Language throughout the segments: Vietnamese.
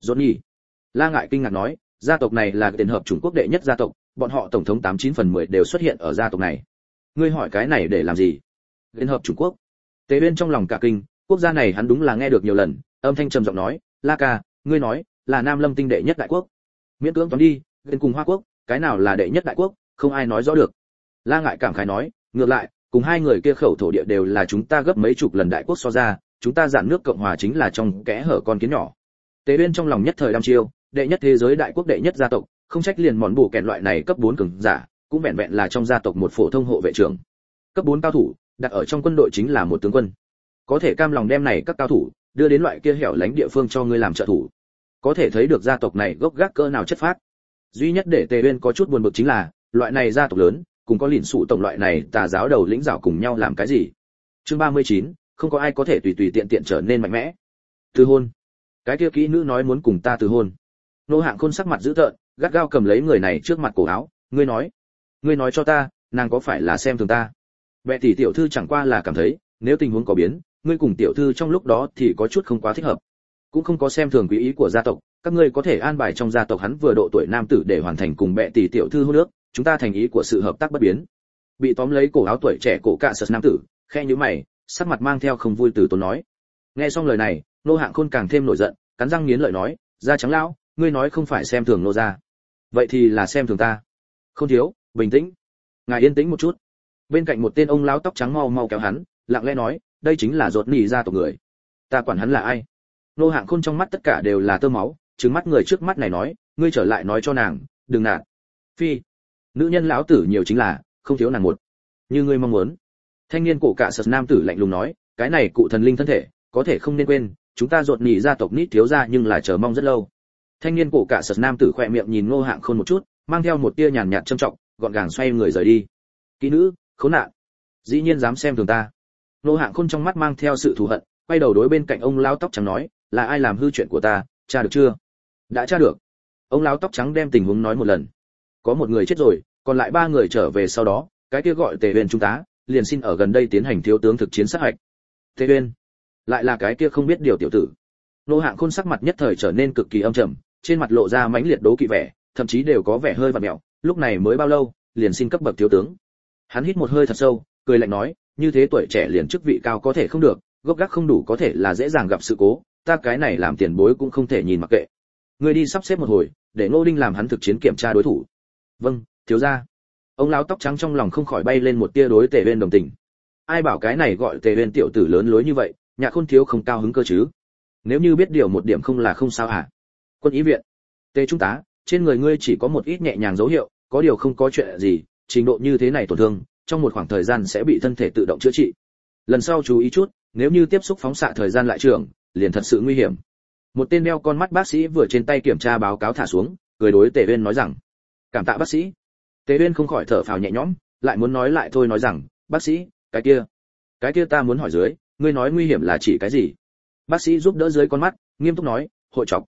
Johnny. La Ngại kinh ngạc nói, gia tộc này là tiền hợp Trung Quốc đệ nhất gia tộc, bọn họ tổng thống 89/10 đều xuất hiện ở gia tộc này. Ngươi hỏi cái này để làm gì? Liên hợp Trung Quốc. Tế Uyên trong lòng cả kinh, quốc gia này hắn đúng là nghe được nhiều lần, âm thanh trầm giọng nói, La ca, ngươi nói là Nam Lâm tinh đệ nhất đại quốc. Miễn cưỡng toán đi, bên cùng Hoa quốc, cái nào là đệ nhất đại quốc, không ai nói rõ được. La Ngại cảm khái nói, ngược lại, cùng hai người kia khẩu thổ địa đều là chúng ta gấp mấy chục lần đại quốc so ra, chúng ta giản nước cộng hòa chính là trong kẽ hở con kiến nhỏ. Tế Uyên trong lòng nhất thời đăm chiêu, đệ nhất thế giới đại quốc đệ nhất gia tộc, không trách liền món bổ kèn loại này cấp 4 cường giả, cũng vẹn vẹn là trong gia tộc một phổ thông hộ vệ trưởng. Cấp 4 cao thủ, đặt ở trong quân đội chính là một tướng quân. Có thể cam lòng đem này các cao thủ đưa đến loại kia hẻo lánh địa phương cho ngươi làm trợ thủ. Có thể thấy được gia tộc này gốc gác cỡ nào chất phác. Duy nhất để Tề Uyên có chút buồn bực chính là, loại này gia tộc lớn, cùng có lìn sụ tổng loại này tà giáo đầu lĩnh giáo cùng nhau làm cái gì? Chương 39, không có ai có thể tùy tùy tiện tiện trở nên mạnh mẽ. Từ hôn. Cái kia kỹ nữ nói muốn cùng ta từ hôn. Nô Hạng Khôn sắc mặt dữ tợn, gắt gao cầm lấy người này trước mặt cổ áo, ngươi nói cho ta, nàng có phải là xem thường ta? Bệ tỷ tiểu thư chẳng qua là cảm thấy, nếu tình huống có biến, ngươi cùng tiểu thư trong lúc đó thì có chút không quá thích hợp. Cũng không có xem thường quý ý của gia tộc, các ngươi có thể an bài trong gia tộc hắn vừa độ tuổi nam tử để hoàn thành cùng bệ tỷ tiểu thư hôn ước, chúng ta thành ý của sự hợp tác bất biến. Bị tóm lấy cổ áo tuổi trẻ cổ cạ sật nam tử, khe nhíu mày, sắc mặt mang theo không vui từ tốn nói. Nghe xong lời này, Nô Hạng Khôn càng thêm nổi giận, cắn răng nghiến lợi nói, gia trắng lão, ngươi nói không phải xem thường nô gia, vậy thì là xem thường ta. Không thiếu, bình tĩnh, ngài yên tĩnh một chút. Bên cạnh một tên ông lão tóc trắng mau mau kéo hắn, lặng lẽ nói, đây chính là ruột nỉ gia tộc người, ta quản hắn là ai? Nô Hạng Khôn trong mắt tất cả đều là tơ máu, trừng mắt người trước mắt này nói, ngươi trở lại nói cho nàng, đừng nạt. Phi, nữ nhân lão tử nhiều chính là, không thiếu nàng một. Như ngươi mong muốn. Thanh niên cổ cạ sật nam tử lạnh lùng nói, cái này cụ thần linh thân thể, có thể không nên quên, chúng ta ruột nỉ gia tộc nít thiếu gia nhưng là chờ mong rất lâu. Thanh niên cổ cạ sật nam tử khỏe miệng nhìn Nô Hạng Khôn một chút, mang theo một tia nhàn nhạt trâm trọng, gọn gàng xoay người rời đi. Kỹ nữ, khốn nạn, dĩ nhiên dám xem thường ta. Nô Hạng Khôn trong mắt mang theo sự thù hận, quay đầu đối bên cạnh ông lão tóc trắng nói, là ai làm hư chuyện của ta, tra được chưa? Đã tra được. Ông lão tóc trắng đem tình huống nói một lần. Có một người chết rồi, còn lại 3 người trở về sau đó, cái kia gọi Tề Uyên trung tá, liền xin ở gần đây tiến hành thiếu tướng thực chiến sát hạch. Tề Uyên, lại là cái kia không biết điều tiểu tử. Nô Hạng Khôn sắc mặt nhất thời trở nên cực kỳ âm trầm, trên mặt lộ ra mãnh liệt đố kỵ vẻ, thậm chí đều có vẻ hơi vặn mèo, lúc này mới bao lâu, liền xin cấp bậc thiếu tướng. Hắn hít một hơi thật sâu, cười lạnh nói, như thế tuổi trẻ liền chức vị cao có thể không được, gốc gác không đủ có thể là dễ dàng gặp sự cố, ta cái này làm tiền bối cũng không thể nhìn mặc kệ. Ngươi đi sắp xếp một hồi, để Ngô Đinh làm hắn thực chiến kiểm tra đối thủ. Vâng, thiếu gia. Ông lão tóc trắng trong lòng không khỏi bay lên một tia đối Tề Uyên đồng tình. Ai bảo cái này gọi Tề Uyên tiểu tử lớn lối như vậy, Nhạ Khôn thiếu không cao hứng cơ chứ? Nếu như biết điều một điểm không là không sao hả? Quân ý viện. Tề trung tá, trên người ngươi chỉ có một ít nhẹ nhàng dấu hiệu, có điều không có chuyện gì, trình độ như thế này tổn thương, trong một khoảng thời gian sẽ bị thân thể tự động chữa trị. Lần sau chú ý chút, nếu như tiếp xúc phóng xạ thời gian lại trưởng, liền thật sự nguy hiểm. Một tên đeo con mắt bác sĩ vừa trên tay kiểm tra báo cáo thả xuống, cười đối Tề Uyên nói rằng, cảm tạ bác sĩ. Tề Uyên không khỏi thở phào nhẹ nhõm, lại muốn nói lại thôi nói rằng, bác sĩ, cái kia ta muốn hỏi dưới, ngươi nói nguy hiểm là chỉ cái gì? Bác sĩ giúp đỡ dưới con mắt, nghiêm túc nói, hội chọc.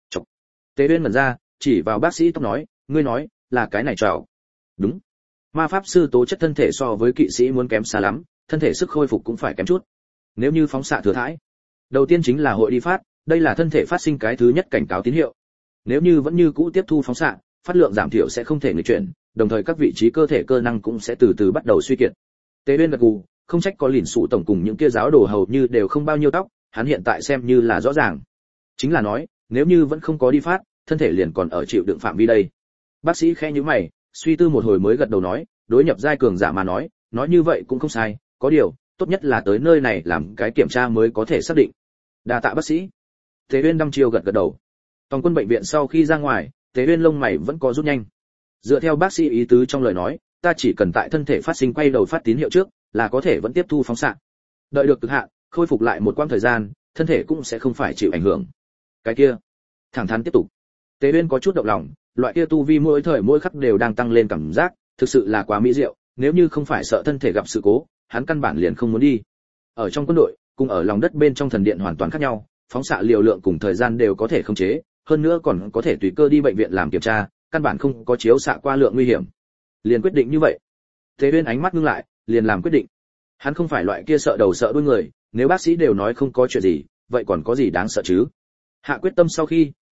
Tề Uyên mở ra, chỉ vào bác sĩ tóc nói, ngươi nói là cái này trào. Đúng. Ma pháp sư tố chất thân thể so với kỵ sĩ muốn kém xa lắm, thân thể sức khôi phục cũng phải kém chút. Nếu như phóng xạ thừa thãi, đầu tiên chính là hội đi phát, đây là thân thể phát sinh cái thứ nhất cảnh cáo tín hiệu. Nếu như vẫn như cũ tiếp thu phóng xạ, phát lượng giảm thiểu sẽ không thể nghịch chuyển, đồng thời các vị trí cơ thể cơ năng cũng sẽ từ từ bắt đầu suy kiệt. Tề Uyên gật gù, không trách có lìn sụ tổng cùng những kia giáo đồ hầu như đều không bao nhiêu tóc, hắn hiện tại xem như là rõ ràng. Chính là nói, nếu như vẫn không có đi phát, thân thể liền còn ở chịu đựng phạm vi đây. Bác sĩ khẽ nhíu mày, suy tư một hồi mới gật đầu nói, đối nhập giai cường giả mà nói như vậy cũng không sai, có điều, tốt nhất là tới nơi này làm cái kiểm tra mới có thể xác định. Đa tạ bác sĩ. Tề Uyên đăm chiêu gật gật đầu. Toàn quân bệnh viện sau khi ra ngoài, Tề Uyên lông mày vẫn có rút nhanh. Dựa theo bác sĩ ý tứ trong lời nói, ta chỉ cần tại thân thể phát sinh quay đầu phát tín hiệu trước, là có thể vẫn tiếp thu phóng xạ. Đợi được cực hạn, khôi phục lại một quãng thời gian, thân thể cũng sẽ không phải chịu ảnh hưởng. Cái kia, thẳng thắn tiếp tục. Tề Uyên có chút động lòng, loại kia tu vi mỗi thời mỗi khắc đều đang tăng lên cảm giác, thực sự là quá mỹ diệu, nếu như không phải sợ thân thể gặp sự cố, hắn căn bản liền không muốn đi. Ở trong quân đội, cùng ở lòng đất bên trong thần điện hoàn toàn khác nhau, phóng xạ liều lượng cùng thời gian đều có thể khống chế, hơn nữa còn có thể tùy cơ đi bệnh viện làm kiểm tra, căn bản không có chiếu xạ qua lượng nguy hiểm. Liền quyết định như vậy. Thế Uyên ánh mắt ngưng lại, liền làm quyết định. Hắn không phải loại kia sợ đầu sợ đuôi người, nếu bác sĩ đều nói không có chuyện gì, vậy còn có gì đáng sợ chứ? Hạ quyết tâm sau khi,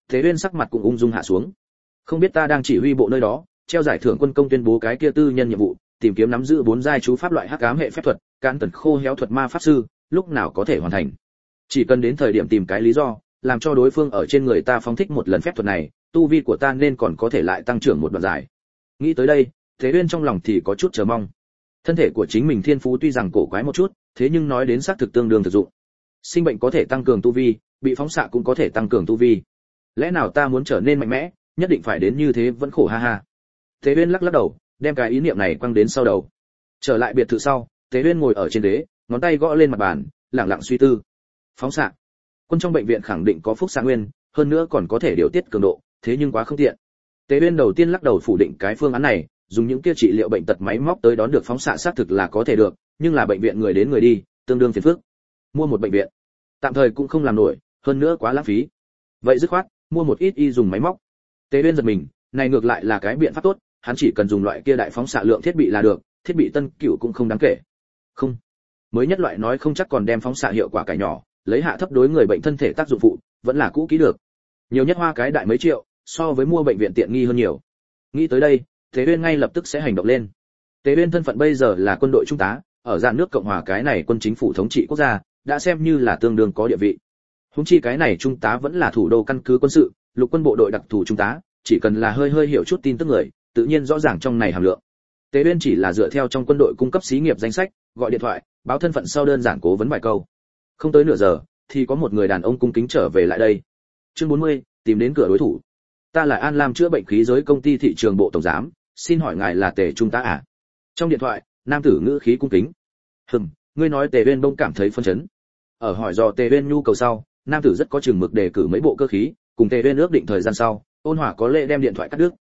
Thế Uyên sắc mặt cũng ung dung hạ xuống. Không biết ta đang chỉ huy bộ nơi đó, treo giải thưởng quân công tuyên bố cái kia tư nhân nhiệm vụ, tìm kiếm nắm giữ 4 giai chú pháp loại hắc ám hệ phép thuật, cán tần khô héo thuật ma pháp sư, lúc nào có thể hoàn thành. Chỉ cần đến thời điểm tìm cái lý do, làm cho đối phương ở trên người ta phóng thích một lần phép thuật này, tu vi của ta nên còn có thể lại tăng trưởng một đoạn dài. Nghĩ tới đây, Thế Uyên trong lòng thì có chút chờ mong. Thân thể của chính mình thiên phú tuy rằng cổ quái một chút, thế nhưng nói đến xác thực tương đương thực dụng. Sinh bệnh có thể tăng cường tu vi, bị phóng xạ cũng có thể tăng cường tu vi. Lẽ nào ta muốn trở nên mạnh mẽ, nhất định phải đến như thế vẫn khổ ha ha. Thế Uyên lắc lắc đầu, đem cái ý niệm này quăng đến sau đầu. Trở lại biệt thự sau, Thế Uyên ngồi ở trên ghế, ngón tay gõ lên mặt bàn, lặng lặng suy tư. Phóng xạ. Quân trong bệnh viện khẳng định có phúc xạ nguyên, hơn nữa còn có thể điều tiết cường độ, thế nhưng quá không tiện. Thế Uyên đầu tiên lắc đầu phủ định cái phương án này, dùng những kia trị liệu bệnh tật máy móc tới đón được phóng xạ xác thực là có thể được, nhưng là bệnh viện người đến người đi, tương đương phiền phức. Mua một bệnh viện, tạm thời cũng không làm nổi, hơn nữa quá lãng phí. Vậy dứt khoát, mua một ít y dùng máy móc. Tế Uyên giật mình, này ngược lại là cái biện pháp tốt, hắn chỉ cần dùng loại kia đại phóng xạ lượng thiết bị là được, thiết bị tân cửu cũng không đáng kể. Không, mới nhất loại nói không chắc còn đem phóng xạ hiệu quả cải nhỏ, lấy hạ thấp đối người bệnh thân thể tác dụng phụ, vẫn là cũ kỹ được. Nhiều nhất hoa cái đại mấy triệu, so với mua bệnh viện tiện nghi hơn nhiều. Nghĩ tới đây, Tế Uyên ngay lập tức sẽ hành động lên. Tế Uyên thân phận bây giờ là quân đội trung tá, ở dạng nước Cộng hòa cái này quân chính phủ thống trị quốc gia, đã xem như là tương đương có địa vị. Huống chi cái này trung tá vẫn là thủ đô căn cứ quân sự, lục quân bộ đội đặc thù trung tá, chỉ cần là hơi hiểu chút tin tức người, tự nhiên rõ ràng trong này hàm lượng. Tế Uyên chỉ là dựa theo trong quân đội cung cấp xí nghiệp danh sách, gọi điện thoại, báo thân phận sau đơn giản cố vấn vài câu. Không tới nửa giờ, thì có một người đàn ông cung kính trở về lại đây. Chương 40, tìm đến cửa đối thủ. Ta là An Lam chữa bệnh khí giới công ty thị trường bộ tổng giám, xin hỏi ngài là Tề trung tá à? Trong điện thoại, nam tử ngữ khí cung kính. Ngươi nói Tề Uyên bỗng cảm thấy phân chấn. Ở hỏi dò Tề Uyên nhu cầu sau, nam tử rất có chừng mực đề cử mấy bộ cơ khí, cùng Tề Uyên ước định thời gian sau, ôn hòa có lễ đem điện thoại cắt đứt.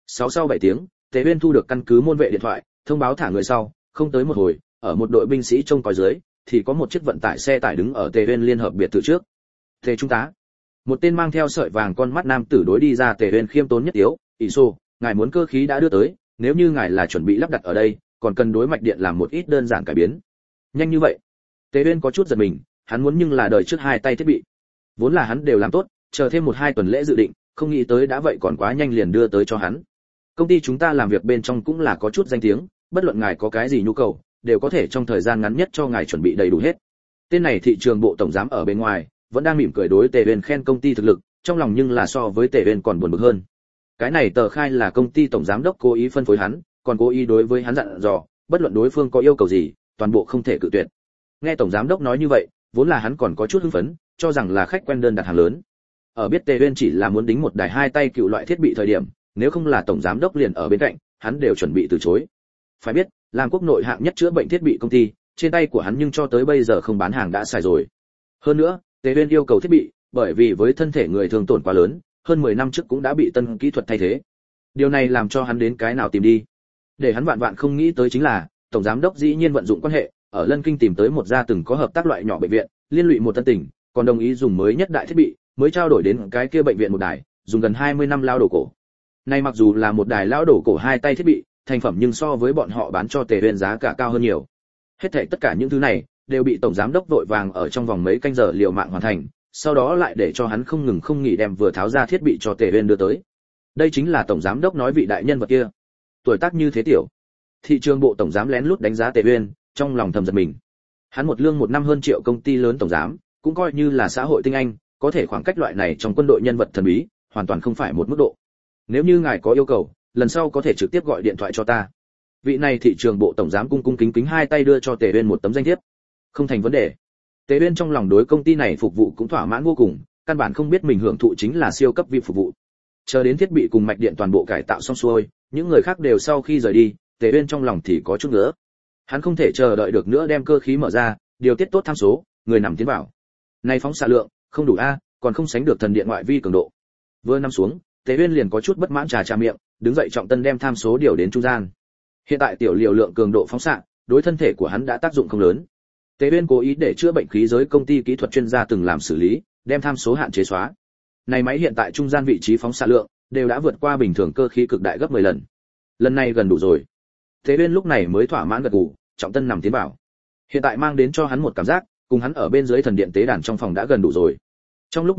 6 tiếng, Tề Uyên thu được căn cứ môn vệ điện thoại, thông báo thả người sau, không tới một hồi, ở một đội binh sĩ trông coi dưới, thì có một chiếc vận tải xe tải đứng ở Tề Uyên liên hợp biệt thự trước. Tề trung tá. Một tên mang theo sợi vàng con mắt nam tử đối đi ra Tề Uyên khiêm tốn nhất yếu, "Iso, ngài muốn cơ khí đã đưa tới, nếu như ngài là chuẩn bị lắp đặt ở đây, còn cần đối mạch điện làm một ít đơn giản cải biến." Nhanh như vậy? Tề Uyên có chút giật mình, hắn muốn nhưng là đời trước hai tay thiết bị. Vốn là hắn đều làm tốt, chờ thêm 1-2 tuần lễ dự định, không nghĩ tới đã vậy còn quá nhanh liền đưa tới cho hắn. Công ty chúng ta làm việc bên trong cũng là có chút danh tiếng, bất luận ngài có cái gì nhu cầu, đều có thể trong thời gian ngắn nhất cho ngài chuẩn bị đầy đủ hết. Tên này thị trường bộ tổng giám ở bên ngoài, vẫn đang mỉm cười đối Tề Uyên khen công ty thực lực, trong lòng nhưng là so với Tề Uyên còn buồn bực hơn. Cái này tờ khai là công ty tổng giám đốc cố ý phân phối hắn, còn cố ý đối với hắn dặn dò, bất luận đối phương có yêu cầu gì, toàn bộ không thể cự tuyệt. Nghe tổng giám đốc nói như vậy, vốn là hắn còn có chút hưng phấn, cho rằng là khách quen đơn đặt hàng lớn. Ở biết Tề Uyên chỉ là muốn đính một đài 2 tay cựu loại thiết bị thời điểm, nếu không là tổng giám đốc liền ở bên cạnh, hắn đều chuẩn bị từ chối. Phải biết, làm quốc nội hạng nhất chữa bệnh thiết bị công ty, trên tay của hắn nhưng cho tới bây giờ không bán hàng đã xài rồi. Hơn nữa, Tề Uyên yêu cầu thiết bị, bởi vì với thân thể người thường tổn quá lớn, hơn 10 năm trước cũng đã bị tân kỹ thuật thay thế. Điều này làm cho hắn đến cái nào tìm đi. Để hắn vạn không nghĩ tới chính là, tổng giám đốc dĩ nhiên vận dụng quan hệ, ở Lân Kinh tìm tới một gia từng có hợp tác loại nhỏ bệnh viện, liên lụy một tân tỉnh, còn đồng ý dùng mới nhất đại thiết bị, mới trao đổi đến cái kia bệnh viện một đài, dùng gần 20 năm lao đổ cổ. Nay mặc dù là một đài lao đổ cổ 2 tay thiết bị, thành phẩm nhưng so với bọn họ bán cho Tề Uyên giá cả cao hơn nhiều. Hết thảy tất cả những thứ này đều bị tổng giám đốc vội vàng ở trong vòng mấy canh giờ liều mạng hoàn thành, sau đó lại để cho hắn không ngừng không nghỉ đem vừa tháo ra thiết bị cho Tề Uyên đưa tới. Đây chính là tổng giám đốc nói vị đại nhân vật kia. Tuổi tác như thế tiểu. Thị trường bộ tổng giám lén lút đánh giá Tề Uyên, trong lòng thầm giật mình. Hắn một lương 1 năm hơn triệu công ty lớn tổng giám, cũng coi như là xã hội tinh anh, có thể khoảng cách loại này trong quân đội nhân vật thần bí, hoàn toàn không phải một mức độ. Nếu như ngài có yêu cầu, lần sau có thể trực tiếp gọi điện thoại cho ta. Vị này thị trường bộ tổng giám cung kính kính 2 tay đưa cho Tề Uyên một tấm danh thiếp. Không thành vấn đề. Tề Uyên trong lòng đối công ty này phục vụ cũng thỏa mãn vô cùng, căn bản không biết mình hưởng thụ chính là siêu cấp VIP phục vụ. Chờ đến thiết bị cùng mạch điện toàn bộ cải tạo xong xuôi, những người khác đều sau khi rời đi, Tề Uyên trong lòng thì có chút nữa. Hắn không thể chờ đợi được nữa đem cơ khí mở ra, điều tiết tốt tham số, người nằm tiến vào. Này phóng xạ lượng, không đủ a, còn không sánh được thần điện ngoại vi cường độ. Vừa nằm xuống, Tề Uyên liền có chút bất mãn trà miệng, đứng dậy trọng tân đem tham số điều đến trung gian. Hiện tại tiểu liều lượng cường độ phóng xạ, đối thân thể của hắn đã tác dụng không lớn. Tề Uyên cố ý để chữa bệnh khí giới công ty kỹ thuật chuyên gia từng làm xử lý, đem tham số hạn chế xóa. Này máy hiện tại trung gian vị trí phóng xạ lượng đều đã vượt qua bình thường cơ khí cực đại gấp 10 lần. Lần này gần đủ rồi. Tề Uyên lúc này mới thỏa mãn gật gù, trọng tân nằm tiến vào. Hiện tại mang đến cho hắn một cảm giác, cùng hắn ở bên dưới thần điện tế đàn trong phòng đã gần đủ rồi. Trong lúc mơ hồ,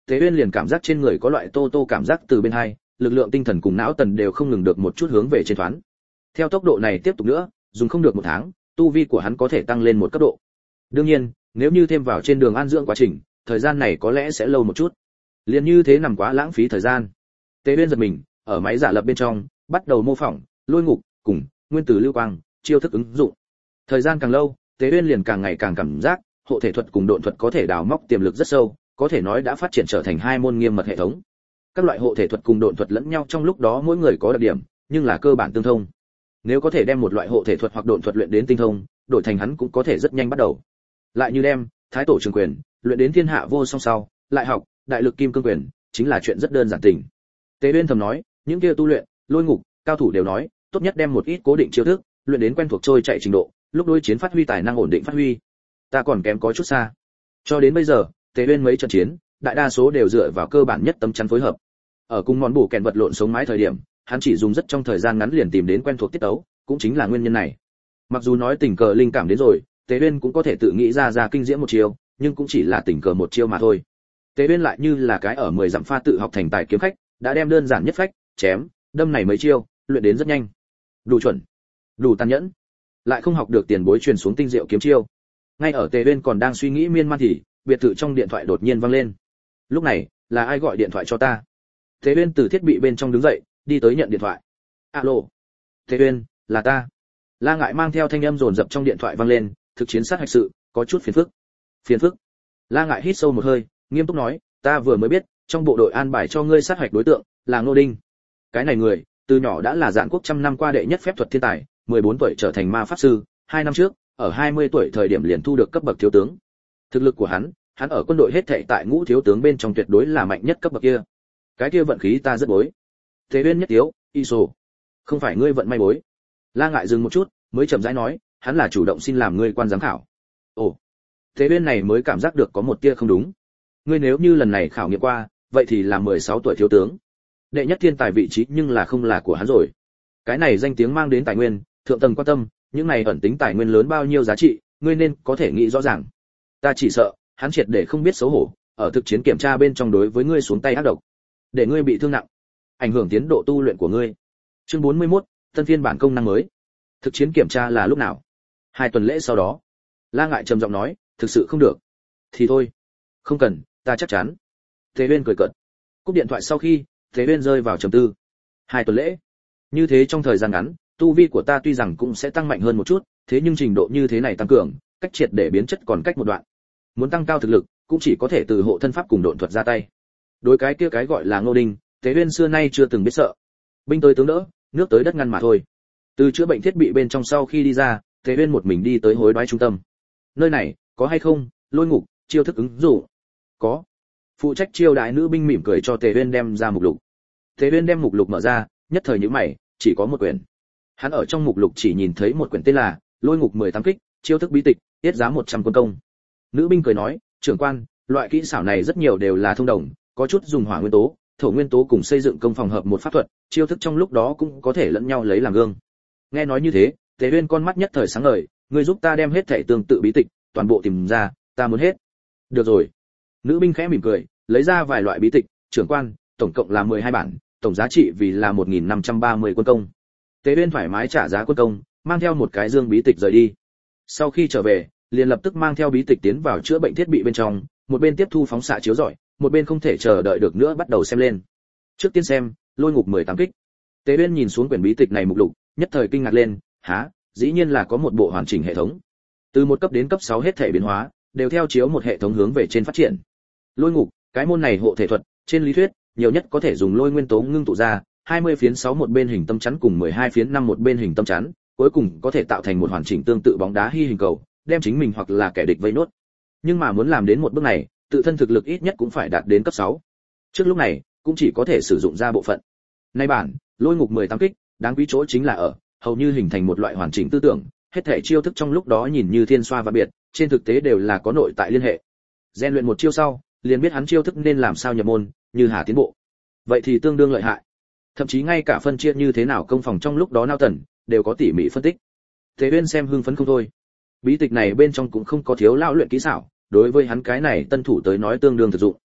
Tế Uyên liền cảm giác trên người có loại tô tô cảm giác từ bên hai, lực lượng tinh thần cùng não tần đều không ngừng được một chút hướng về trên thoán. Theo tốc độ này tiếp tục nữa, dùng không được một tháng, tu vi của hắn có thể tăng lên một cấp độ. Đương nhiên, nếu như thêm vào trên đường an dưỡng quá trình, thời gian này có lẽ sẽ lâu một chút. Liền như thế nằm quá lãng phí thời gian. Tế Uyên giật mình, ở máy giả lập bên trong, bắt đầu mô phỏng, lôi ngục, cùng nguyên tử lưu quang, chiêu thức ứng dụng. Thời gian càng lâu, Tế Uyên liền càng ngày càng cảm giác, hộ thể thuật cùng độn thuật có thể đào móc tiềm lực rất sâu, có thể nói đã phát triển trở thành hai môn nghiêm mật hệ thống. Các loại hộ thể thuật cùng độn thuật lẫn nhau trong lúc đó mỗi người có đặc điểm, nhưng là cơ bản tương thông. Nếu có thể đem một loại hộ thể thuật hoặc độn thuật luyện đến tinh thông, đổi thành hắn cũng có thể rất nhanh bắt đầu. Lại như đem Thái Tổ Trường Quyền luyện đến thiên hạ vô song sau, lại học Đại Lực Kim Cương Quyền, chính là chuyện rất đơn giản tình. Tế Uyên thầm nói, những kia tu luyện lôi ngục cao thủ đều nói, tốt nhất đem một ít cố định chiêu thức luyện đến quen thuộc trôi chạy trình độ, lúc đối chiến phát huy tài năng ổn định phát huy. Ta còn kém có chút xa. Cho đến bây giờ, Tế Uyên mấy trận chiến, đại đa số đều dựa vào cơ bản nhất tấm chắn phối hợp. Ở cùng món bổ kèn vật lộn sống mái thời điểm, hắn chỉ dùng rất trong thời gian ngắn liền tìm đến quen thuộc tiết tấu, cũng chính là nguyên nhân này. Mặc dù nói tình cờ linh cảm đến rồi, Tế Uyên cũng có thể tự nghĩ ra kinh diễm một chiêu, nhưng cũng chỉ là tình cờ một chiêu mà thôi. Tế Uyên lại như là cái ở 10 dặm pha tự học thành tài kiếm khách, đã đem đơn giản nhất phách, chém, đâm này mấy chiêu, luyện đến rất nhanh. Đủ chuẩn, đủ tàn nhẫn, lại không học được tiền bối truyền xuống tinh diệu kiếm chiêu. Ngay ở Tế Uyên còn đang suy nghĩ miên man thì, biệt thự trong điện thoại đột nhiên vang lên. Lúc này, là ai gọi điện thoại cho ta? Tế Uyên từ thiết bị bên trong đứng dậy, đi tới nhận điện thoại. Alo. Tế Uyên, là ta. La Ngại mang theo thanh âm dồn dập trong điện thoại vang lên, thực chiến sát hạch sự, có chút phiền phức. Phiền phức? La Ngại hít sâu một hơi, nghiêm túc nói, ta vừa mới biết, trong bộ đội an bài cho ngươi sát hạch đối tượng là Ngô Đinh. Cái này người, từ nhỏ đã là Dạn Quốc trăm năm qua đệ nhất phép thuật thiên tài, 14 tuổi trở thành ma pháp sư, 2 năm trước, ở 20 tuổi thời điểm liền thu được cấp bậc thiếu tướng. Thực lực của hắn ở quân đội hết thảy tại ngũ thiếu tướng bên trong tuyệt đối là mạnh nhất cấp bậc kia. Cái kia vận khí ta rất bối. Thế Uyên nhất tiếu, Iso. Không phải ngươi vận may bối. La Ngại dừng một chút, mới chậm rãi nói, hắn là chủ động xin làm ngươi quan giám khảo. Ồ. Thế Uyên này mới cảm giác được có một tia không đúng. Ngươi nếu như lần này khảo nghiệm qua, vậy thì là 16 tuổi thiếu tướng. Đệ nhất thiên tài vị trí nhưng là không là của hắn rồi. Cái này danh tiếng mang đến tài nguyên, thượng tầng quan tâm, những này ẩn tính tài nguyên lớn bao nhiêu giá trị, ngươi nên có thể nghĩ rõ ràng. Ta chỉ sợ, hắn triệt để không biết xấu hổ, ở thực chiến kiểm tra bên trong đối với ngươi xuống tay ác độc, để ngươi bị thương nặng, ảnh hưởng tiến độ tu luyện của ngươi. Chương 41, tân phiên bản công năng mới. Thực chiến kiểm tra là lúc nào? 2 tuần lễ sau đó. La Ngại trầm giọng nói, thực sự không được. Thì thôi. Không cần, ta chắc chắn. Thế Uyên cười cợt. Cúp điện thoại sau khi, Thế Uyên rơi vào trầm tư. 2 tuần lễ. Như thế trong thời gian ngắn, tu vi của ta tuy rằng cũng sẽ tăng mạnh hơn một chút, thế nhưng trình độ như thế này tăng cường, cách triệt để biến chất còn cách một đoạn. Muốn tăng cao thực lực, cũng chỉ có thể từ hộ thân pháp cùng độn thuật ra tay. Đối cái kia cái gọi là Ngô Đinh, Tế Uyên xưa nay chưa từng biết sợ. Binh tới tướng đỡ, nước tới đất ngăn mà thôi. Từ chữa bệnh thiết bị bên trong sau khi đi ra, Tế Uyên một mình đi tới hối đoái trung tâm. Nơi này, có hay không, lôi ngục, chiêu thức ứng dụng? Có. Phụ trách chiêu đại nữ binh mỉm cười cho Tế Uyên đem ra mục lục. Tế Uyên đem mục lục mở ra, nhất thời nhíu mày, chỉ có một quyển. Hắn ở trong mục lục chỉ nhìn thấy một quyển tên là Lôi ngục 18 kích, chiêu thức bí tịch, tiết giá 100 quân công. Nữ binh cười nói, trưởng quan, loại kỹ xảo này rất nhiều đều là thông đồng, có chút dùng hỏa nguyên tố, thổ nguyên tố cùng xây dựng công phòng hợp một pháp thuật, chiêu thức trong lúc đó cũng có thể lẫn nhau lấy làm gương. Nghe nói như thế, Tế Uyên con mắt nhất thời sáng ngời, ngươi giúp ta đem hết thảy tương tự bí tịch, toàn bộ tìm ra, ta muốn hết. Được rồi. Nữ binh khẽ mỉm cười, lấy ra vài loại bí tịch, trưởng quan, tổng cộng là 12 bản, tổng giá trị vì là 1530 quân công. Tế Uyên thoải mái trả giá quân công, mang theo một cái dương bí tịch rời đi. Sau khi trở về, liền lập tức mang theo bí tịch tiến vào chữa bệnh thiết bị bên trong, một bên tiếp thu phóng xạ chiếu rọi, một bên không thể chờ đợi được nữa bắt đầu xem lên. Trước tiên xem, Lôi ngục 18 kích. Tế Uyên nhìn xuống quyển bí tịch này mục lục, nhất thời kinh ngạc lên, há, dĩ nhiên là có một bộ hoàn chỉnh hệ thống. Từ một cấp đến cấp 6 hết thể biến hóa, đều theo chiếu một hệ thống hướng về trên phát triển. Lôi ngục, cái môn này hộ thể thuật, trên lý thuyết, nhiều nhất có thể dùng lôi nguyên tố ngưng tụ ra, 20 phiến 6 một bên hình tâm chắn cùng 12 phiến 5 một bên hình tâm chắn, cuối cùng có thể tạo thành một hoàn chỉnh tương tự bóng đá hy hình cầu, đem chính mình hoặc là kẻ địch vây nốt. Nhưng mà muốn làm đến một bước này, tự thân thực lực ít nhất cũng phải đạt đến cấp 6. Trước lúc này, cũng chỉ có thể sử dụng ra bộ phận. Nay bản, Lôi ngục 18 kích, đáng quý chỗ chính là ở, hầu như hình thành một loại hoàn chỉnh tư tưởng, hết thảy chiêu thức trong lúc đó nhìn như thiên xoa và biệt, trên thực tế đều là có nội tại liên hệ. Gen luyện một chiêu sau, liền biết hắn chiêu thức nên làm sao nhập môn, như hà tiến bộ. Vậy thì tương đương lợi hại. Thậm chí ngay cả phân chia như thế nào công phòng trong lúc đó nao tần, đều có tỉ mỉ phân tích. Thế Uyên xem hưng phấn không thôi. Bí tịch này bên trong cũng không có thiếu lão luyện kỹ xảo, đối với hắn cái này tân thủ tới nói tương đương thực dụng.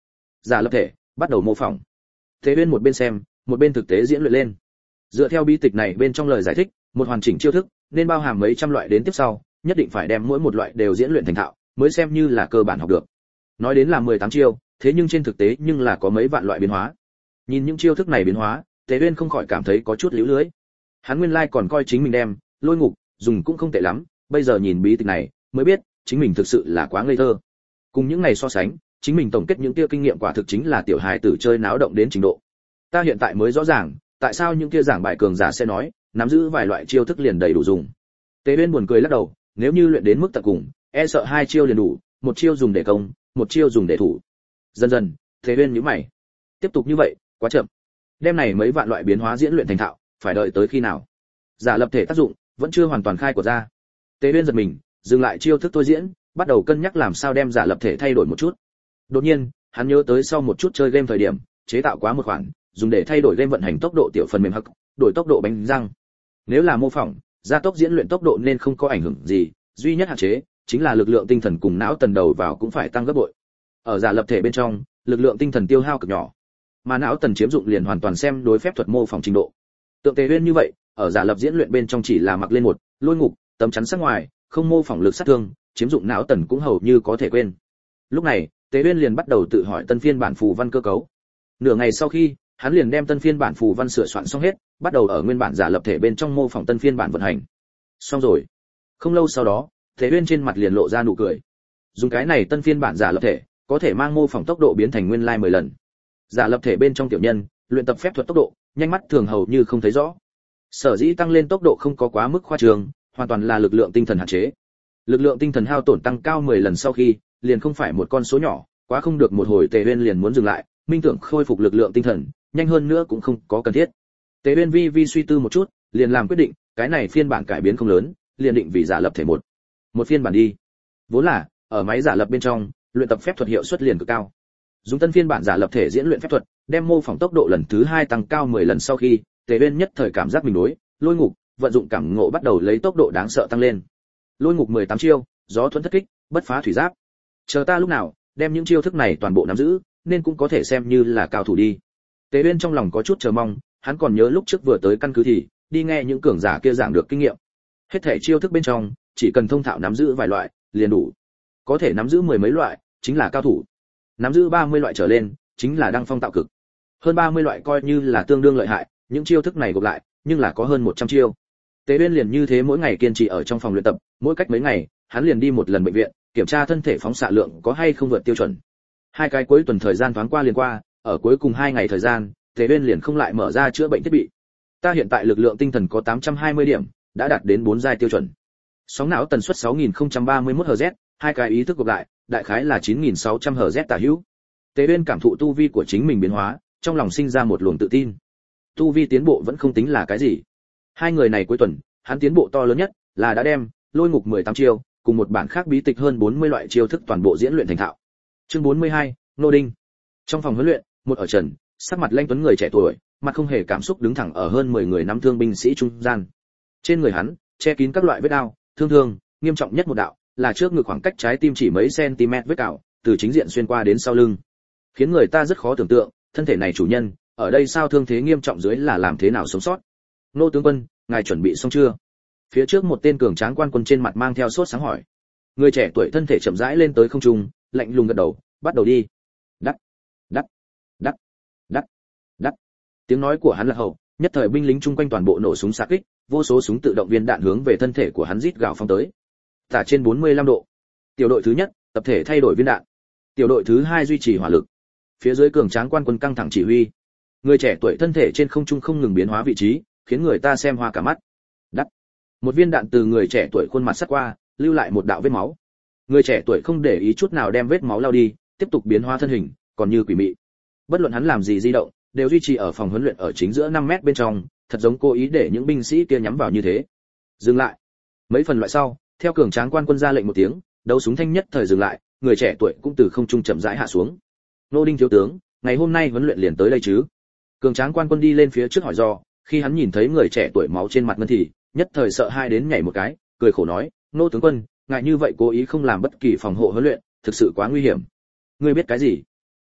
Giả lập thể bắt đầu mô phỏng. Thế Uyên một bên xem, một bên thực tế diễn luyện lên. Dựa theo bi tịch này bên trong lời giải thích, một hoàn chỉnh chiêu thức nên bao hàm mấy trăm loại đến tiếp sau, nhất định phải đem mỗi một loại đều diễn luyện thành thạo, mới xem như là cơ bản học được. Nói đến là 18 chiêu, thế nhưng trên thực tế nhưng là có mấy vạn loại biến hóa. Nhìn những chiêu thức này biến hóa, Tế Uyên không khỏi cảm thấy có chút líu lưới. Hắn nguyên lai còn coi chính mình đem Lôi Ngục dùng cũng không tệ lắm, bây giờ nhìn bí tịch này mới biết, chính mình thực sự là quá ngây thơ. Cùng những ngày so sánh, chính mình tổng kết những kia kinh nghiệm quả thực chính là tiểu hài tử chơi náo động đến trình độ. Ta hiện tại mới rõ ràng, tại sao những kia giảng bài cường giả sẽ nói, nắm giữ vài loại chiêu thức liền đầy đủ dùng. Tế Uyên buồn cười lắc đầu, nếu như luyện đến mức tận cùng, e sợ hai chiêu liền đủ, một chiêu dùng để công, một chiêu dùng để thủ. Dần dần, Tế Uyên nhíu mày. Tiếp tục như vậy, quá chậm. Đêm này mấy vạn loại biến hóa diễn luyện thành thạo, phải đợi tới khi nào? Giả lập thể tác dụng vẫn chưa hoàn toàn khai của ra. Tế Uyên giật mình, dừng lại chiêu thức thôi diễn, bắt đầu cân nhắc làm sao đem giả lập thể thay đổi một chút. Đột nhiên, hắn nhớ tới sau một chút chơi game thời điểm, chế tạo quá một khoản, dùng để thay đổi game vận hành tốc độ tiểu phần mềm hắc, đổi tốc độ bánh răng. Nếu là mô phỏng, gia tốc diễn luyện tốc độ nên không có ảnh hưởng gì, duy nhất hạn chế chính là lực lượng tinh thần cùng não tần đầu vào cũng phải tăng gấp bội. Ở giả lập thể bên trong, lực lượng tinh thần tiêu hao cực nhỏ, mà não tần chiếm dụng liền hoàn toàn xem đối phép thuật mô phỏng trình độ. Tượng Tế Uyên như vậy, ở giả lập diễn luyện bên trong chỉ là mặc lên một Lôi Ngục, tấm chắn sát ngoài, không mô phỏng lực sát thương, chiếm dụng não tần cũng hầu như có thể quên. Lúc này, Tế Uyên liền bắt đầu tự hỏi tân phiên bản phù văn cơ cấu. Nửa ngày sau khi, hắn liền đem tân phiên bản phù văn sửa soạn xong hết, bắt đầu ở nguyên bản giả lập thể bên trong mô phỏng tân phiên bản vận hành. Xong rồi. Không lâu sau đó, Tế Uyên trên mặt liền lộ ra nụ cười. Dùng cái này tân phiên bản giả lập thể, có thể mang mô phỏng tốc độ biến thành nguyên lai 10 lần. Giả lập thể bên trong tiểu nhân, luyện tập phép thuật tốc độ, nhanh mắt thường hầu như không thấy rõ. Sở dĩ tăng lên tốc độ không có quá mức khoa trương, hoàn toàn là lực lượng tinh thần hạn chế. Lực lượng tinh thần hao tổn tăng cao 10 lần sau khi, liền không phải một con số nhỏ, quá không được một hồi Tế Uyên liền muốn dừng lại, minh tưởng khôi phục lực lượng tinh thần, nhanh hơn nữa cũng không có cần thiết. Tế Uyên vi suy tư một chút, liền làm quyết định, cái này phiên bản cải biến không lớn, liền định vì giả lập thể một phiên bản đi. Vốn là ở máy giả lập bên trong, luyện tập phép thuật hiệu suất liền cực cao. Dùng tân phiên bản giả lập thể diễn luyện phép thuật, đem mô phỏng tốc độ lần thứ 2 tăng cao 10 lần sau khi, Tế Uyên nhất thời cảm giác mình đối Lôi Ngục, vận dụng cảm ngộ bắt đầu lấy tốc độ đáng sợ tăng lên. Lôi Ngục 18 chiêu, gió thuẫn thất kích, bất phá thủy giáp. Chờ ta lúc nào đem những chiêu thức này toàn bộ nắm giữ, nên cũng có thể xem như là cao thủ đi. Tế Uyên trong lòng có chút chờ mong, hắn còn nhớ lúc trước vừa tới căn cứ thì đi nghe những cường giả kia giảng được kinh nghiệm. Hết thảy chiêu thức bên trong, chỉ cần thông thạo nắm giữ vài loại, liền đủ. Có thể nắm giữ mười mấy loại, chính là cao thủ. Nắm giữ 30 loại trở lên, chính là đăng phong tạo cực. Hơn 30 loại coi như là tương đương lợi hại, những chiêu thức này gộp lại, nhưng là có hơn 100 chiêu. Tế Uyên liền như thế mỗi ngày kiên trì ở trong phòng luyện tập, mỗi cách mấy ngày, hắn liền đi một lần bệnh viện, kiểm tra thân thể phóng xạ lượng có hay không vượt tiêu chuẩn. Hai cái cuối tuần thời gian thoáng qua liền qua, ở cuối cùng 2 ngày thời gian, Tế Uyên liền không lại mở ra chữa bệnh thiết bị. Ta hiện tại lực lượng tinh thần có 820 điểm, đã đạt đến 4 giai tiêu chuẩn. Sóng não tần suất 6031 Hz, hai cái ý thức gộp lại, đại khái là 9600 Hz tả hữu. Tế Uyên cảm thụ tu vi của chính mình biến hóa, trong lòng sinh ra một luồng tự tin. Tu vi tiến bộ vẫn không tính là cái gì. Hai người này cuối tuần, hắn tiến bộ to lớn nhất là đã đem Lôi Ngục 18 chiêu, cùng một bản khác bí tịch hơn 40 loại chiêu thức toàn bộ diễn luyện thành thạo. Chương 42, Nô Đinh. Trong phòng huấn luyện, một ở trần, sắc mặt lanh tuấn người trẻ tuổi, mặt không hề cảm xúc đứng thẳng ở hơn 10 người nắm thương binh sĩ trung gian. Trên người hắn, che kín các loại vết đao, thương, nghiêm trọng nhất một đạo, là trước ngực khoảng cách trái tim chỉ mấy cm vết cào, từ chính diện xuyên qua đến sau lưng. Khiến người ta rất khó tưởng tượng, thân thể này chủ nhân, ở đây sao thương thế nghiêm trọng dưới là làm thế nào sống sót. Nô tướng quân, ngài chuẩn bị xong chưa? Phía trước một tên cường tráng quan quân trên mặt mang theo sốt sáng hỏi. Người trẻ tuổi thân thể chậm rãi lên tới không trung, lạnh lùng gật đầu, bắt đầu đi. Đắc, đắc, đắc, đắc, đắc. Tiếng nói của hắn là hậu, nhất thời binh lính chung quanh toàn bộ nổ súng xạ kích, vô số súng tự động viên đạn hướng về thân thể của hắn rít gào phóng tới. Tả trên 45 độ. Tiểu đội thứ nhất, tập thể thay đổi viên đạn. Tiểu đội thứ hai duy trì hỏa lực. Phía dưới cường tráng quan quân căng thẳng chỉ huy. Người trẻ tuổi thân thể trên không trung không ngừng biến hóa vị trí, khiến người ta xem hoa cả mắt. Đắc. Một viên đạn từ người trẻ tuổi khuôn mặt sắt qua, lưu lại một đạo vết máu. Người trẻ tuổi không để ý chút nào đem vết máu lau đi, tiếp tục biến hóa thân hình, còn như quỷ mị. Bất luận hắn làm gì di động, đều duy trì ở phòng huấn luyện ở chính giữa 5 mét bên trong, thật giống cố ý để những binh sĩ kia nhắm vào như thế. Dừng lại. Mấy phần loại sau, theo cường tráng quan quân ra lệnh một tiếng, đấu súng thanh nhất thời dừng lại, người trẻ tuổi cũng từ không trung chậm rãi hạ xuống. Nô Đinh thiếu tướng, ngày hôm nay huấn luyện liền tới đây chứ? Cường tráng quan quân đi lên phía trước hỏi do, khi hắn nhìn thấy người trẻ tuổi máu trên mặt ngân thì, nhất thời sợ hai đến nhảy một cái, cười khổ nói, nô tướng quân, ngài như vậy cố ý không làm bất kỳ phòng hộ huấn luyện, thực sự quá nguy hiểm. Ngươi biết cái gì?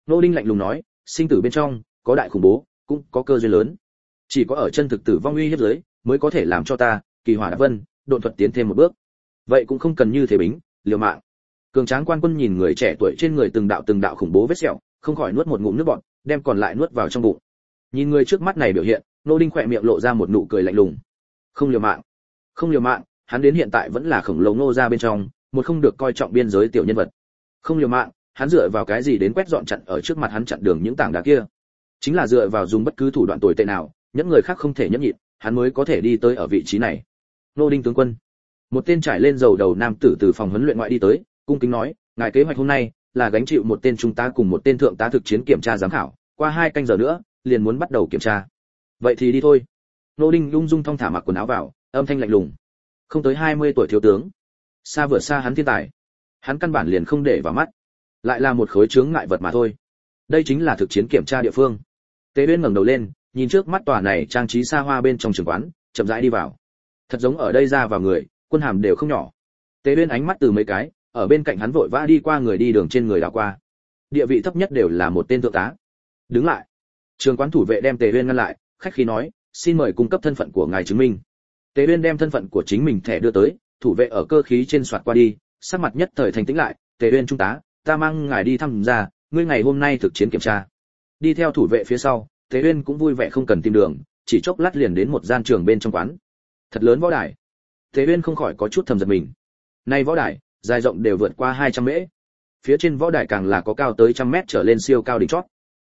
Ngô Đinh lạnh lùng nói, sinh tử bên trong có đại khủng bố, cũng có cơ duyên lớn. Chỉ có ở chân thực tử vong uy hiếp dưới, mới có thể làm cho ta, Kỳ Hỏa Đạp Vân, độn thuật tiến thêm một bước. Vậy cũng không cần như thế bính, liều mạng. Cường tráng quan quân nhìn người trẻ tuổi trên người từng đạo khủng bố vết sẹo, không khỏi nuốt một ngụm nước bọt, đem còn lại nuốt vào trong bụng. Nhìn người trước mắt này biểu hiện, Ngô Đinh khỏe miệng lộ ra một nụ cười lạnh lùng. Không liều mạng, không liều mạng, hắn đến hiện tại vẫn là khổng lồ Ngô gia bên trong, một không được coi trọng biên giới tiểu nhân vật. Không liều mạng, hắn dựa vào cái gì đến quét dọn chặn ở trước mặt hắn chặn đường những tảng đá kia? Chính là dựa vào dùng bất cứ thủ đoạn tồi tệ nào, những người khác không thể nhẫn nhịn, hắn mới có thể đi tới ở vị trí này. Ngô Đinh tướng quân, một tên trải lên dầu đầu nam tử từ phòng huấn luyện ngoại đi tới, cung kính nói, ngài kế hoạch hôm nay là gánh chịu một tên trung tá cùng một tên thượng tá thực chiến kiểm tra giám khảo, qua 2 canh giờ nữa liền muốn bắt đầu kiểm tra. Vậy thì đi thôi. Ngô Đinh ung dung thong thả mặc quần áo vào, âm thanh lạnh lùng. Không tới 20 tuổi thiếu tướng, xa vượt xa hắn thiên tài, hắn căn bản liền không để vào mắt, lại là một khối chướng ngại vật mà thôi. Đây chính là thực chiến kiểm tra địa phương. Tế Uyên ngẩng đầu lên, nhìn trước mắt tòa này trang trí xa hoa bên trong trường quán, chậm rãi đi vào. Thật giống ở đây ra vào người, quân hàm đều không nhỏ. Tế Uyên ánh mắt từ mấy cái, ở bên cạnh hắn vội vã đi qua người đi đường trên người đảo qua. Địa vị thấp nhất đều là một tên thượng tá. Đứng lại. Trường quán thủ vệ đem Tế Uyên ngăn lại, khách khí nói, xin mời cung cấp thân phận của ngài chứng minh. Tế Uyên đem thân phận của chính mình thẻ đưa tới, thủ vệ ở cơ khí trên soạt qua đi, sắc mặt nhất thời thành tĩnh lại, Tế Uyên trung tá, ta mang ngài đi thăm gia, ngươi ngày hôm nay thực chiến kiểm tra. Đi theo thủ vệ phía sau, Tế Uyên cũng vui vẻ không cần tìm đường, chỉ chốc lát liền đến một gian trường bên trong quán. Thật lớn võ đài. Tế Uyên không khỏi có chút thầm giật mình. Nay võ đài, dài rộng đều vượt qua 200 mễ. Phía trên võ đài càng là có cao tới 100 mét trở lên siêu cao đỉnh chót.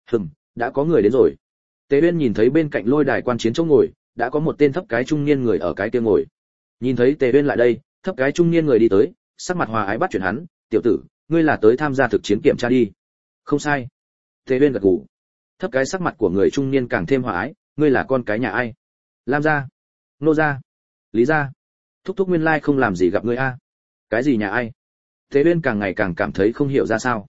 Đã có người đến rồi. Tế Uyên nhìn thấy bên cạnh lôi đài quan chiến chỗ ngồi, đã có một tên thấp cái trung niên người ở cái kia ngồi. Nhìn thấy Tế Uyên lại đây, thấp cái trung niên người đi tới, sắc mặt hòa ái bắt chuyện hắn, "Tiểu tử, ngươi là tới tham gia thực chiến kiểm tra đi." "Không sai." Tế Uyên gật gù. Thấp cái sắc mặt của người trung niên càng thêm hòa ái, "Ngươi là con cái nhà ai?" "Lam gia." "Nô gia." "Lý gia." "Thúc thúc nguyên lai không làm gì gặp ngươi a." "Cái gì nhà ai?" Tế Uyên càng ngày càng cảm thấy không hiểu ra sao.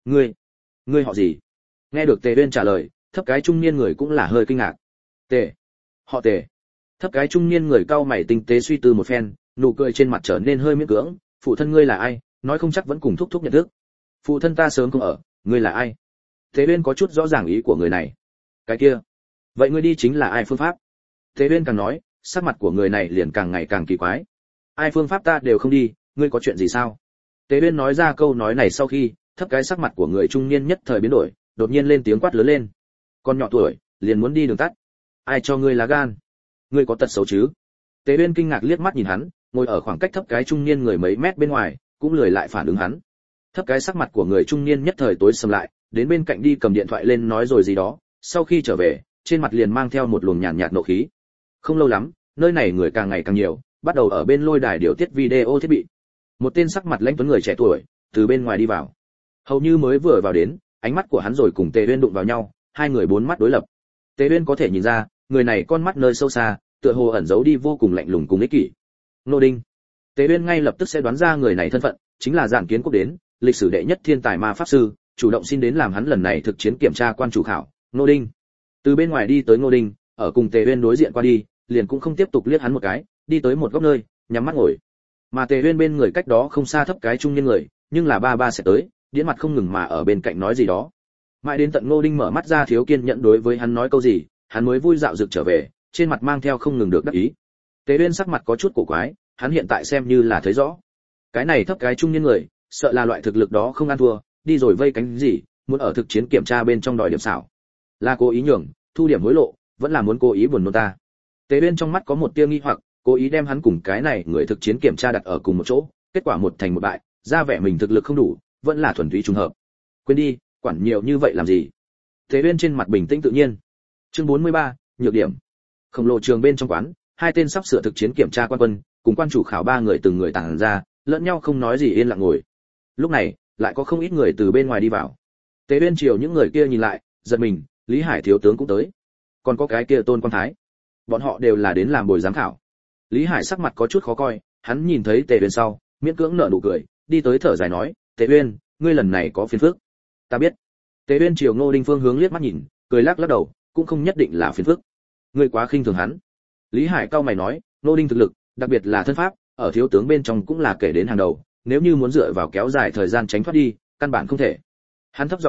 Ngươi họ gì?" Nghe được Tế Uyên trả lời, thấp cái trung niên người cũng là hơi kinh ngạc. "Tề, họ Tề." Thấp cái trung niên người cau mày tinh tế suy tư một phen, nụ cười trên mặt trở nên hơi miễn cưỡng, "Phụ thân ngươi là ai, nói không chắc vẫn cùng thúc thúc nhận thức." "Phụ thân ta sớm không ở, ngươi là ai?" Tế Uyên có chút rõ ràng ý của người này. "Cái kia, vậy ngươi đi chính là ai phương pháp?" Tế Uyên càng nói, sắc mặt của người này liền càng ngày càng kỳ quái. "Ai phương pháp ta đều không đi, ngươi có chuyện gì sao?" Tế Uyên nói ra câu nói này sau khi, thấp cái sắc mặt của người trung niên nhất thời biến đổi, đột nhiên lên tiếng quát lớn lên. "Con nhỏ tuổi, liền muốn đi đường tắt. Ai cho ngươi lá gan? Ngươi có tật xấu chứ?" Tế Uyên kinh ngạc liếc mắt nhìn hắn, ngồi ở khoảng cách thấp cái trung niên người mấy mét bên ngoài, cũng lười lại phản ứng hắn. Thấp cái sắc mặt của người trung niên nhất thời tối sầm lại, đến bên cạnh đi cầm điện thoại lên nói rồi gì đó, sau khi trở về, trên mặt liền mang theo một luồng nhàn nhạt nộ khí. Không lâu lắm, nơi này người càng ngày càng nhiều, bắt đầu ở bên lôi đài điều tiết video thiết bị. Một tên sắc mặt lãnh tuấn người trẻ tuổi từ bên ngoài đi vào. Hầu như mới vừa vào đến, ánh mắt của hắn rồi cùng Tề Uyên đụng vào nhau, hai người bốn mắt đối lập. Tề Uyên có thể nhìn ra, người này con mắt nơi sâu xa, tựa hồ ẩn giấu đi vô cùng lạnh lùng cùng ích kỷ. Ngô Đinh. Tề Uyên ngay lập tức sẽ đoán ra người này thân phận, chính là Giản Kiến Quốc đến, lịch sử đệ nhất thiên tài ma pháp sư, chủ động xin đến làm hắn lần này thực chiến kiểm tra quan chủ khảo. Ngô Đinh. Từ bên ngoài đi tới Ngô Đinh, ở cùng Tề Uyên đối diện qua đi, liền cũng không tiếp tục liếc hắn một cái, đi tới một góc nơi, nhắm mắt ngồi. Mà Tề Uyên bên người cách đó không xa thấp cái trung niên người, nhưng là ba sẽ tới, điễn mặt không ngừng mà ở bên cạnh nói gì đó. Mãi đến tận Ngô Đinh mở mắt ra thiếu kiên nhẫn đối với hắn nói câu gì, hắn mới vui dạo dực trở về, trên mặt mang theo không ngừng được đắc ý. Tề Uyên sắc mặt có chút cổ quái, hắn hiện tại xem như là thấy rõ. Cái này thấp cái trung niên người, sợ là loại thực lực đó không ăn thua, đi rồi vây cánh gì, muốn ở thực chiến kiểm tra bên trong đòi điểm xảo. Là cố ý nhường, thu điểm hối lộ, vẫn là muốn cố ý buồn nôn ta. Tề Uyên trong mắt có một tia nghi hoặc, cố ý đem hắn cùng cái này người thực chiến kiểm tra đặt ở cùng một chỗ, kết quả một thành một bại, ra vẻ mình thực lực không đủ, vẫn là thuần túy trùng hợp. Quên đi, quản nhiều như vậy làm gì? Tề Uyên trên mặt bình tĩnh tự nhiên. Chương 43, nhược điểm. Khổng lồ trường bên trong quán, hai tên sắp sửa thực chiến kiểm tra quan quân, cùng quan chủ khảo ba người từng người tản ra, lẫn nhau không nói gì yên lặng ngồi. Lúc này, lại có không ít người từ bên ngoài đi vào. Tề Uyên chiều những người kia nhìn lại, giật mình, Lý Hải thiếu tướng cũng tới. Còn có cái kia Tôn Quang Thái. Bọn họ đều là đến làm bồi giám khảo. Lý Hải sắc mặt có chút khó coi, hắn nhìn thấy Tề Uyên sau, miễn cưỡng nở nụ cười, đi tới thở dài nói, "Tề Uyên, ngươi lần này có phiền phức." "Ta biết." Tề Uyên chiều Ngô Đinh phương hướng liếc mắt nhìn, cười lắc lắc đầu, cũng không nhất định là phiền phức. "Ngươi quá khinh thường hắn." Lý Hải cau mày nói, "Ngô Đinh thực lực, đặc biệt là thân pháp, ở thiếu tướng bên trong cũng là kể đến hàng đầu, nếu như muốn dựa vào kéo dài thời gian tránh thoát đi, căn bản không thể." Hắn thấp giọng nói,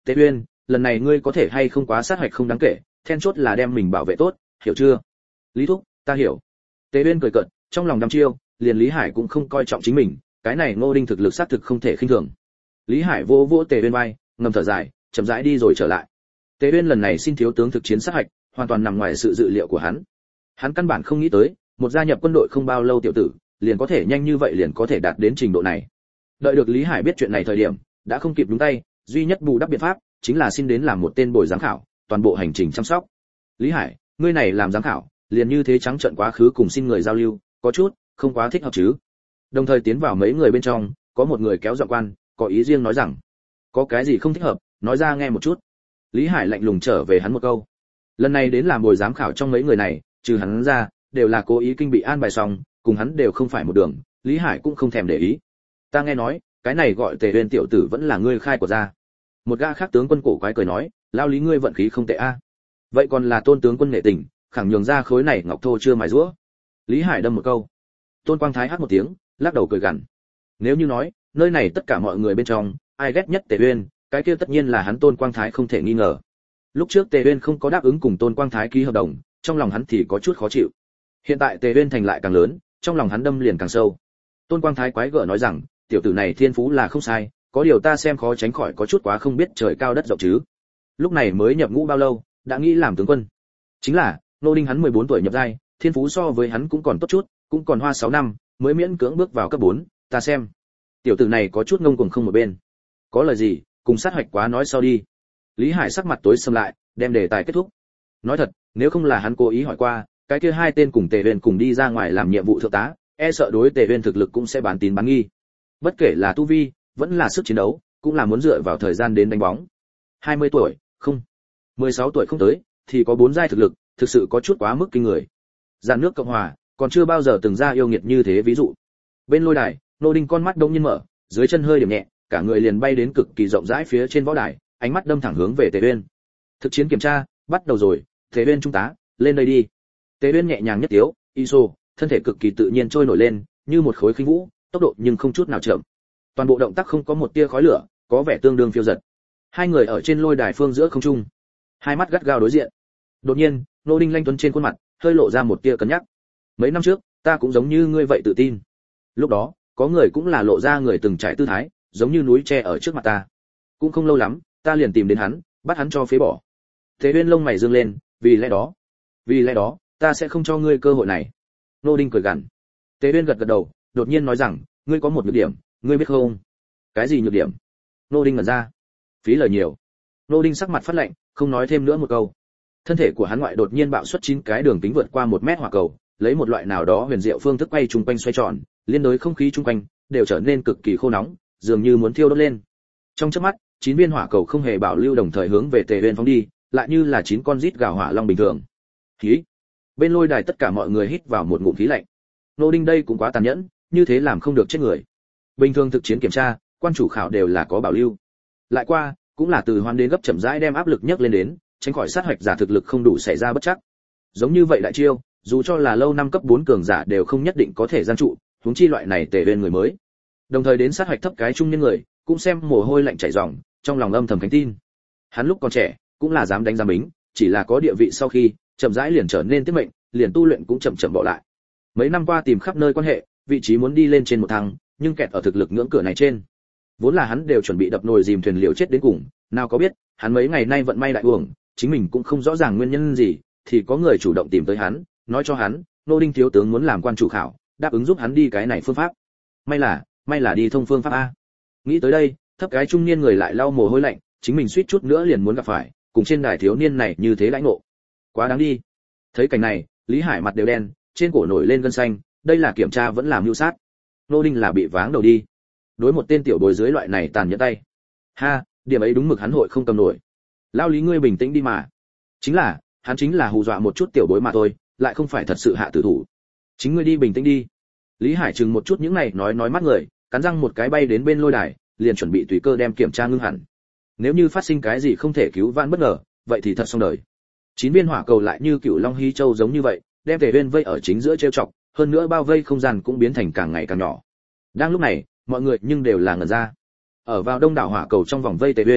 Tề Uyên, lần này ngươi có thể hay không quá sát hạch không đáng kể, then chốt là đem mình bảo vệ tốt, hiểu chưa? Lý thúc, ta hiểu. Tề Uyên cười cợt, trong lòng đăm chiêu, liền Lý Hải cũng không coi trọng chính mình, cái này Ngô Đinh thực lực xác thực không thể khinh thường. Lý Hải vỗ vỗ Tề Uyên vai, ngầm thở dài, chậm rãi đi rồi trở lại. Tề Uyên lần này xin thiếu tướng thực chiến sát hạch, hoàn toàn nằm ngoài sự dự liệu của hắn. Hắn căn bản không nghĩ tới, một gia nhập quân đội không bao lâu tiểu tử, liền có thể nhanh như vậy liền có thể đạt đến trình độ này. Đợi được Lý Hải biết chuyện này thời điểm, đã không kịp nhúng tay, duy nhất bù đắp biện pháp chính là xin đến làm một tên bồi giám khảo, toàn bộ hành trình chăm sóc. Lý Hải, ngươi này làm giám khảo, liền như thế trắng trợn quá khứ cùng xin người giao lưu, có chút không quá thích hợp chứ. Đồng thời tiến vào mấy người bên trong, có một người kéo giọng quan, có ý riêng nói rằng, có cái gì không thích hợp, nói ra nghe một chút. Lý Hải lạnh lùng trở về hắn một câu. Lần này đến làm bồi giám khảo trong mấy người này, trừ hắn ra, đều là cố ý kinh bị an bài xong, cùng hắn đều không phải một đường, Lý Hải cũng không thèm để ý. Ta nghe nói, cái này gọi Tề Uyên tiểu tử vẫn là ngươi khai của ra. Một gã khác tướng quân cổ quái cười nói, lao Lý ngươi vận khí không tệ a. Vậy còn là Tôn tướng quân nghệ tình, khẳng nhường ra khối này ngọc thô chưa mài rũa. Lý Hải đâm một câu. Tôn Quang Thái hát một tiếng, lắc đầu cười gằn. Nếu như nói, nơi này tất cả mọi người bên trong, ai ghét nhất Tề Uyên, cái kia tất nhiên là hắn Tôn Quang Thái không thể nghi ngờ. Lúc trước Tề Uyên không có đáp ứng cùng Tôn Quang Thái ký hợp đồng, trong lòng hắn thì có chút khó chịu. Hiện tại Tề Uyên thành lại càng lớn, trong lòng hắn đâm liền càng sâu. Tôn Quang Thái quái gở nói rằng, tiểu tử này thiên phú là không sai, có điều ta xem khó tránh khỏi có chút quá không biết trời cao đất rộng chứ. Lúc này mới nhập ngũ bao lâu, đã nghĩ làm tướng quân. Chính là, Ngô Đinh hắn 14 tuổi nhập giai, thiên phú so với hắn cũng còn tốt chút, cũng còn hoa 6 năm, mới miễn cưỡng bước vào cấp 4, ta xem. Tiểu tử này có chút ngông cuồng không một bên. Có lời gì, cùng sát hoạch quá nói sau đi. Lý Hải sắc mặt tối sầm lại, đem đề tài kết thúc. Nói thật, nếu không là hắn cố ý hỏi qua, cái kia hai tên cùng Tề Uyên cùng đi ra ngoài làm nhiệm vụ thượng tá, e sợ đối Tề Uyên thực lực cũng sẽ bán tín bán nghi. Bất kể là tu vi, vẫn là sức chiến đấu, cũng là muốn dựa vào thời gian đến đánh bóng. 20 tuổi, không. 16 tuổi không tới, thì có 4 giai thực lực, thực sự có chút quá mức kinh người. Giàn nước Cộng hòa, còn chưa bao giờ từng ra yêu nghiệt như thế ví dụ. Bên lôi đài, Ngô Đinh con mắt đông nhiên mở, dưới chân hơi điểm nhẹ, cả người liền bay đến cực kỳ rộng rãi phía trên võ đài, ánh mắt đâm thẳng hướng về Tề Uyên. Thực chiến kiểm tra, bắt đầu rồi, Tề Uyên trung tá, lên đây đi. Tề Uyên nhẹ nhàng nhất tiếu, iso, thân thể cực kỳ tự nhiên trôi nổi lên, như một khối khinh vũ, tốc độ nhưng không chút nào chậm. Toàn bộ động tác không có một tia khói lửa, có vẻ tương đương phiêu dật. Hai người ở trên lôi đài phương giữa không trung, hai mắt gắt gao đối diện. Đột nhiên, Ngô Đinh lanh tuấn trên khuôn mặt hơi lộ ra một tia cân nhắc. Mấy năm trước, ta cũng giống như ngươi vậy tự tin. Lúc đó, có người cũng là lộ ra người từng trải tư thái, giống như núi tre ở trước mặt ta. Cũng không lâu lắm, ta liền tìm đến hắn, bắt hắn cho phế bỏ. Thế Uyên lông mày dương lên, vì lẽ đó, ta sẽ không cho ngươi cơ hội này. Ngô Đinh cười gằn. Thế Uyên gật gật đầu, đột nhiên nói rằng, ngươi có một nhược điểm, ngươi biết không? Cái gì nhược điểm? Ngô Đinh ngẩn ra. Phí lời nhiều. Ngô Đinh sắc mặt phát lạnh, không nói thêm nữa một câu. Thân thể của hắn ngoại đột nhiên bạo xuất 9 cái đường kính vượt qua 1 mét hỏa cầu, lấy một loại nào đó huyền diệu phương thức quay trung quanh xoay tròn, liên đối không khí trung quanh đều trở nên cực kỳ khô nóng, dường như muốn thiêu đốt lên. Trong chớp mắt, 9 viên hỏa cầu không hề bảo lưu đồng thời hướng về Tề Uyên phóng đi, lại như là 9 con rít gào hỏa long bình thường. Khí. Bên lôi đài tất cả mọi người hít vào một ngụm khí lạnh. Ngô Đinh đây cũng quá tàn nhẫn, như thế làm không được chết người. Bình thường thực chiến kiểm tra, quan chủ khảo đều là có bảo lưu. Lại qua, cũng là từ hoan đến gấp chậm rãi đem áp lực nhấc lên đến, tránh khỏi sát hoạch giả thực lực không đủ xảy ra bất chắc. Giống như vậy đại chiêu, dù cho là lâu năm cấp 4 cường giả đều không nhất định có thể gian trụ, huống chi loại này Tề Uyên người mới. Đồng thời đến sát hoạch thấp cái trung niên người, cũng xem mồ hôi lạnh chảy ròng, trong lòng âm thầm khánh tin. Hắn lúc còn trẻ, cũng là dám đánh dám bính, chỉ là có địa vị sau khi, chậm rãi liền trở nên tiết mệnh, liền tu luyện cũng chậm chậm bỏ lại. Mấy năm qua tìm khắp nơi quan hệ, vị trí muốn đi lên trên một thang, nhưng kẹt ở thực lực ngưỡng cửa này trên. Vốn là hắn đều chuẩn bị đập nồi dìm thuyền liều chết đến cùng, nào có biết, hắn mấy ngày nay vận may đại uổng, chính mình cũng không rõ ràng nguyên nhân gì, thì có người chủ động tìm tới hắn, nói cho hắn, Ngô Đinh thiếu tướng muốn làm quan chủ khảo, đáp ứng giúp hắn đi cái này phương pháp. May là đi thông phương pháp a. Nghĩ tới đây, thấp cái trung niên người lại lau mồ hôi lạnh, chính mình suýt chút nữa liền muốn gặp phải, cùng trên đài thiếu niên này như thế lãnh ngộ. Quá đáng đi. Thấy cảnh này, Lý Hải mặt đều đen, trên cổ nổi lên gân xanh, đây là kiểm tra vẫn làm mưu sát. Ngô Đinh là bị váng đầu đi. Đối một tên tiểu bối dưới loại này tàn nhẫn tay. Ha, điểm ấy đúng mực hắn hội không cầm nổi. Lao Lý ngươi bình tĩnh đi mà. Hắn chính là hù dọa một chút tiểu bối mà thôi, lại không phải thật sự hạ tử thủ. Chính ngươi đi bình tĩnh đi. Lý Hải chừng một chút những này nói mắt người, cắn răng một cái bay đến bên lôi đài, liền chuẩn bị tùy cơ đem kiểm tra ngưng hẳn. Nếu như phát sinh cái gì không thể cứu vãn bất ngờ, vậy thì thật xong đời. 9 viên hỏa cầu lại như cựu long hí châu giống như vậy, đem Tề Uyên vây ở chính giữa trêu chọc, hơn nữa bao vây không gian cũng biến thành càng ngày càng nhỏ. Đang lúc này, mọi người nhưng đều là ngẩn ra. Ở vào đông đảo hỏa cầu trong vòng vây Tề Uyên,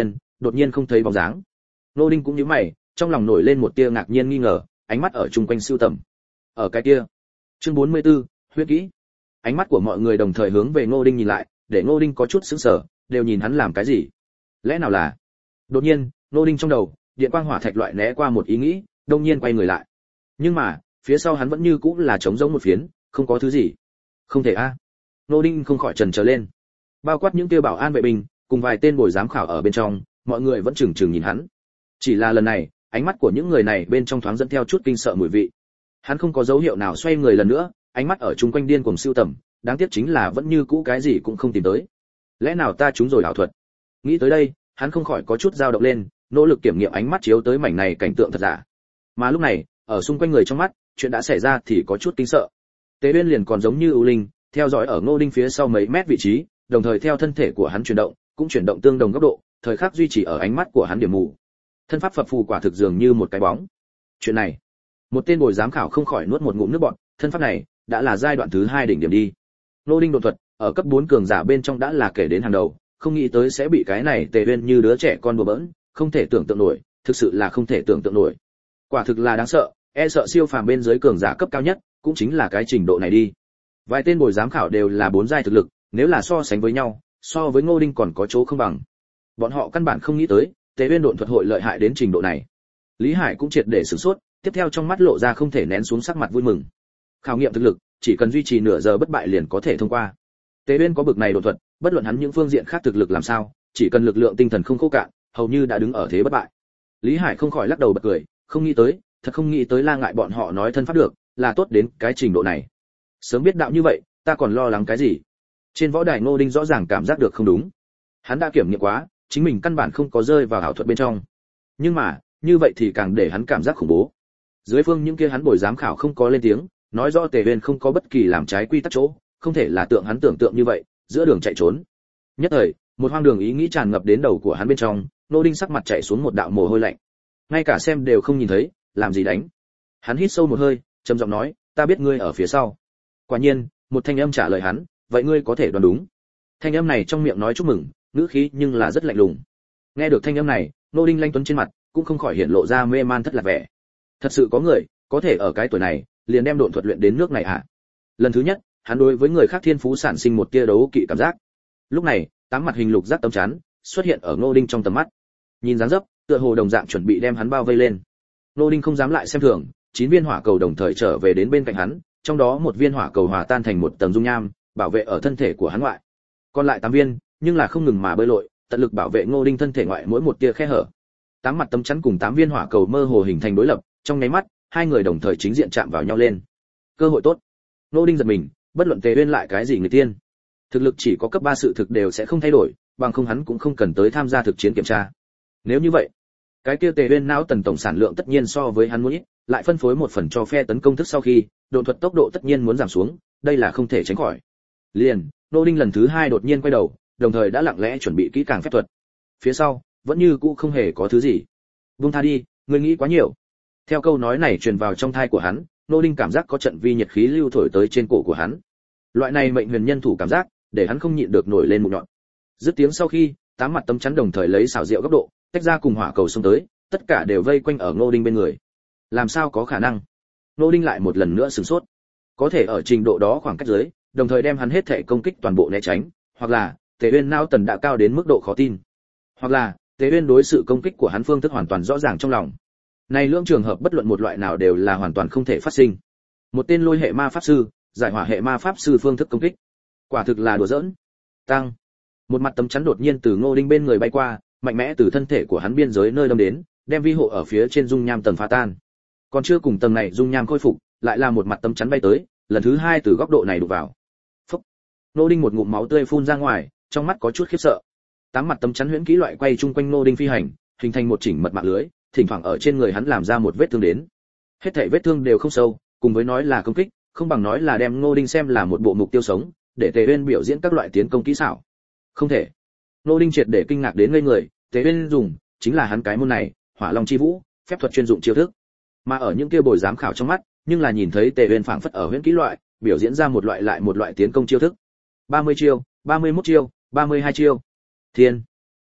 đột nhiên không thấy bóng dáng. Ngô Đinh cũng nhíu mày, trong lòng nổi lên một tia ngạc nhiên nghi ngờ, ánh mắt ở chung quanh sưu tầm. Ở cái kia, chương 44, huyết kỹ. Ánh mắt của mọi người đồng thời hướng về Ngô Đinh nhìn lại, để Ngô Đinh có chút sững sờ, đều nhìn hắn làm cái gì? Lẽ nào là? Đột nhiên, Ngô Đinh trong đầu, điện quang hỏa thạch loại né qua một ý nghĩ, đột nhiên quay người lại. Nhưng mà, phía sau hắn vẫn như cũ là trống rỗng một phiến, không có thứ gì. Không thể a. Ngô Đinh không khỏi chần chờ lên. Bao quát những kia bảo an vệ binh, cùng vài tên bồi giám khảo ở bên trong, mọi người vẫn chừng chừng nhìn hắn. Chỉ là lần này, ánh mắt của những người này bên trong thoáng dẫn theo chút kinh sợ mùi vị. Hắn không có dấu hiệu nào xoay người lần nữa, ánh mắt ở chung quanh điên cuồng sưu tầm, đáng tiếc chính là vẫn như cũ cái gì cũng không tìm tới. Lẽ nào ta trúng rồi ảo thuật? Nghĩ tới đây, hắn không khỏi có chút dao động lên, nỗ lực kiểm nghiệm ánh mắt chiếu tới mảnh này cảnh tượng thật giả. Mà lúc này, ở xung quanh người trong mắt, chuyện đã xảy ra thì có chút kinh sợ. Tế Uyên liền còn giống như ưu linh, theo dõi ở Ngô Đinh phía sau mấy mét vị trí, đồng thời theo thân thể của hắn chuyển động, cũng chuyển động tương đồng góc độ, thời khắc duy trì ở ánh mắt của hắn điểm mù. Thân pháp phập phù quả thực dường như một cái bóng. Chuyện này, một tên bồi giám khảo không khỏi nuốt một ngụm nước bọt, thân pháp này đã là giai đoạn thứ 2 đỉnh điểm đi. Ngô Đinh đột thuật, ở cấp 4 cường giả bên trong đã là kể đến hàng đầu, không nghĩ tới sẽ bị cái này Tề Uyên như đứa trẻ con đùa bỡn, không thể tưởng tượng nổi, thực sự là không thể tưởng tượng nổi. Quả thực là đáng sợ, e sợ siêu phàm bên dưới cường giả cấp cao nhất, cũng chính là cái trình độ này đi. Vài tên bồi giám khảo đều là 4 giai thực lực, nếu là so sánh với nhau, so với Ngô Đinh còn có chỗ không bằng. Bọn họ căn bản không nghĩ tới, Tề Uyên độn thuật hội lợi hại đến trình độ này. Lý Hải cũng triệt để sửng sốt, tiếp theo trong mắt lộ ra không thể nén xuống sắc mặt vui mừng. Khảo nghiệm thực lực, chỉ cần duy trì nửa giờ bất bại liền có thể thông qua. Tề Uyên có bực này độn thuật, bất luận hắn những phương diện khác thực lực làm sao, chỉ cần lực lượng tinh thần không khô cạn, hầu như đã đứng ở thế bất bại. Lý Hải không khỏi lắc đầu bật cười, không nghĩ tới, thật không nghĩ tới La Ngại bọn họ nói thân pháp được, là tốt đến cái trình độ này. Sớm biết đạo như vậy, ta còn lo lắng cái gì? Trên võ đài Ngô Đinh rõ ràng cảm giác được không đúng. Hắn đã kiểm nghiệm quá, chính mình căn bản không có rơi vào ảo thuật bên trong. Nhưng mà, như vậy thì càng để hắn cảm giác khủng bố. Dưới phương những kia hắn bồi giám khảo không có lên tiếng, nói rõ Tề Uyên không có bất kỳ làm trái quy tắc chỗ, không thể là tượng hắn tưởng tượng như vậy, giữa đường chạy trốn. Nhất thời, một hoang đường ý nghĩ tràn ngập đến đầu của hắn bên trong, Ngô Đinh sắc mặt chảy xuống một đạo mồ hôi lạnh. Ngay cả xem đều không nhìn thấy, làm gì đánh? Hắn hít sâu một hơi, trầm giọng nói, ta biết ngươi ở phía sau. Quả nhiên, một thanh âm trả lời hắn, vậy ngươi có thể đoán đúng. Thanh âm này trong miệng nói chúc mừng, ngữ khí nhưng là rất lạnh lùng. Nghe được thanh âm này, Ngô Đinh lanh tuấn trên mặt cũng không khỏi hiện lộ ra mê man thất lạc vẻ. Thật sự có người có thể ở cái tuổi này liền đem độn thuật luyện đến nước này hả? Lần thứ nhất, hắn đối với người khác thiên phú sản sinh một tia đấu kỵ cảm giác. Lúc này, tám mặt hình lục giác tấm chắn xuất hiện ở Ngô Đinh trong tầm mắt. Nhìn dáng dấp, tựa hồ đồng dạng chuẩn bị đem hắn bao vây lên. Ngô Đinh không dám lại xem thường, 9 viên hỏa cầu đồng thời trở về đến bên cạnh hắn, trong đó một viên hỏa cầu hòa tan thành một tầng dung nham, bảo vệ ở thân thể của hắn ngoại. Còn lại 8 viên, nhưng là không ngừng mà bơi lội, tận lực bảo vệ Ngô Đinh thân thể ngoại mỗi một tia khe hở. 8 mặt tấm chắn cùng 8 viên hỏa cầu mơ hồ hình thành đối lập, trong nháy mắt, hai người đồng thời chính diện chạm vào nhau lên. Cơ hội tốt. Ngô Đinh giật mình, bất luận Tề Uyên lại cái gì người tiên, thực lực chỉ có cấp 3 sự thực đều sẽ không thay đổi, bằng không hắn cũng không cần tới tham gia thực chiến kiểm tra. Nếu như vậy, cái kia Tề Uyên não tần tổng sản lượng tất nhiên so với hắn muốn ít, lại phân phối một phần cho phe tấn công thức sau khi, độn thuật tốc độ tất nhiên muốn giảm xuống, đây là không thể tránh khỏi. Liền, Ngô Đinh lần thứ 2 đột nhiên quay đầu, đồng thời đã lặng lẽ chuẩn bị kỹ càng phép thuật. Phía sau, vẫn như cũ không hề có thứ gì. Buông tha đi, ngươi nghĩ quá nhiều. Theo câu nói này truyền vào trong tai của hắn, Ngô Đinh cảm giác có trận vi nhiệt khí lưu thổi tới trên cổ của hắn. Loại này mệnh huyền nhân thủ cảm giác, để hắn không nhịn được nổi lên mụn nhọn. Dứt tiếng sau khi, 8 mặt tấm chắn đồng thời lấy xảo diệu góc độ, tách ra cùng hỏa cầu xông tới, tất cả đều vây quanh ở Ngô Đinh bên người. Làm sao có khả năng? Ngô Đinh lại một lần nữa sửng sốt. Có thể ở trình độ đó khoảng cách dưới, đồng thời đem hắn hết thể công kích toàn bộ né tránh, hoặc là Tề Uyên não tần đã cao đến mức độ khó tin, hoặc là Tề Uyên đối sự công kích của hắn phương thức hoàn toàn rõ ràng trong lòng. Này lưỡng trường hợp bất luận một loại nào đều là hoàn toàn không thể phát sinh. Một tên lôi hệ ma pháp sư, giải hỏa hệ ma pháp sư phương thức công kích, quả thực là đùa giỡn. Tăng, một mặt tấm chắn đột nhiên từ Ngô Đinh bên người bay qua, mạnh mẽ từ thân thể của hắn biên giới nơi đâm đến, đem vi hộ ở phía trên dung nham tầng phá tan. Còn chưa cùng tầng này dung nham khôi phục, lại là một mặt tấm chắn bay tới, lần thứ 2 từ góc độ này đụng vào. Phốc. Ngô Đinh một ngụm máu tươi phun ra ngoài, trong mắt có chút khiếp sợ. 8 mặt tấm chắn huyễn kỹ loại quay chung quanh Ngô Đinh phi hành, hình thành một chỉnh mật mạng lưới, thỉnh thoảng ở trên người hắn làm ra một vết thương đến. Hết thảy vết thương đều không sâu, cùng với nói là công kích, không bằng nói là đem Ngô Đinh xem là một bộ mục tiêu sống, để Tề Uyên biểu diễn các loại tiến công kỹ xảo. Không thể. Ngô Đinh triệt để kinh ngạc đến ngây người, Tề Uyên dùng chính là hắn cái môn này, Hỏa Long chi vũ, phép thuật chuyên dụng chiêu thức. Mà ở những kia bồi giám khảo trong mắt, nhưng là nhìn thấy Tề Uyên phảng phất ở huyễn kỹ loại, biểu diễn ra một loại lại một loại tiến công chiêu thức. 30 chiêu, 31 chiêu, 32 chiêu. Thiên.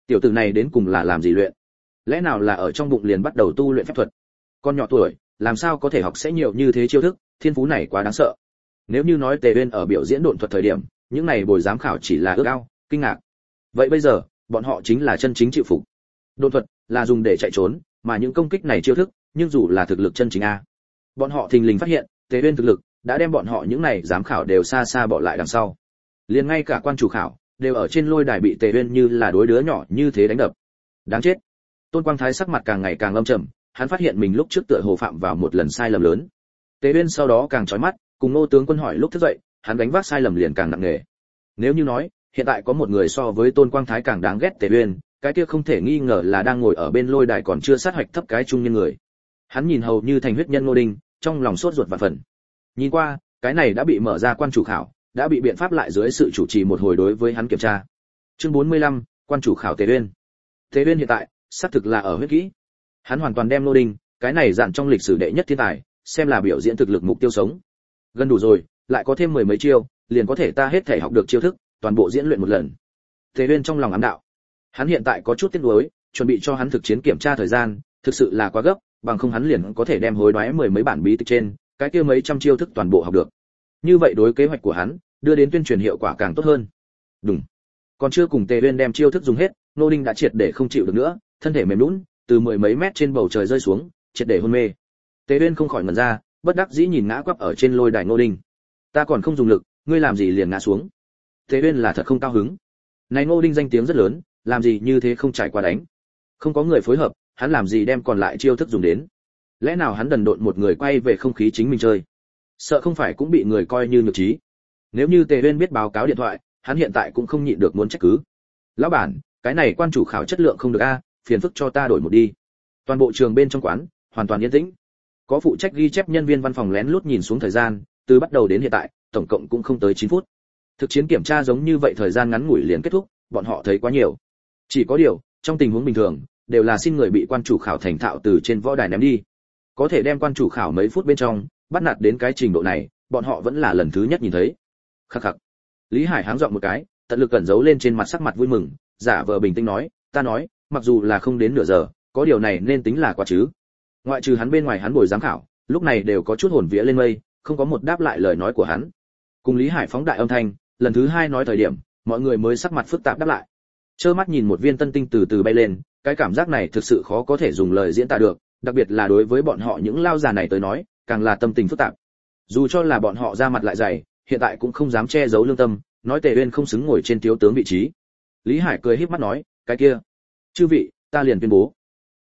Tiểu tử này đến cùng là làm gì luyện? Lẽ nào là ở trong bụng liền bắt đầu tu luyện phép thuật? Con nhỏ tuổi, làm sao có thể học sẽ nhiều như thế chiêu thức, thiên phú này quá đáng sợ. Nếu như nói Tề Uyên ở biểu diễn độn thuật thời điểm, những này bồi giám khảo chỉ là ước ao, kinh ngạc. Vậy bây giờ, bọn họ chính là chân chính chịu phục. Độn thuật là dùng để chạy trốn, mà những công kích này chiêu thức, nhưng dù là thực lực chân chính a. Bọn họ thình lình phát hiện, Tề Uyên thực lực đã đem bọn họ những này giám khảo đều xa xa bỏ lại đằng sau. Liền ngay cả quan chủ khảo đều ở trên lôi đài bị Tề Uyên như là đối đứa nhỏ như thế đánh đập. Đáng chết. Tôn Quang Thái sắc mặt càng ngày càng âm trầm, hắn phát hiện mình lúc trước tựa hồ phạm vào một lần sai lầm lớn. Tề Uyên sau đó càng chói mắt, cùng Ngô tướng quân hỏi lúc thức dậy, hắn gánh vác sai lầm liền càng nặng nề. Nếu như nói, hiện tại có một người so với Tôn Quang Thái càng đáng ghét Tề Uyên, cái kia không thể nghi ngờ là đang ngồi ở bên lôi đài còn chưa sát hoạch thấp cái trung niên người. Hắn nhìn hầu như thành huyết nhân Ngô Đình, trong lòng sốt ruột vạn phần. Nhìn qua, cái này đã bị mở ra quan chủ khảo, đã bị biện pháp lại dưới sự chủ trì một hồi đối với hắn kiểm tra. Chương 45, quan chủ khảo Tề Uyên. Tề Uyên hiện tại, xác thực là ở huyết kỹ. Hắn hoàn toàn đem Ngô Đình, cái này dạn trong lịch sử đệ nhất thiên tài, xem là biểu diễn thực lực mục tiêu sống. Gần đủ rồi, lại có thêm mười mấy chiêu, liền có thể ta hết thể học được chiêu thức, toàn bộ diễn luyện một lần. Tề Uyên trong lòng ám đạo. Hắn hiện tại có chút tiếc nuối, chuẩn bị cho hắn thực chiến kiểm tra thời gian, thực sự là quá gấp, bằng không hắn liền có thể đem hối đoái mười mấy bản bí tịch trên, cái kia mấy trăm chiêu thức toàn bộ học được. Như vậy đối kế hoạch của hắn, đưa đến tuyên truyền hiệu quả càng tốt hơn. Đúng. Còn chưa cùng Tề Uyên đem chiêu thức dùng hết, Ngô Đình đã triệt để không chịu được nữa, thân thể mềm nhũn, từ mười mấy mét trên bầu trời rơi xuống, triệt để hôn mê. Tề Uyên không khỏi ngẩn ra, bất đắc dĩ nhìn ngã quắp ở trên lôi đài Ngô Đình. Ta còn không dùng lực, ngươi làm gì liền ngã xuống? Tề Uyên là thật không cao hứng. Này Ngô Đình danh tiếng rất lớn, làm gì như thế không trải qua đánh? Không có người phối hợp, hắn làm gì đem còn lại chiêu thức dùng đến? Lẽ nào hắn đần độn một người quay về không khí chính mình chơi? Sợ không phải cũng bị người coi như nhược trí. Nếu như Tề Uyên biết báo cáo điện thoại, hắn hiện tại cũng không nhịn được muốn trách cứ. Lão bản, cái này quan chủ khảo chất lượng không được a, phiền phức cho ta đổi một đi. Toàn bộ trường bên trong quán hoàn toàn yên tĩnh. Có phụ trách ghi chép nhân viên văn phòng lén lút nhìn xuống thời gian, từ bắt đầu đến hiện tại, tổng cộng cũng không tới 9 phút. Thực chiến kiểm tra giống như vậy thời gian ngắn ngủi liền kết thúc, bọn họ thấy quá nhiều. Chỉ có điều, trong tình huống bình thường, đều là xin người bị quan chủ khảo thành thạo từ trên võ đài ném đi. Có thể đem quan chủ khảo mấy phút bên trong, bắt nạt đến cái trình độ này, bọn họ vẫn là lần thứ nhất nhìn thấy. Khắc khắc. Lý Hải háng giọng một cái, tận lực cẩn giấu lên trên mặt sắc mặt vui mừng, giả vờ bình tĩnh nói, ta nói, mặc dù là không đến nửa giờ, có điều này nên tính là quá chứ. Ngoại trừ hắn bên ngoài hắn bồi giám khảo, lúc này đều có chút hồn vía lên mây, không có một đáp lại lời nói của hắn. Cùng Lý Hải phóng đại âm thanh, lần thứ hai nói thời điểm, mọi người mới sắc mặt phức tạp đáp lại. Trơ mắt nhìn một viên tân tinh từ từ bay lên, cái cảm giác này thực sự khó có thể dùng lời diễn tả được, đặc biệt là đối với bọn họ những lao già này tới nói, càng là tâm tình phức tạp. Dù cho là bọn họ ra mặt lại dày, hiện tại cũng không dám che giấu lương tâm, nói Tề Uyên không xứng ngồi trên thiếu tướng vị trí. Lý Hải cười híp mắt nói, cái kia, chư vị, ta liền tuyên bố.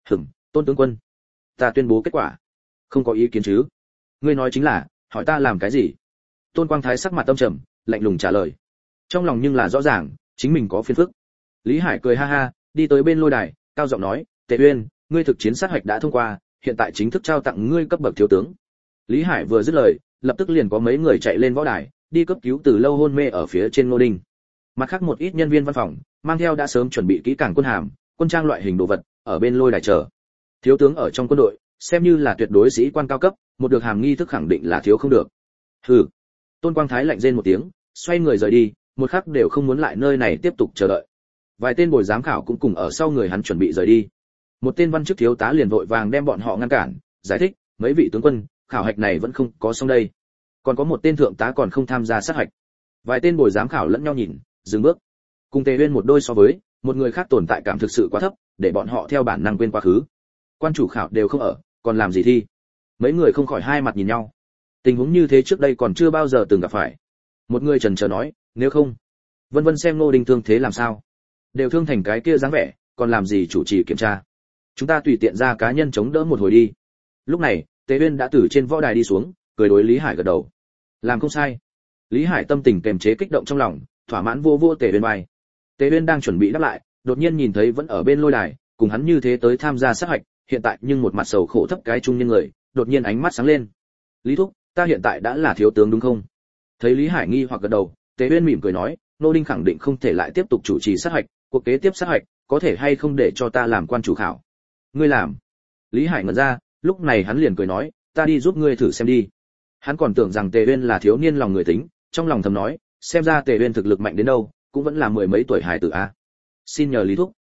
Tôn tướng quân, ta tuyên bố kết quả. Không có ý kiến chứ? Ngươi nói chính là, hỏi ta làm cái gì? Tôn Quang Thái sắc mặt âm trầm, lạnh lùng trả lời. Trong lòng nhưng là rõ ràng, chính mình có phiền phức. Lý Hải cười ha ha, đi tới bên lôi đài, cao giọng nói, Tề Uyên, ngươi thực chiến sát hoạch đã thông qua, hiện tại chính thức trao tặng ngươi cấp bậc thiếu tướng. Lý Hải vừa dứt lời, lập tức liền có mấy người chạy lên võ đài, đi cấp cứu từ lâu hôn mê ở phía trên Ngô Đình. Mặt khác một ít nhân viên văn phòng, mang theo đã sớm chuẩn bị kỹ càng quân hàm, quân trang loại hình đồ vật, ở bên lôi đài chờ. Thiếu tướng ở trong quân đội, xem như là tuyệt đối sĩ quan cao cấp, một được hàm nghi thức khẳng định là thiếu không được. Hừ. Tôn Quang Thái lạnh rên một tiếng, xoay người rời đi, một khắc đều không muốn lại nơi này tiếp tục chờ đợi. Vài tên bồi giám khảo cũng cùng ở sau người hắn chuẩn bị rời đi. Một tên văn chức thiếu tá liền vội vàng đem bọn họ ngăn cản, giải thích, mấy vị tướng quân, khảo hạch này vẫn không có xong đây. Còn có một tên thượng tá còn không tham gia sát hạch. Vài tên bồi giám khảo lẫn nhau nhìn, dừng bước. Cùng Tề Uyên một đôi so với, một người khác tồn tại cảm thực sự quá thấp, để bọn họ theo bản năng quên quá khứ. Quan chủ khảo đều không ở, còn làm gì thi? Mấy người không khỏi hai mặt nhìn nhau. Tình huống như thế trước đây còn chưa bao giờ từng gặp phải. Một người chần chờ nói, nếu không, Vân Vân xem Ngô Đình thương thế làm sao? Đều thương thành cái kia dáng vẻ, còn làm gì chủ trì kiểm tra? Chúng ta tùy tiện ra cá nhân chống đỡ một hồi đi. Lúc này, Tề Uyên đã từ trên võ đài đi xuống, cười đối Lý Hải gật đầu. Làm không sai. Lý Hải tâm tình kềm chế kích động trong lòng, thỏa mãn vô vô Tề Uyên vai. Tề Uyên đang chuẩn bị đáp lại, đột nhiên nhìn thấy vẫn ở bên lôi đài, cùng hắn như thế tới tham gia sát hạch, hiện tại nhưng một mặt sầu khổ thấp cái trung niên người, đột nhiên ánh mắt sáng lên. Lý thúc, ta hiện tại đã là thiếu tướng đúng không? Thấy Lý Hải nghi hoặc gật đầu, Tề Uyên mỉm cười nói, Nô Đinh khẳng định không thể lại tiếp tục chủ trì sát hạch, cuộc kế tiếp sát hạch, có thể hay không để cho ta làm quan chủ khảo? Ngươi làm? Lý Hải ngẩn ra, lúc này hắn liền cười nói, ta đi giúp ngươi thử xem đi. Hắn còn tưởng rằng Tề Uyên là thiếu niên lòng người tính, trong lòng thầm nói, xem ra Tề Uyên thực lực mạnh đến đâu, cũng vẫn là mười mấy tuổi hài tử a. Xin nhờ Lý thúc.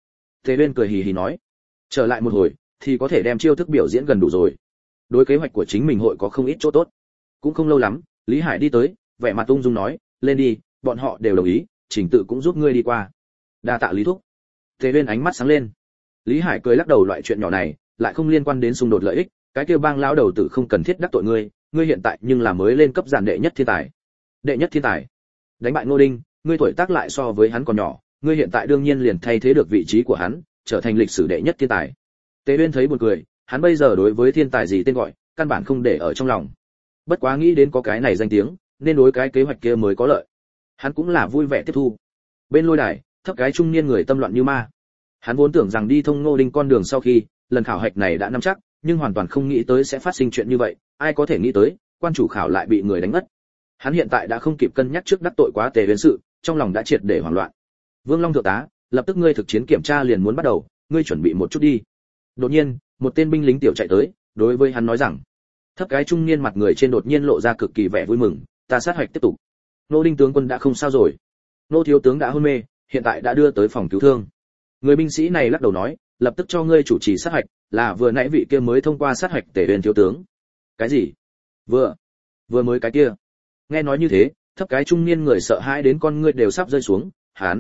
Tề Uyên cười hì hì nói, trở lại một hồi thì có thể đem chiêu thức biểu diễn gần đủ rồi. Đối kế hoạch của chính mình hội có không ít chỗ tốt. Cũng không lâu lắm, Lý Hải đi tới, vẻ mặt ung dung nói, lên đi, bọn họ đều đồng ý, trình tự cũng giúp ngươi đi qua. Đa tạ Lý thúc. Tề Uyên ánh mắt sáng lên. Lý Hải cười lắc đầu, loại chuyện nhỏ này lại không liên quan đến xung đột lợi ích, cái kia bang lão đầu tử không cần thiết đắc tội ngươi, ngươi hiện tại nhưng là mới lên cấp giản đệ nhất thiên tài. Đệ nhất thiên tài? Đánh bại Ngô Đinh, ngươi tuổi tác lại so với hắn còn nhỏ, ngươi hiện tại đương nhiên liền thay thế được vị trí của hắn, trở thành lịch sử đệ nhất thiên tài. Tề Uyên thấy buồn cười, hắn bây giờ đối với thiên tài gì tên gọi, căn bản không để ở trong lòng. Bất quá nghĩ đến có cái này danh tiếng, nên đối cái kế hoạch kia mới có lợi. Hắn cũng là vui vẻ tiếp thu. Bên lôi đài, thấp cái trung niên người tâm loạn như ma. Hắn vốn tưởng rằng đi thông Ngô Đinh con đường sau khi, lần khảo hạch này đã nắm chắc, nhưng hoàn toàn không nghĩ tới sẽ phát sinh chuyện như vậy, ai có thể nghĩ tới, quan chủ khảo lại bị người đánh mất. Hắn hiện tại đã không kịp cân nhắc trước đắc tội quá Tề Uyên sự, trong lòng đã triệt để hoảng loạn. Vương Long thượng tá, lập tức ngươi thực chiến kiểm tra liền muốn bắt đầu, ngươi chuẩn bị một chút đi. Đột nhiên, một tên binh lính tiểu chạy tới, đối với hắn nói rằng, thấp cái trung niên mặt người trên đột nhiên lộ ra cực kỳ vẻ vui mừng, ta sát hoạch tiếp tục. Ngô Đinh tướng quân đã không sao rồi. Ngô thiếu tướng đã hôn mê, hiện tại đã đưa tới phòng cứu thương. Người binh sĩ này lắc đầu nói, lập tức cho ngươi chủ trì sát hoạch, là vừa nãy vị kia mới thông qua sát hoạch Tề Uyên thiếu tướng. Cái gì? Vừa mới cái kia. Nghe nói như thế, thấp cái trung niên người sợ hãi đến con ngươi đều sắp rơi xuống,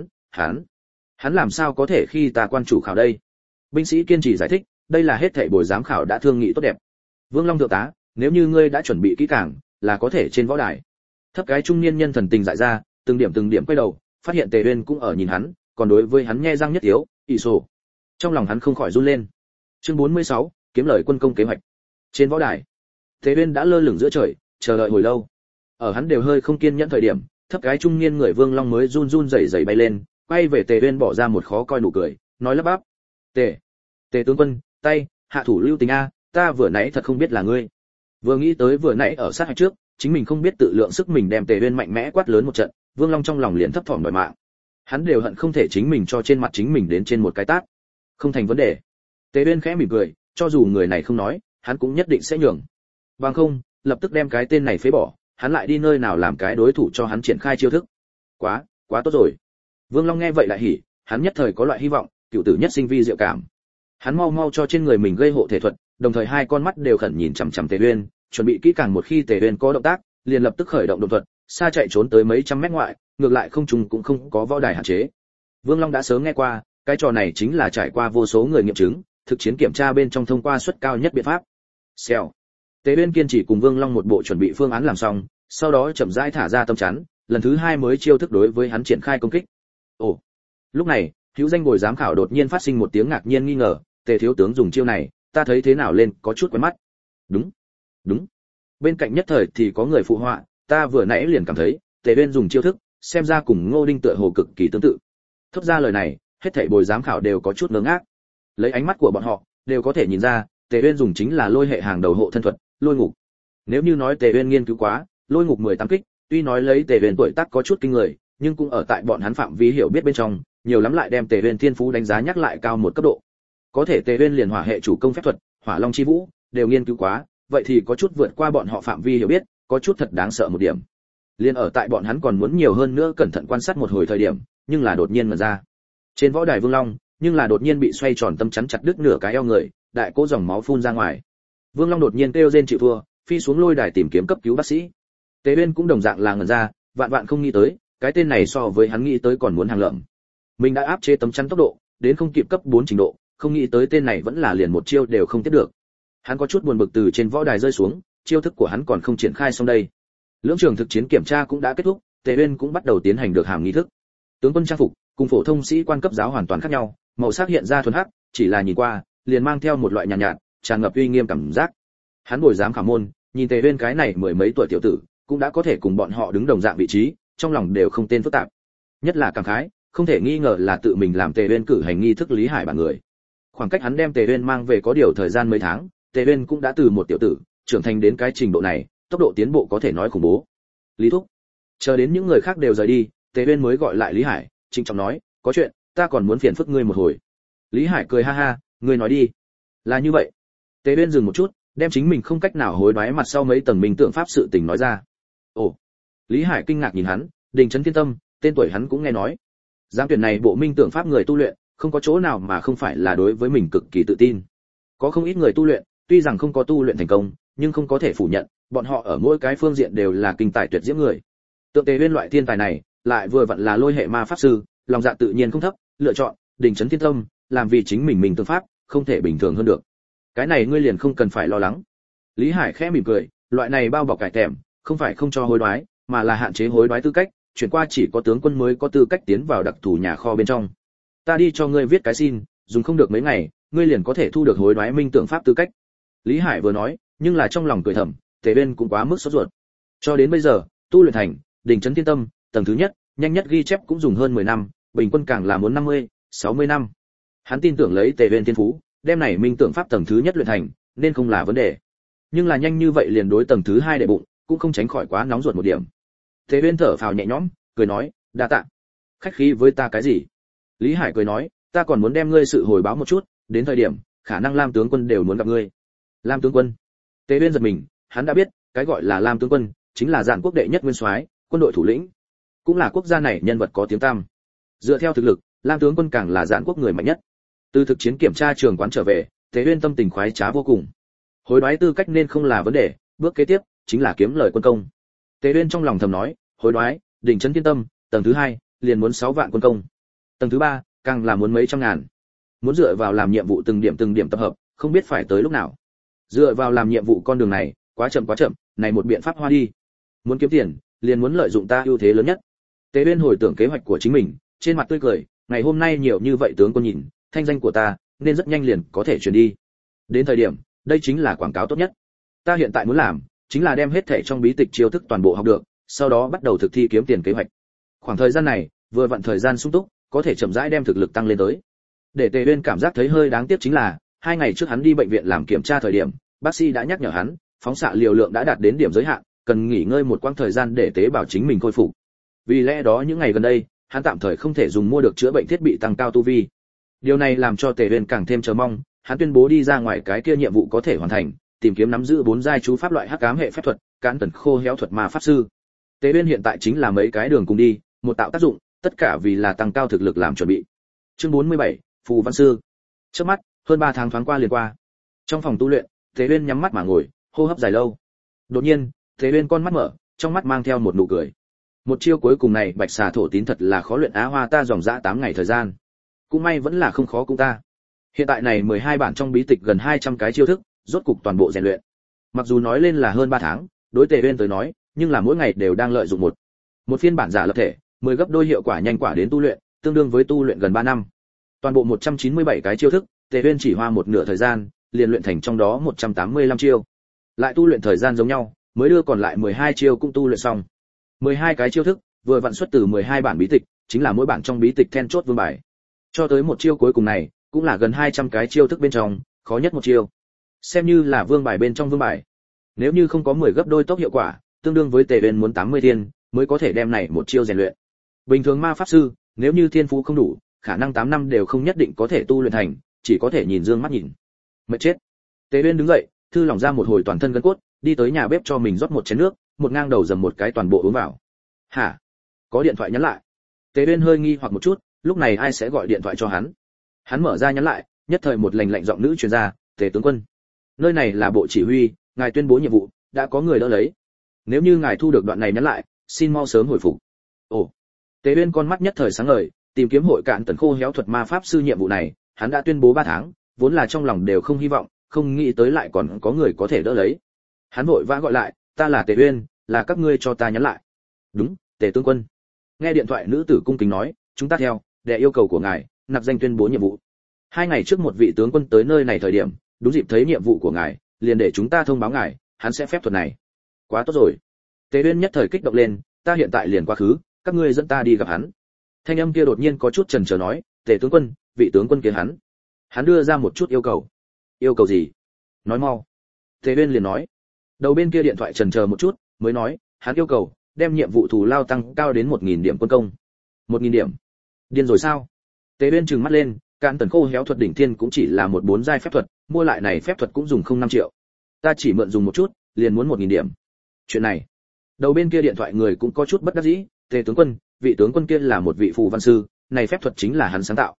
hắn làm sao có thể khi ta quan chủ khảo đây? Binh sĩ kiên trì giải thích, đây là hết thảy buổi giám khảo đã thương nghị tốt đẹp. Vương Long thượng tá, nếu như ngươi đã chuẩn bị kỹ càng, là có thể trên võ đài. Thấp cái trung niên nhân thần tình dại ra, từng điểm quay đầu, phát hiện Tề Uyên cũng ở nhìn hắn, còn đối với hắn nhe răng nhất yếu, ỷ sổ. Trong lòng hắn không khỏi run lên. Chương 46, kiếm lời quân công kế hoạch. Trên võ đài, Tề Uyên đã lơ lửng giữa trời, chờ đợi hồi lâu. Ở hắn đều hơi không kiên nhẫn thời điểm, thấp cái trung niên người Vương Long mới run rẩy bay lên, quay về Tề Uyên bỏ ra một khó coi nụ cười, nói lắp bắp, Tề tướng quân, tay, hạ thủ lưu tình a, ta vừa nãy thật không biết là ngươi. Vừa nghĩ tới vừa nãy ở sát hạch trước, chính mình không biết tự lượng sức mình đem Tề Uyên mạnh mẽ quát lớn một trận, Vương Long trong lòng liền thấp thỏm đòi mạng. Hắn đều hận không thể chính mình cho trên mặt chính mình đến trên một cái tát. Không thành vấn đề. Tề Uyên khẽ mỉm cười, cho dù người này không nói, hắn cũng nhất định sẽ nhường. Bằng không, lập tức đem cái tên này phế bỏ, hắn lại đi nơi nào làm cái đối thủ cho hắn triển khai chiêu thức. Quá tốt rồi. Vương Long nghe vậy lại hỉ, hắn nhất thời có loại hy vọng, cựu tử nhất sinh vi diệu cảm. Hắn mau cho trên người mình gây hộ thể thuật, đồng thời hai con mắt đều khẩn nhìn chằm chằm Tề Uyên, chuẩn bị kỹ càng một khi Tề Uyên có động tác, liền lập tức khởi động độn thuật, xa chạy trốn tới mấy trăm mét ngoại, ngược lại không trùng cũng không có võ đài hạn chế. Vương Long đã sớm nghe qua, cái trò này chính là trải qua vô số người nghiệm chứng, thực chiến kiểm tra bên trong thông qua suất cao nhất biện pháp. Xèo. Tề Uyên kiên trì cùng Vương Long một bộ chuẩn bị phương án làm xong, sau đó chậm rãi thả ra tâm chắn, lần thứ hai mới chiêu thức đối với hắn triển khai công kích. Ồ. Lúc này, hữu danh bồi giám khảo đột nhiên phát sinh một tiếng ngạc nhiên nghi ngờ, Tề thiếu tướng dùng chiêu này, ta thấy thế nào lên có chút quen mắt. Đúng. Bên cạnh nhất thời thì có người phụ họa, ta vừa nãy liền cảm thấy, Tề Uyên dùng chiêu thức, xem ra cùng Ngô Đinh tựa hồ cực kỳ tương tự. Thốt ra lời này, hết thảy bồi giám khảo đều có chút ngớ ngác. Lấy ánh mắt của bọn họ, đều có thể nhìn ra, Tề Uyên dùng chính là lôi hệ hàng đầu hộ thân thuật, lôi ngục. Nếu như nói Tề Uyên nghiên cứu quá, lôi ngục 18 kích, tuy nói lấy Tề Uyên tuổi tác có chút kinh người, nhưng cũng ở tại bọn hắn phạm vi hiểu biết bên trong, nhiều lắm lại đem Tề Uyên thiên phú đánh giá nhắc lại cao một cấp độ. Có thể Tề Uyên liền hỏa hệ chủ công phép thuật, Hỏa Long chi vũ, đều nghiên cứu quá, vậy thì có chút vượt qua bọn họ phạm vi hiểu biết, có chút thật đáng sợ một điểm. Liên ở tại bọn hắn còn muốn nhiều hơn nữa cẩn thận quan sát một hồi thời điểm, nhưng là đột nhiên mở ra. Trên võ đài Vương Long, nhưng là đột nhiên bị xoay tròn tâm chắn chặt đứt nửa cái eo người, đại cỗ dòng máu phun ra ngoài. Vương Long đột nhiên kêu rên chịu thua, phi xuống lôi đài tìm kiếm cấp cứu bác sĩ. Tề Uyên cũng đồng dạng là ngẩn ra, vạn không nghĩ tới, cái tên này so với hắn nghĩ tới còn muốn hàng lợm. Mình đã áp chế tấm chắn tốc độ, đến không kịp cấp 4 trình độ, không nghĩ tới tên này vẫn là liền một chiêu đều không tiếp được. Hắn có chút buồn bực từ trên võ đài rơi xuống, chiêu thức của hắn còn không triển khai xong đây. Lưỡng trường thực chiến kiểm tra cũng đã kết thúc, Tề Uyên cũng bắt đầu tiến hành được hàm nghi thức. Tướng quân trang phục cùng phổ thông sĩ quan cấp giáo hoàn toàn khác nhau, màu sắc hiện ra thuần hắc, chỉ là nhìn qua, liền mang theo một loại nhàn nhạt, tràn ngập uy nghiêm cảm giác. Hắn bồi giám khảo môn, nhìn Tề Uyên cái này mười mấy tuổi tiểu tử, cũng đã có thể cùng bọn họ đứng đồng dạng vị trí, trong lòng đều không tên phức tạp. Nhất là cảm khái, không thể nghi ngờ là tự mình làm Tề Uyên cử hành nghi thức Lý Hải bản người. Khoảng cách hắn đem Tề Uyên mang về có điều thời gian mấy tháng, Tề Uyên cũng đã từ một tiểu tử trưởng thành đến cái trình độ này, tốc độ tiến bộ có thể nói khủng bố. Lý thúc. Chờ đến những người khác đều rời đi, Tề Uyên mới gọi lại Lý Hải, trịnh trọng nói, có chuyện, ta còn muốn phiền phức ngươi một hồi. Lý Hải cười ha ha, ngươi nói đi. Là như vậy. Tề Uyên dừng một chút, đem chính mình không cách nào hối đoái mặt sau mấy tầng minh tượng pháp sự tình nói ra. Ồ. Lý Hải kinh ngạc nhìn hắn, Đình Trấn Thiên Tâm, tên tuổi hắn cũng nghe nói. Giám tuyển này bộ minh tượng pháp người tu luyện, không có chỗ nào mà không phải là đối với mình cực kỳ tự tin. Có không ít người tu luyện, tuy rằng không có tu luyện thành công, nhưng không có thể phủ nhận, bọn họ ở mỗi cái phương diện đều là kinh tài tuyệt diễm người. Tượng Tề Uyên loại thiên tài này, lại vừa vặn là lôi hệ ma pháp sư, lòng dạ tự nhiên không thấp, lựa chọn Đình Chấn Thiên Tâm, làm vì chính mình tương pháp, không thể bình thường hơn được. Cái này ngươi liền không cần phải lo lắng. Lý Hải khẽ mỉm cười, loại này bao bọc cải thèm, không phải không cho hối đoái, mà là hạn chế hối đoái tư cách, chuyển qua chỉ có tướng quân mới có tư cách tiến vào đặc thù nhà kho bên trong. Ta đi cho ngươi viết cái xin, dùng không được mấy ngày, ngươi liền có thể thu được hối đoái minh tưởng pháp tư cách. Lý Hải vừa nói, nhưng là trong lòng cười thầm, Tề Uyên cũng quá mức sốt ruột. Cho đến bây giờ, tu luyện thành Đình Chấn Thiên Tâm, tầng thứ nhất, nhanh nhất ghi chép cũng dùng hơn 10 năm, bình quân càng là muốn 50, 60 năm. Hắn tin tưởng lấy Tề Uyên thiên phú, đem này minh tưởng pháp tầng thứ nhất luyện thành, nên không là vấn đề. Nhưng là nhanh như vậy liền đối tầng thứ hai đệ bụng, cũng không tránh khỏi quá nóng ruột một điểm. Tề Uyên thở phào nhẹ nhõm, cười nói, đa tạ. Khách khí với ta cái gì? Lý Hải cười nói, ta còn muốn đem ngươi sự hồi báo một chút, đến thời điểm, khả năng Lam tướng quân đều muốn gặp ngươi. Lam tướng quân? Tề Uyên giật mình, hắn đã biết, cái gọi là Lam tướng quân, chính là Dạn quốc đệ nhất nguyên soái, quân đội thủ lĩnh, cũng là quốc gia này nhân vật có tiếng tăm. Dựa theo thực lực, Lam tướng quân càng là Dạn quốc người mạnh nhất. Từ thực chiến kiểm tra trường quán trở về, Tề Uyên tâm tình khoái trá vô cùng. Hối đoái tư cách nên không là vấn đề, bước kế tiếp chính là kiếm lời quân công. Tề Uyên trong lòng thầm nói, hối đoái, Đình Chấn Thiên Tâm, tầng thứ 2, liền muốn 6 vạn quân công. Tầng thứ 3, càng là muốn mấy trăm ngàn. Muốn dựa vào làm nhiệm vụ từng điểm tập hợp, không biết phải tới lúc nào. Dựa vào làm nhiệm vụ con đường này, quá chậm, này một biện pháp hoa đi. Muốn kiếm tiền, liền muốn lợi dụng ta ưu thế lớn nhất. Tề Uyên hồi tưởng kế hoạch của chính mình, trên mặt tươi cười, ngày hôm nay nhiều như vậy tướng quân nhìn, thanh danh của ta nên rất nhanh liền có thể truyền đi. Đến thời điểm, đây chính là quảng cáo tốt nhất. Ta hiện tại muốn làm, chính là đem hết thảy trong bí tịch chiêu thức toàn bộ học được, sau đó bắt đầu thực thi kiếm tiền kế hoạch. Khoảng thời gian này, vừa vặn thời gian sung túc, có thể chậm rãi đem thực lực tăng lên tới. Để Tề Uyên cảm giác thấy hơi đáng tiếc chính là, 2 ngày trước hắn đi bệnh viện làm kiểm tra thời điểm, bác sĩ đã nhắc nhở hắn, phóng xạ liều lượng đã đạt đến điểm giới hạn, cần nghỉ ngơi một quãng thời gian để tế bào chính mình khôi phục. Vì lẽ đó những ngày gần đây, hắn tạm thời không thể dùng mua được chữa bệnh thiết bị tăng cao tu vi. Điều này làm cho Tề Uyên càng thêm chờ mong, hắn tuyên bố đi ra ngoài cái kia nhiệm vụ có thể hoàn thành, tìm kiếm nắm giữ 4 giai chú pháp loại hắc ám hệ phép thuật, cán tần khô héo thuật ma pháp sư. Tề Uyên hiện tại chính là mấy cái đường cùng đi, một tạo tác dụng, tất cả vì là tăng cao thực lực làm chuẩn bị. Chương 47, phù văn sư. Trước mắt, hơn 3 tháng thoáng qua liền qua. Trong phòng tu luyện, Tề Uyên nhắm mắt mà ngồi, hô hấp dài lâu. Đột nhiên, Tề Uyên con mắt mở, trong mắt mang theo một nụ cười. Một chiêu cuối cùng này Bạch Xà Thổ Tín thật là khó luyện á hoa ta dòng dã 8 ngày thời gian. Cũng may vẫn là không khó cũng ta. Hiện tại này 12 bản trong bí tịch gần 200 cái chiêu thức, rốt cục toàn bộ rèn luyện. Mặc dù nói lên là hơn 3 tháng, đối Tề Uyên tới nói, nhưng là mỗi ngày đều đang lợi dụng một phiên bản giả lập thể, 10 gấp đôi hiệu quả nhanh quả đến tu luyện, tương đương với tu luyện gần 3 năm. Toàn bộ 197 cái chiêu thức, Tề Uyên chỉ hoa một nửa thời gian, liền luyện thành trong đó 185 chiêu. Lại tu luyện thời gian giống nhau, mới đưa còn lại 12 chiêu cũng tu luyện xong. 12 cái chiêu thức, vừa vặn xuất từ 12 bản bí tịch, chính là mỗi bản trong bí tịch then chốt vương bài. Cho tới một chiêu cuối cùng này, cũng là gần 200 cái chiêu thức bên trong, khó nhất một chiêu. Xem như là vương bài bên trong vương bài. Nếu như không có 10 gấp đôi tốc hiệu quả, tương đương với Tề Uyên muốn 80 thiên, mới có thể đem này một chiêu rèn luyện. Bình thường ma pháp sư, nếu như thiên phú không đủ, khả năng 8 năm đều không nhất định có thể tu luyện thành, chỉ có thể nhìn dương mắt nhìn. Mệt chết. Tề Uyên đứng dậy, thư lỏng ra một hồi toàn thân gân cốt, đi tới nhà bếp cho mình rót một chén nước, một ngang đầu dầm một cái toàn bộ uống vào. Hả? Có điện thoại nhắn lại. Tề Uyên hơi nghi hoặc một chút, lúc này ai sẽ gọi điện thoại cho hắn? Hắn mở ra nhắn lại, nhất thời một lạnh giọng nữ truyền ra, "Tề tướng quân, nơi này là bộ chỉ huy, ngài tuyên bố nhiệm vụ, đã có người đỡ lấy. Nếu như ngài thu được đoạn này nhắn lại, xin mau sớm hồi phục." Ồ. Tề Uyên con mắt nhất thời sáng ngời, tìm kiếm hội cạn tần khô héo thuật ma pháp sư nhiệm vụ này, hắn đã tuyên bố 3 tháng, vốn là trong lòng đều không hy vọng, không nghĩ tới lại còn có người có thể đỡ lấy. Hắn vội vã gọi lại, "Ta là Tề Uyên, là các ngươi cho ta nhắn lại." "Đúng, Tề tướng quân." Nghe điện thoại nữ tử cung kính nói, "Chúng ta theo đệ yêu cầu của ngài, nạp danh tuyên bố nhiệm vụ. 2 ngày trước một vị tướng quân tới nơi này thời điểm, đúng dịp thấy nhiệm vụ của ngài, liền để chúng ta thông báo ngài, hắn sẽ phép thuật này." "Quá tốt rồi." Tề Uyên nhất thời kích động lên, "Ta hiện tại liền quá khứ, các ngươi dẫn ta đi gặp hắn." Thanh âm kia đột nhiên có chút chần chờ nói, "Tề tướng quân, vị tướng quân kia hắn." Hắn đưa ra một chút yêu cầu. "Yêu cầu gì? Nói mau." Tề Uyên liền nói. Đầu bên kia điện thoại chần chờ một chút, mới nói, hắn yêu cầu đem nhiệm vụ thù lao tăng cao đến 1000 điểm quân công. 1000 điểm? Điên rồi sao? Tề Uyên trừng mắt lên, cạn tần khô héo thuật đỉnh thiên cũng chỉ là một 4 giai phép thuật, mua lại này phép thuật cũng dùng không 5 triệu. Ta chỉ mượn dùng một chút, liền muốn 1000 điểm. Chuyện này. Đầu bên kia điện thoại người cũng có chút bất đắc dĩ, "Tề tướng quân, vị tướng quân kia là một vị phù văn sư, này phép thuật chính là hắn sáng tạo."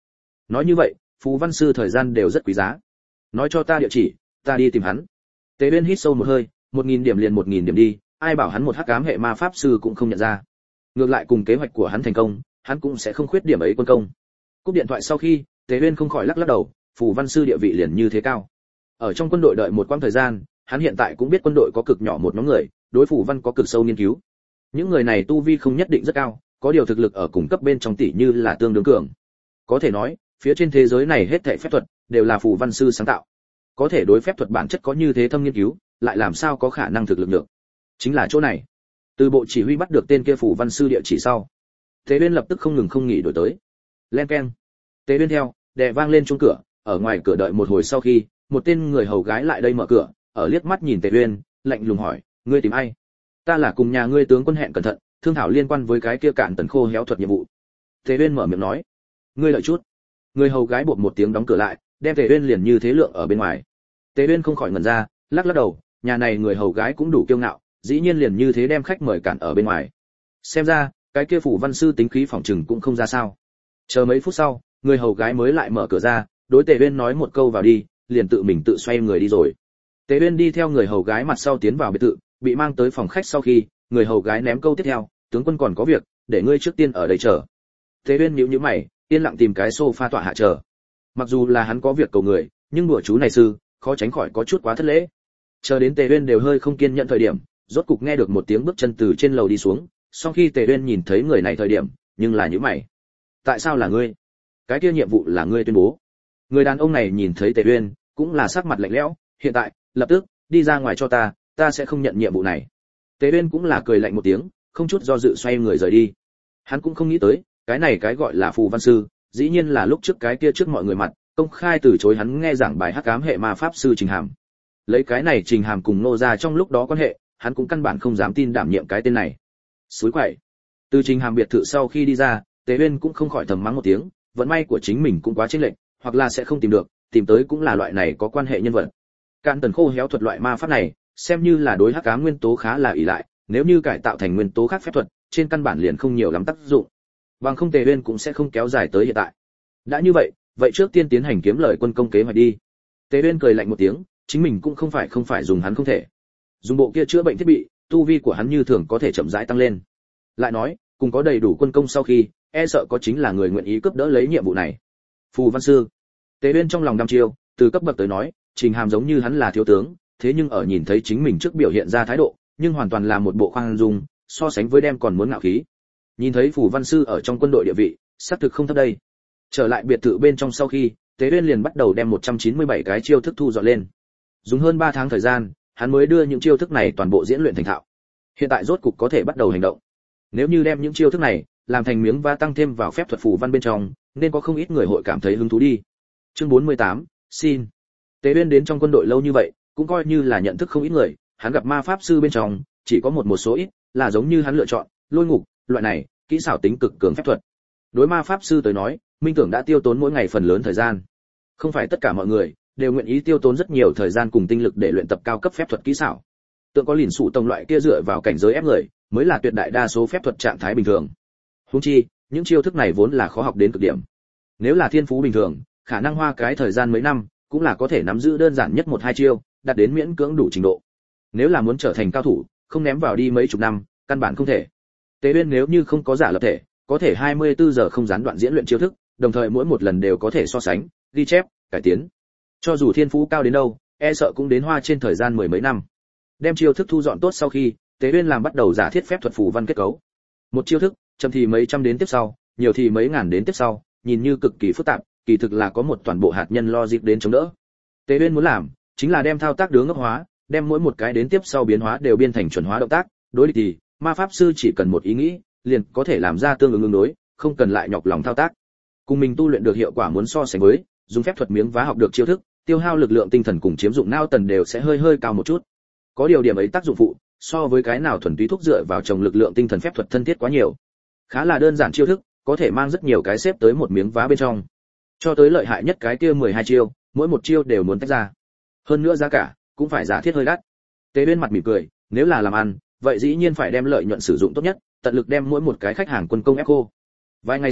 Nói như vậy, Phù Văn Sư thời gian đều rất quý giá. Nói cho ta địa chỉ, ta đi tìm hắn. Tế Uyên hít sâu một hơi, 1000 điểm liền 1000 điểm đi, ai bảo hắn một hắc ám hệ ma pháp sư cũng không nhận ra. Ngược lại cùng kế hoạch của hắn thành công, hắn cũng sẽ không khuyết điểm ấy quân công. Cúp điện thoại sau khi, Tế Uyên không khỏi lắc lắc đầu, Phù Văn Sư địa vị liền như thế cao. Ở trong quân đội đợi một quãng thời gian, hắn hiện tại cũng biết quân đội có cực nhỏ một nhóm người, đối Phù Văn có cực sâu nghiên cứu. Những người này tu vi không nhất định rất cao, có điều thực lực ở cùng cấp bên trong tỷ như là tương đương cường. Có thể nói, phía trên thế giới này hết thảy phép thuật đều là Phù Văn Sư sáng tạo. Có thể đối phép thuật bản chất có như thế thâm nghiên cứu, lại làm sao có khả năng thực lực được? Chính là chỗ này. Từ bộ chỉ huy bắt được tên kia Phù Văn Sư địa chỉ sau, Tế Uyên lập tức không ngừng không nghỉ đổi tới. Len keng. Tế Uyên theo, đè vang lên chuông cửa, ở ngoài cửa đợi một hồi sau khi, một tên người hầu gái lại đây mở cửa, ở liếc mắt nhìn Tế Uyên, lạnh lùng hỏi, ngươi tìm ai? Ta là cùng nhà ngươi tướng quân hẹn cẩn thận, thương thảo liên quan với cái kia cạn tần khô héo thuật nhiệm vụ. Tế Uyên mở miệng nói, ngươi đợi chút. Người hầu gái bột một tiếng đóng cửa lại, đem Tế Uyên liền như thế lượng ở bên ngoài. Tế Uyên không khỏi ngẩn ra, lắc lắc đầu, nhà này người hầu gái cũng đủ kiêu ngạo, dĩ nhiên liền như thế đem khách mời cản ở bên ngoài. Xem ra, cái kia Phù Văn Sư tính khí phỏng trừng cũng không ra sao. Chờ mấy phút sau, người hầu gái mới lại mở cửa ra, đối Tế Uyên nói một câu vào đi, liền tự mình tự xoay người đi rồi. Tế Uyên đi theo người hầu gái mặt sau tiến vào biệt thự, bị mang tới phòng khách sau khi, người hầu gái ném câu tiếp theo, tướng quân còn có việc, để ngươi trước tiên ở đây chờ. Tế Uyên nhíu nhíu mày, yên lặng tìm cái sofa tọa hạ chờ. Mặc dù là hắn có việc cầu người, nhưng đùa chú này sư, khó tránh khỏi có chút quá thất lễ. Chờ đến Tế Uyên đều hơi không kiên nhẫn thời điểm, rốt cục nghe được một tiếng bước chân từ trên lầu đi xuống, sau khi Tế Uyên nhìn thấy người này thời điểm, nhưng là nhíu mày. Tại sao là ngươi? Cái kia nhiệm vụ là ngươi tuyên bố. Người đàn ông này nhìn thấy Tế Uyên, cũng là sắc mặt lạnh lẽo, hiện tại, lập tức, đi ra ngoài cho ta sẽ không nhận nhiệm vụ này. Tế Uyên cũng là cười lạnh một tiếng, không chút do dự xoay người rời đi. Hắn cũng không nghĩ tới, cái này cái gọi là Phù Văn Sư, dĩ nhiên là lúc trước cái kia trước mọi người mặt, công khai từ chối hắn nghe giảng bài hắc ám hệ ma pháp sư Trình Hàm. Lấy cái này Trình Hàm cùng Nô gia trong lúc đó quan hệ, hắn cũng căn bản không dám tin đảm nhiệm cái tên này. Suối quậy. Từ Trình Hàm biệt thự sau khi đi ra, Tế Uyên cũng không khỏi thầm mắng một tiếng, vận may của chính mình cũng quá chênh lệch, hoặc là sẽ không tìm được, tìm tới cũng là loại này có quan hệ nhân vật. Cạn tần khô héo thuật loại ma pháp này, xem như là đối hắc ám nguyên tố khá là ỷ lại, nếu như cải tạo thành nguyên tố khác phép thuật, trên căn bản liền không nhiều lắm tác dụng. Bằng không Tế Uyên cũng sẽ không kéo dài tới hiện tại. Đã như vậy trước tiên tiến hành kiếm lời quân công kế hoạch đi. Tế Uyên cười lạnh một tiếng, chính mình cũng không phải dùng hắn không thể. Dùng bộ kia chữa bệnh thiết bị, tu vi của hắn như thường có thể chậm rãi tăng lên. Lại nói, cùng có đầy đủ quân công sau khi, e sợ có chính là người nguyện ý cướp đỡ lấy nhiệm vụ này. Phù Văn Sư. Tế Uyên trong lòng đăm chiêu, từ cấp bậc tới nói, Trình Hàm giống như hắn là thiếu tướng, thế nhưng ở nhìn thấy chính mình trước biểu hiện ra thái độ, nhưng hoàn toàn là một bộ khoan dung, so sánh với đem còn muốn ngạo khí. Nhìn thấy Phù Văn Sư ở trong quân đội địa vị, xác thực không thấp đây. Trở lại biệt thự bên trong sau khi, Tế Uyên liền bắt đầu đem 197 cái chiêu thức thu dọn lên. Dùng hơn 3 tháng thời gian, hắn mới đưa những chiêu thức này toàn bộ diễn luyện thành thạo. Hiện tại rốt cục có thể bắt đầu hành động. Nếu như đem những chiêu thức này làm thành miếng và tăng thêm vào phép thuật phù văn bên trong, nên có không ít người hội cảm thấy hứng thú đi. Chương 48, xin. Tế Uyên đến trong quân đội lâu như vậy, cũng coi như là nhận thức không ít người, hắn gặp ma pháp sư bên trong, chỉ có một số ít là giống như hắn lựa chọn, lôi ngục, loại này, kỹ xảo tính cực cường phép thuật. Đối ma pháp sư tới nói, minh tưởng đã tiêu tốn mỗi ngày phần lớn thời gian. Không phải tất cả mọi người đều nguyện ý tiêu tốn rất nhiều thời gian cùng tinh lực để luyện tập cao cấp phép thuật kỹ xảo. Tượng có lìn sụ tông loại kia dựa vào cảnh giới ép người, mới là tuyệt đại đa số phép thuật trạng thái bình thường. Huống chi, những chiêu thức này vốn là khó học đến cực điểm. Nếu là thiên phú bình thường, khả năng hoa cái thời gian mấy năm, cũng là có thể nắm giữ đơn giản nhất 1-2 chiêu, đạt đến miễn cưỡng đủ trình độ. Nếu là muốn trở thành cao thủ, không ném vào đi mấy chục năm, căn bản không thể. Tế Uyên nếu như không có giả lập thể, có thể 24 giờ không gián đoạn diễn luyện chiêu thức, đồng thời mỗi một lần đều có thể so sánh, ghi chép, cải tiến. Cho dù thiên phú cao đến đâu, e sợ cũng đến hoa trên thời gian mười mấy năm. Đem chiêu thức thu dọn tốt sau khi, Tế Uyên làm bắt đầu giả thiết phép thuật phù văn kết cấu. Một chiêu thức, chậm thì mấy trăm đến tiếp sau, nhiều thì mấy ngàn đến tiếp sau, nhìn như cực kỳ phức tạp, kỳ thực là có một toàn bộ hạt nhân logic đến chống đỡ. Tế Uyên muốn làm, chính là đem thao tác đứa ngốc hóa, đem mỗi một cái đến tiếp sau biến hóa đều biên thành chuẩn hóa động tác, đối địch thì ma pháp sư chỉ cần một ý nghĩ, liền có thể làm ra tương ứng đối, không cần lại nhọc lòng thao tác. Cùng mình tu luyện được hiệu quả muốn so sánh với, dùng phép thuật miếng vá học được chiêu thức, tiêu hao lực lượng tinh thần cùng chiếm dụng não tần đều sẽ hơi cao một chút. Có điều điểm ấy tác dụng phụ, so với cái nào thuần túy thúc dựa vào trồng lực lượng tinh thần phép thuật thân thiết quá nhiều. Khá là đơn giản chiêu thức, có thể mang rất nhiều cái xếp tới một miếng vá bên trong. Cho tới lợi hại nhất cái kia 12 chiêu, mỗi một chiêu đều muốn tách ra. Hơn nữa giá cả cũng phải giả thiết hơi đắt. Tế Uyên mặt mỉm cười, nếu là làm ăn, vậy dĩ nhiên phải đem lợi nhuận sử dụng tốt nhất, tận lực đem mỗi một cái khách hàng quân công ép cô. Vài ngày sau,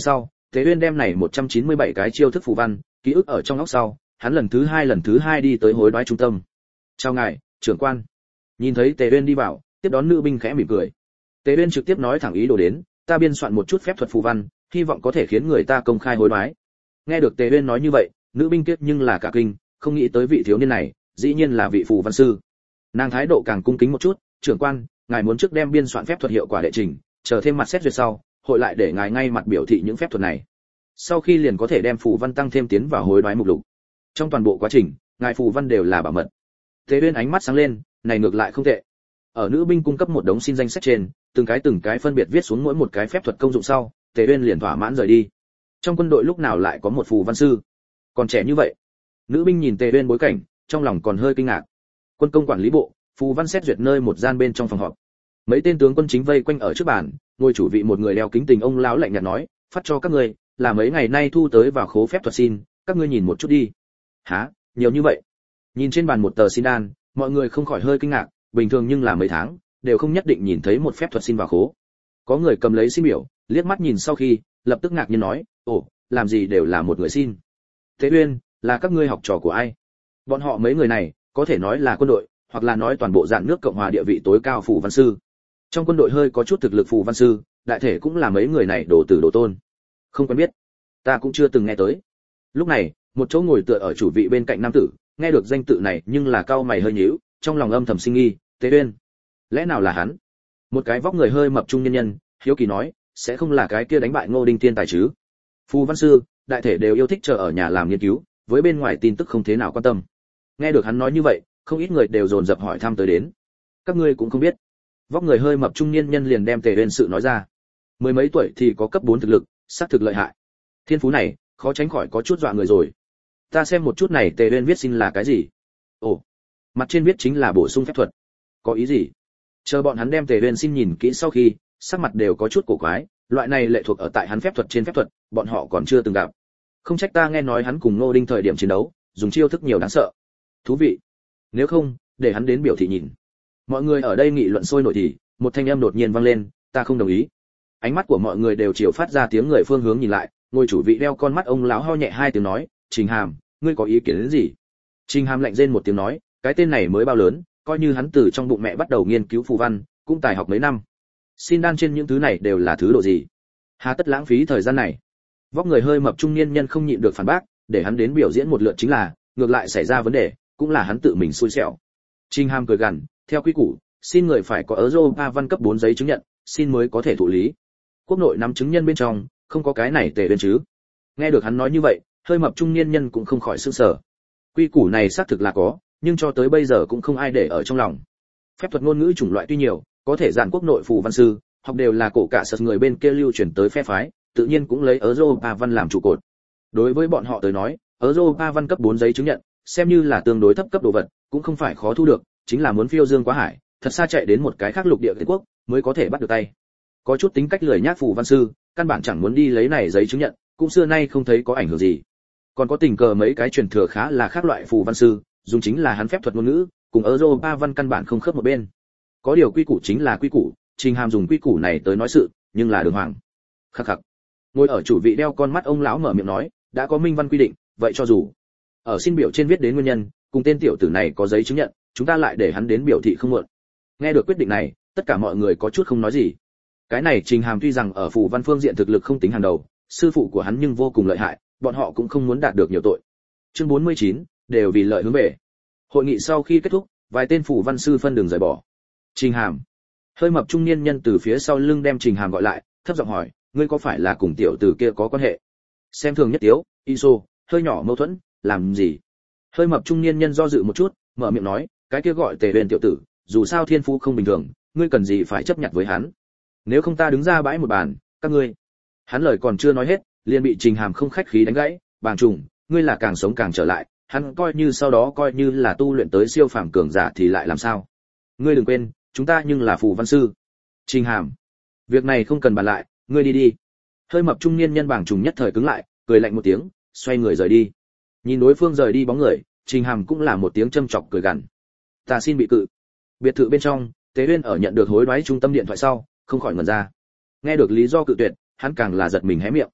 Tế Uyên đem này 197 cái chiêu thức phù văn ký ức ở trong óc sau, hắn lần thứ hai đi tới hối đoái trung tâm. "Chào ngài, trưởng quan." Nhìn thấy Tế Uyên đi vào, tiếp đón nữ binh khẽ mỉm cười. Tế Uyên trực tiếp nói thẳng ý đồ đến, "Ta biên soạn một chút phép thuật phù văn, hy vọng có thể khiến người ta công khai hối đoái." Nghe được Tế Uyên nói như vậy, nữ binh kiếp nhưng là cả kinh, không nghĩ tới vị thiếu niên này, dĩ nhiên là vị phù văn sư. Nàng thái độ càng cung kính một chút, "Trưởng quan, ngài muốn trước đem biên soạn phép thuật hiệu quả đệ trình, chờ thêm mặt xét duyệt sau, hội lại để ngài ngay mặt biểu thị những phép thuật này. Sau khi liền có thể đem phù văn tăng thêm tiến vào hối đoái mục lục. Trong toàn bộ quá trình, ngài phù văn đều là bảo mật." Tế Uyên ánh mắt sáng lên, này ngược lại không tệ. Ở nữ binh cung cấp một đống xin danh sách trên, từng cái phân biệt viết xuống mỗi một cái phép thuật công dụng sau, Tế Uyên liền thỏa mãn rời đi. Trong quân đội lúc nào lại có một phù văn sư, còn trẻ như vậy. Nữ binh nhìn Tế Uyên bối cảnh, trong lòng còn hơi kinh ngạc. Quân công quản lý bộ, phù văn xét duyệt nơi một gian bên trong phòng họp. Mấy tên tướng quân chính vây quanh ở trước bàn, ngồi chủ vị một người đeo kính tình ông lão lạnh nhạt nói, "Phát cho các ngươi, là mấy ngày nay thu tới vào khố phép thuật xin, các ngươi nhìn một chút đi." "Hả? Nhiều như vậy?" Nhìn trên bàn một tờ xin đan, mọi người không khỏi hơi kinh ngạc, bình thường nhưng là mấy tháng đều không nhất định nhìn thấy một phép thuật xin vào khố. Có người cầm lấy xin biểu, liếc mắt nhìn sau khi, lập tức ngạc nhiên nói, "Ồ, làm gì đều là một người xin. Tế Uyên, là các ngươi học trò của ai?" Bọn họ mấy người này, có thể nói là quân đội, hoặc là nói toàn bộ dạng nước Cộng hòa địa vị tối cao phù văn sư. Trong quân đội hơi có chút thực lực phù văn sư, đại thể cũng là mấy người này đồ tử đồ tôn. "Không quen biết, ta cũng chưa từng nghe tới." Lúc này, một chỗ ngồi tựa ở chủ vị bên cạnh nam tử, nghe được danh tự này nhưng là cau mày hơi nhíu, trong lòng âm thầm sinh nghi, Tế Uyên, lẽ nào là hắn? Một cái vóc người hơi mập trung nhân nhân, hiếu kỳ nói, "Sẽ không là cái kia đánh bại Ngô Đinh Tiên tài chứ?" Phù văn sư, đại thể đều yêu thích chờ ở nhà làm nghiên cứu, với bên ngoài tin tức không thế nào quan tâm. Nghe được hắn nói như vậy, không ít người đều dồn dập hỏi thăm tới đến. "Các ngươi cũng không biết?" Vóc người hơi mập trung niên nhân liền đem Tế Uyên sự nói ra. Mười mấy tuổi thì có cấp 4 thực lực, xác thực lợi hại. Thiên phú này, khó tránh khỏi có chút dọa người rồi. Ta xem một chút này Tế Uyên viết xin là cái gì? Ồ, mặt trên viết chính là bổ sung phép thuật. Có ý gì? Chờ bọn hắn đem Tế Uyên xin nhìn kỹ sau khi, sắc mặt đều có chút cổ quái, loại này lệ thuộc ở tại hắn phép thuật trên phép thuật, bọn họ còn chưa từng gặp. Không trách ta nghe nói hắn cùng Ngô Đinh thời điểm chiến đấu, dùng chiêu thức nhiều đáng sợ. Thú vị. Nếu không, để hắn đến biểu thị nhìn. Mọi người ở đây nghị luận sôi nổi thì, một thanh âm đột nhiên vang lên, "Ta không đồng ý." Ánh mắt của mọi người đều chiều phát ra tiếng người phương hướng nhìn lại, ngôi chủ vị đeo con mắt ông lão ho nhẹ hai tiếng nói, "Trình Hàm, ngươi có ý kiến đến gì?" Trình Hàm lạnh rên một tiếng nói, "Cái tên này mới bao lớn, coi như hắn từ trong bụng mẹ bắt đầu nghiên cứu phù văn, cũng tài học mấy năm. Xin đan trên những thứ này đều là thứ độ gì? Hà tất lãng phí thời gian này?" Vóc người hơi mập trung niên nhân không nhịn được phản bác, để hắn đến biểu diễn một lượt chính là, ngược lại xảy ra vấn đề, cũng là hắn tự mình xui xẻo. Trình Hàm cười gằn, "Theo quy củ, xin người phải có Europa văn cấp 4 giấy chứng nhận, xin mới có thể thụ lý. Quốc nội nắm chứng nhân bên trong, không có cái này Tế Uyên chứ?" Nghe được hắn nói như vậy, hơi mập trung niên nhân cũng không khỏi sửng sở. Quy củ này xác thực là có, nhưng cho tới bây giờ cũng không ai để ở trong lòng. Phép thuật ngôn ngữ chủng loại tuy nhiều, có thể dàn quốc nội phù văn sư, học đều là cổ cả sật người bên kia lưu truyền tới phe phái, tự nhiên cũng lấy Europa văn làm trụ cột. Đối với bọn họ tới nói, Europa văn cấp 4 giấy chứng nhận, xem như là tương đối thấp cấp đồ vật, cũng không phải khó thu được, chính là muốn phiêu dương quá hải, thật xa chạy đến một cái khác lục địa Việt quốc mới có thể bắt được tay. Có chút tính cách lười nhác phù văn sư, căn bản chẳng muốn đi lấy này giấy chứng nhận, cũng xưa nay không thấy có ảnh hưởng gì. Còn có tình cờ mấy cái truyền thừa khá là khác loại phù văn sư, dùng chính là hắn phép thuật ngôn ngữ, cùng Europa văn căn bản không khớp một bên. Có điều quy củ chính là quy củ, Trình Hàm dùng quy củ này tới nói sự, nhưng là đường hoàng. Khắc khắc. Ngồi ở chủ vị đeo con mắt ông lão mở miệng nói, "Đã có minh văn quy định, vậy cho dù ở xin biểu trên viết đến nguyên nhân, cùng tên tiểu tử này có giấy chứng nhận, chúng ta lại để hắn đến biểu thị không muộn." Nghe được quyết định này, tất cả mọi người có chút không nói gì. Cái này Trình Hàm tuy rằng ở phù văn phương diện thực lực không tính hàng đầu, sư phụ của hắn nhưng vô cùng lợi hại, bọn họ cũng không muốn đạt được nhiều tội. Chương 49, đều vì lợi hướng về. Hội nghị sau khi kết thúc, vài tên phù văn sư phân đường rời bỏ. Trình Hàm, hơi mập trung niên nhân từ phía sau lưng đem Trình Hàm gọi lại, thấp giọng hỏi, "Ngươi có phải là cùng tiểu tử kia có quan hệ?" Xem thường nhất tiếu, Iso, hơi nhỏ mâu thuẫn, làm gì? Hơi mập trung niên nhân do dự một chút, mở miệng nói, "Cái kia gọi Tề Uyên tiểu tử, dù sao thiên phú không bình thường, ngươi cần gì phải chấp nhận với hắn? Nếu không ta đứng ra bãi một bàn, các ngươi." Hắn lời còn chưa nói hết, liền bị Trình Hàm không khách khí đánh gãy, "Bàng trùng, ngươi là càng sống càng trở lại, hắn coi như sau đó coi như là tu luyện tới siêu phàm cường giả thì lại làm sao? Ngươi đừng quên, chúng ta nhưng là phù văn sư." Trình Hàm, "Việc này không cần bàn lại, ngươi đi đi." Hơi mập trung niên nhân Bàng trùng nhất thời cứng lại, cười lạnh một tiếng, xoay người rời đi. Nhìn đối phương rời đi bóng người, Trình Hàm cũng là một tiếng châm chọc cười gằn. "Ta xin bị cự." Biệt thự bên trong, Tế Uyên ở nhận được hối đoái trung tâm điện thoại sau, không khỏi ngẩn ra. Nghe được lý do cự tuyệt, hắn càng là giật mình hé miệng.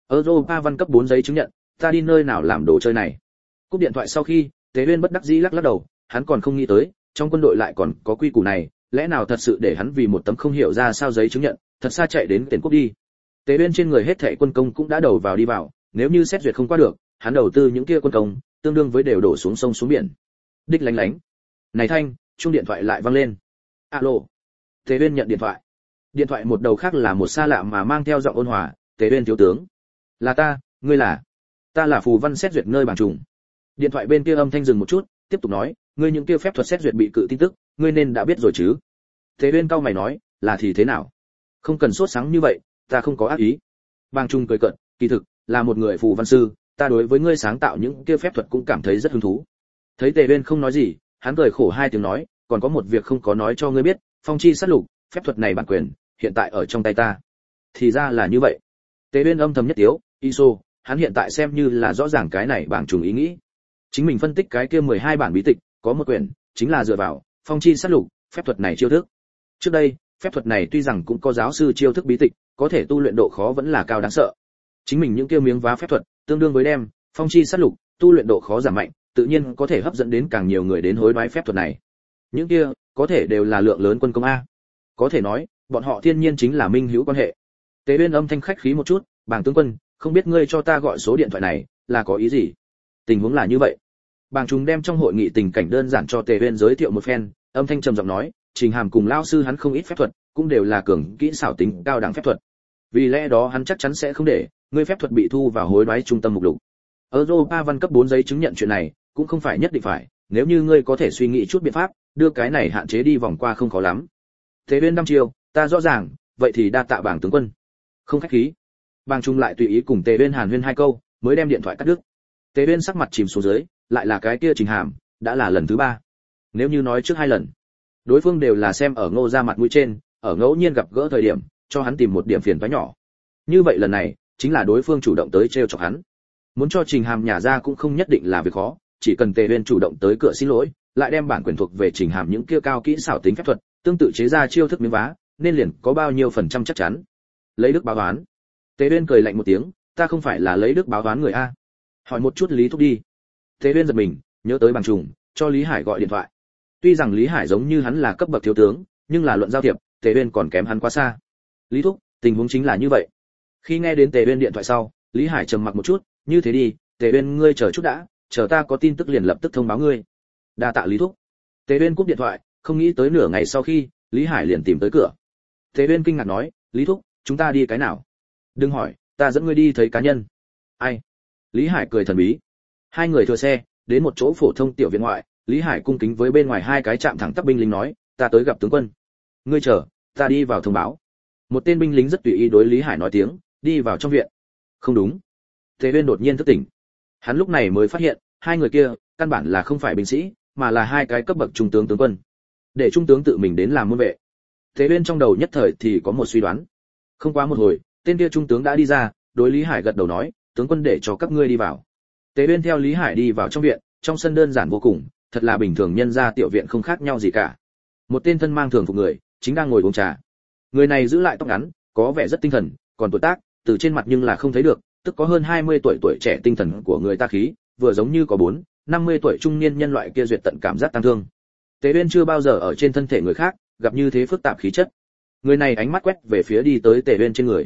Europa văn cấp 4 giấy chứng nhận, ta đi nơi nào làm đồ chơi này. Cúp điện thoại sau khi, Tế Uyên bất đắc dĩ lắc lắc đầu, hắn còn không nghĩ tới, trong quân đội lại còn có quy củ này, lẽ nào thật sự để hắn vì một tấm không hiểu ra sao giấy chứng nhận, thật xa chạy đến tiền quốc đi. Tế Uyên trên người hết thảy quân công cũng đã đầu vào đi vào, nếu như xét duyệt không qua được, hắn đầu tư những kia quân công, tương đương với đều đổ xuống sông xuống biển. Đích lánh lánh. Này Thanh, chuông điện thoại lại vang lên. Alo. Tế Uyên nhận điện thoại. Điện thoại một đầu khác là một xa lạ mà mang theo giọng ôn hòa, Tế Uyên thiếu tướng. Là ta, ngươi là? Ta là Phù Văn xét duyệt nơi bảng trùng. Điện thoại bên kia âm thanh dừng một chút, tiếp tục nói, ngươi những kia phép thuật xét duyệt bị cự tin tức, ngươi nên đã biết rồi chứ? Tế Uyên cau mày nói, là thì thế nào? Không cần sốt sáng như vậy, ta không có ác ý. Bàng Trung cười cợt, kỳ thực là một người phù văn sư, ta đối với ngươi sáng tạo những kia phép thuật cũng cảm thấy rất hứng thú. Thấy Tề Uyên không nói gì, hắn cười khổ hai tiếng nói, còn có một việc không có nói cho ngươi biết, phong chi sát lục, phép thuật này bản quyền hiện tại ở trong tay ta. Thì ra là như vậy. Tề Uyên âm thầm nhất tiếu, Iso, hắn hiện tại xem như là rõ ràng cái này Bàng Trung ý nghĩ. Chính mình phân tích cái kia 12 bản bí tịch, có một quyển chính là dựa vào phong chi sát lục, phép thuật này chiêu thức. Trước đây, phép thuật này tuy rằng cũng có giáo sư chiêu thức bí tịch, có thể tu luyện độ khó vẫn là cao đáng sợ. Chính mình những kia miếng vá phép thuật, tương đương với đem phong chi sát lục, tu luyện độ khó giảm mạnh, tự nhiên có thể hấp dẫn đến càng nhiều người đến hối đoái phép thuật này. Những kia có thể đều là lượng lớn quân công a. Có thể nói, bọn họ thiên nhiên chính là minh hữu quan hệ. Tế Uyên âm thanh khách khí một chút, Bàng tướng quân, không biết ngươi cho ta gọi số điện thoại này là có ý gì? Tình huống là như vậy. Bàng Trung đem trong hội nghị tình cảnh đơn giản cho Tề Uyên giới thiệu một phen, âm thanh trầm giọng nói, Trình Hàm cùng lão sư hắn không ít phép thuật, cũng đều là cường kỹ xảo tính cao đẳng phép thuật. Vì lẽ đó hắn chắc chắn sẽ không để ngươi phép thuật bị thu vào hối đoái trung tâm mục lục. Europa văn cấp 4 giấy chứng nhận chuyện này, cũng không phải nhất định phải, nếu như ngươi có thể suy nghĩ chút biện pháp, đưa cái này hạn chế đi vòng qua không khó lắm. Tề Uyên năm chiều, ta rõ ràng, vậy thì đa tạ Bàng tướng quân. Không khách khí. Bàng Trung lại tùy ý cùng Tề Uyên hàn huyên hai câu, mới đem điện thoại cắt đứt. Tề Uyên sắc mặt chìm xuống dưới, lại là cái kia Trình Hàm, đã là lần thứ 3. Nếu như nói trước 2 lần, đối phương đều là xem ở Ngô gia mặt mũi trên, ở ngẫu nhiên gặp gỡ thời điểm, cho hắn tìm một điểm phiền toái nhỏ. Như vậy lần này, chính là đối phương chủ động tới trêu chọc hắn. Muốn cho Trình Hàm nhả ra cũng không nhất định là việc khó, chỉ cần Tề Uyên chủ động tới cửa xin lỗi, lại đem bản quyền thuộc về Trình Hàm những kia cao kỹ xảo tính phép thuật, tương tự chế ra chiêu thức miếng vá, nên liền có bao nhiêu phần trăm chắc chắn. Lấy đức báo oán. Tề Uyên cười lạnh một tiếng, ta không phải là lấy đức báo oán người a. Hỏi một chút Lý Thúc đi. Tề Uyên giật mình, nhớ tới Bàng Trùng, cho Lý Hải gọi điện thoại. Tuy rằng Lý Hải giống như hắn là cấp bậc thiếu tướng, nhưng là luận giao thiệp, Tề Uyên còn kém hắn quá xa. Lý Thúc, tình huống chính là như vậy. Khi nghe đến Tề Uyên điện thoại sau, Lý Hải trầm mặc một chút, như thế đi, Tề Uyên ngươi chờ chút đã, chờ ta có tin tức liền lập tức thông báo ngươi. Đa tạ Lý Thúc. Tề Uyên cúp điện thoại, không nghĩ tới nửa ngày sau khi, Lý Hải liền tìm tới cửa. Tề Uyên kinh ngạc nói, Lý Thúc, chúng ta đi cái nào? Đừng hỏi, ta dẫn ngươi đi thấy cá nhân. Ai? Lý Hải cười thần bí. Hai người thừa xe, đến một chỗ phổ thông tiểu viện ngoại, Lý Hải cung kính với bên ngoài hai cái trạm thẳng tắp binh lính nói, ta tới gặp tướng quân. Ngươi chờ, ta đi vào thông báo. Một tên binh lính rất tùy ý đối Lý Hải nói tiếng, đi vào trong viện. Không đúng. Tề Uyên đột nhiên thức tỉnh. Hắn lúc này mới phát hiện, hai người kia căn bản là không phải binh sĩ, mà là hai cái cấp bậc trung tướng tướng quân. Để trung tướng tự mình đến làm môn vệ. Tề Uyên trong đầu nhất thời thì có một suy đoán. Không quá một hồi, tên kia trung tướng đã đi ra, đối Lý Hải gật đầu nói, tướng quân để cho các ngươi đi vào. Tề Uyên theo Lý Hải đi vào trong viện, trong sân đơn giản vô cùng, thật là bình thường nhân gia tiểu viện không khác nhau gì cả. Một tên thân mang thường phục người, chính đang ngồi uống trà. Người này giữ lại tóc ngắn, có vẻ rất tinh thần, còn tuổi tác, từ trên mặt nhưng là không thấy được, tức có hơn 20 tuổi tuổi trẻ tinh thần của người ta khí, vừa giống như có 50 tuổi trung niên nhân loại kia duyệt tận cảm giác tăng thương. Tề Uyên chưa bao giờ ở trên thân thể người khác gặp như thế phức tạp khí chất. Người này ánh mắt quét về phía đi tới Tề Uyên trên người.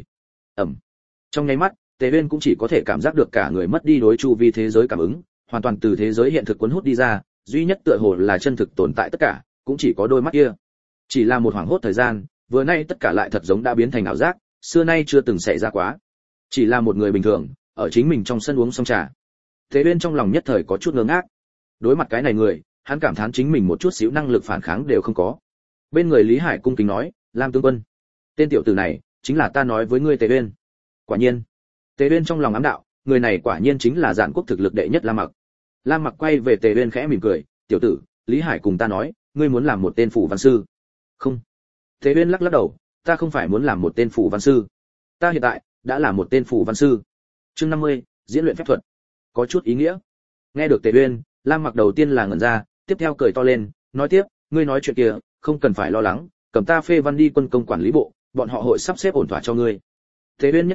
Trong nháy mắt, Tề Uyên cũng chỉ có thể cảm giác được cả người mất đi đối chu vi thế giới cảm ứng, hoàn toàn từ thế giới hiện thực cuốn hút đi ra, duy nhất tựa hồ là chân thực tồn tại tất cả, cũng chỉ có đôi mắt kia. Chỉ là một khoảng hốt thời gian, vừa nay tất cả lại thật giống đã biến thành ảo giác, xưa nay chưa từng xảy ra quá. Chỉ là một người bình thường, ở chính mình trong sân uống xong trà. Tề Uyên trong lòng nhất thời có chút ngơ ngác. Đối mặt cái này người, hắn cảm thán chính mình một chút xíu năng lực phản kháng đều không có. Bên người Lý Hải cung kính nói, Lam tướng quân, tên tiểu tử này chính là ta nói với ngươi Tề Uyên. Quả nhiên. Tề Uyên trong lòng ám đạo, người này quả nhiên chính là Dạn Quốc thực lực đệ nhất Lam Mặc. Lam Mặc quay về Tề Uyên khẽ mỉm cười, tiểu tử, Lý Hải cùng ta nói, ngươi muốn làm một tên phủ văn sư. Không. Tề Uyên lắc lắc đầu, ta không phải muốn làm một tên phủ văn sư. Ta hiện tại đã là một tên phủ văn sư. Chương 50, diễn luyện phép thuật. Có chút ý nghĩa. Nghe được Tề Uyên, Lam Mặc đầu tiên là ngẩn ra, tiếp theo cười to lên, nói tiếp, ngươi nói chuyện kia, không cần phải lo lắng, cầm ta phê văn đi quân công quản lý bộ, bọn họ hội sắp xếp ổn thỏa cho ngươi. Tề Uyên nhất tiếu,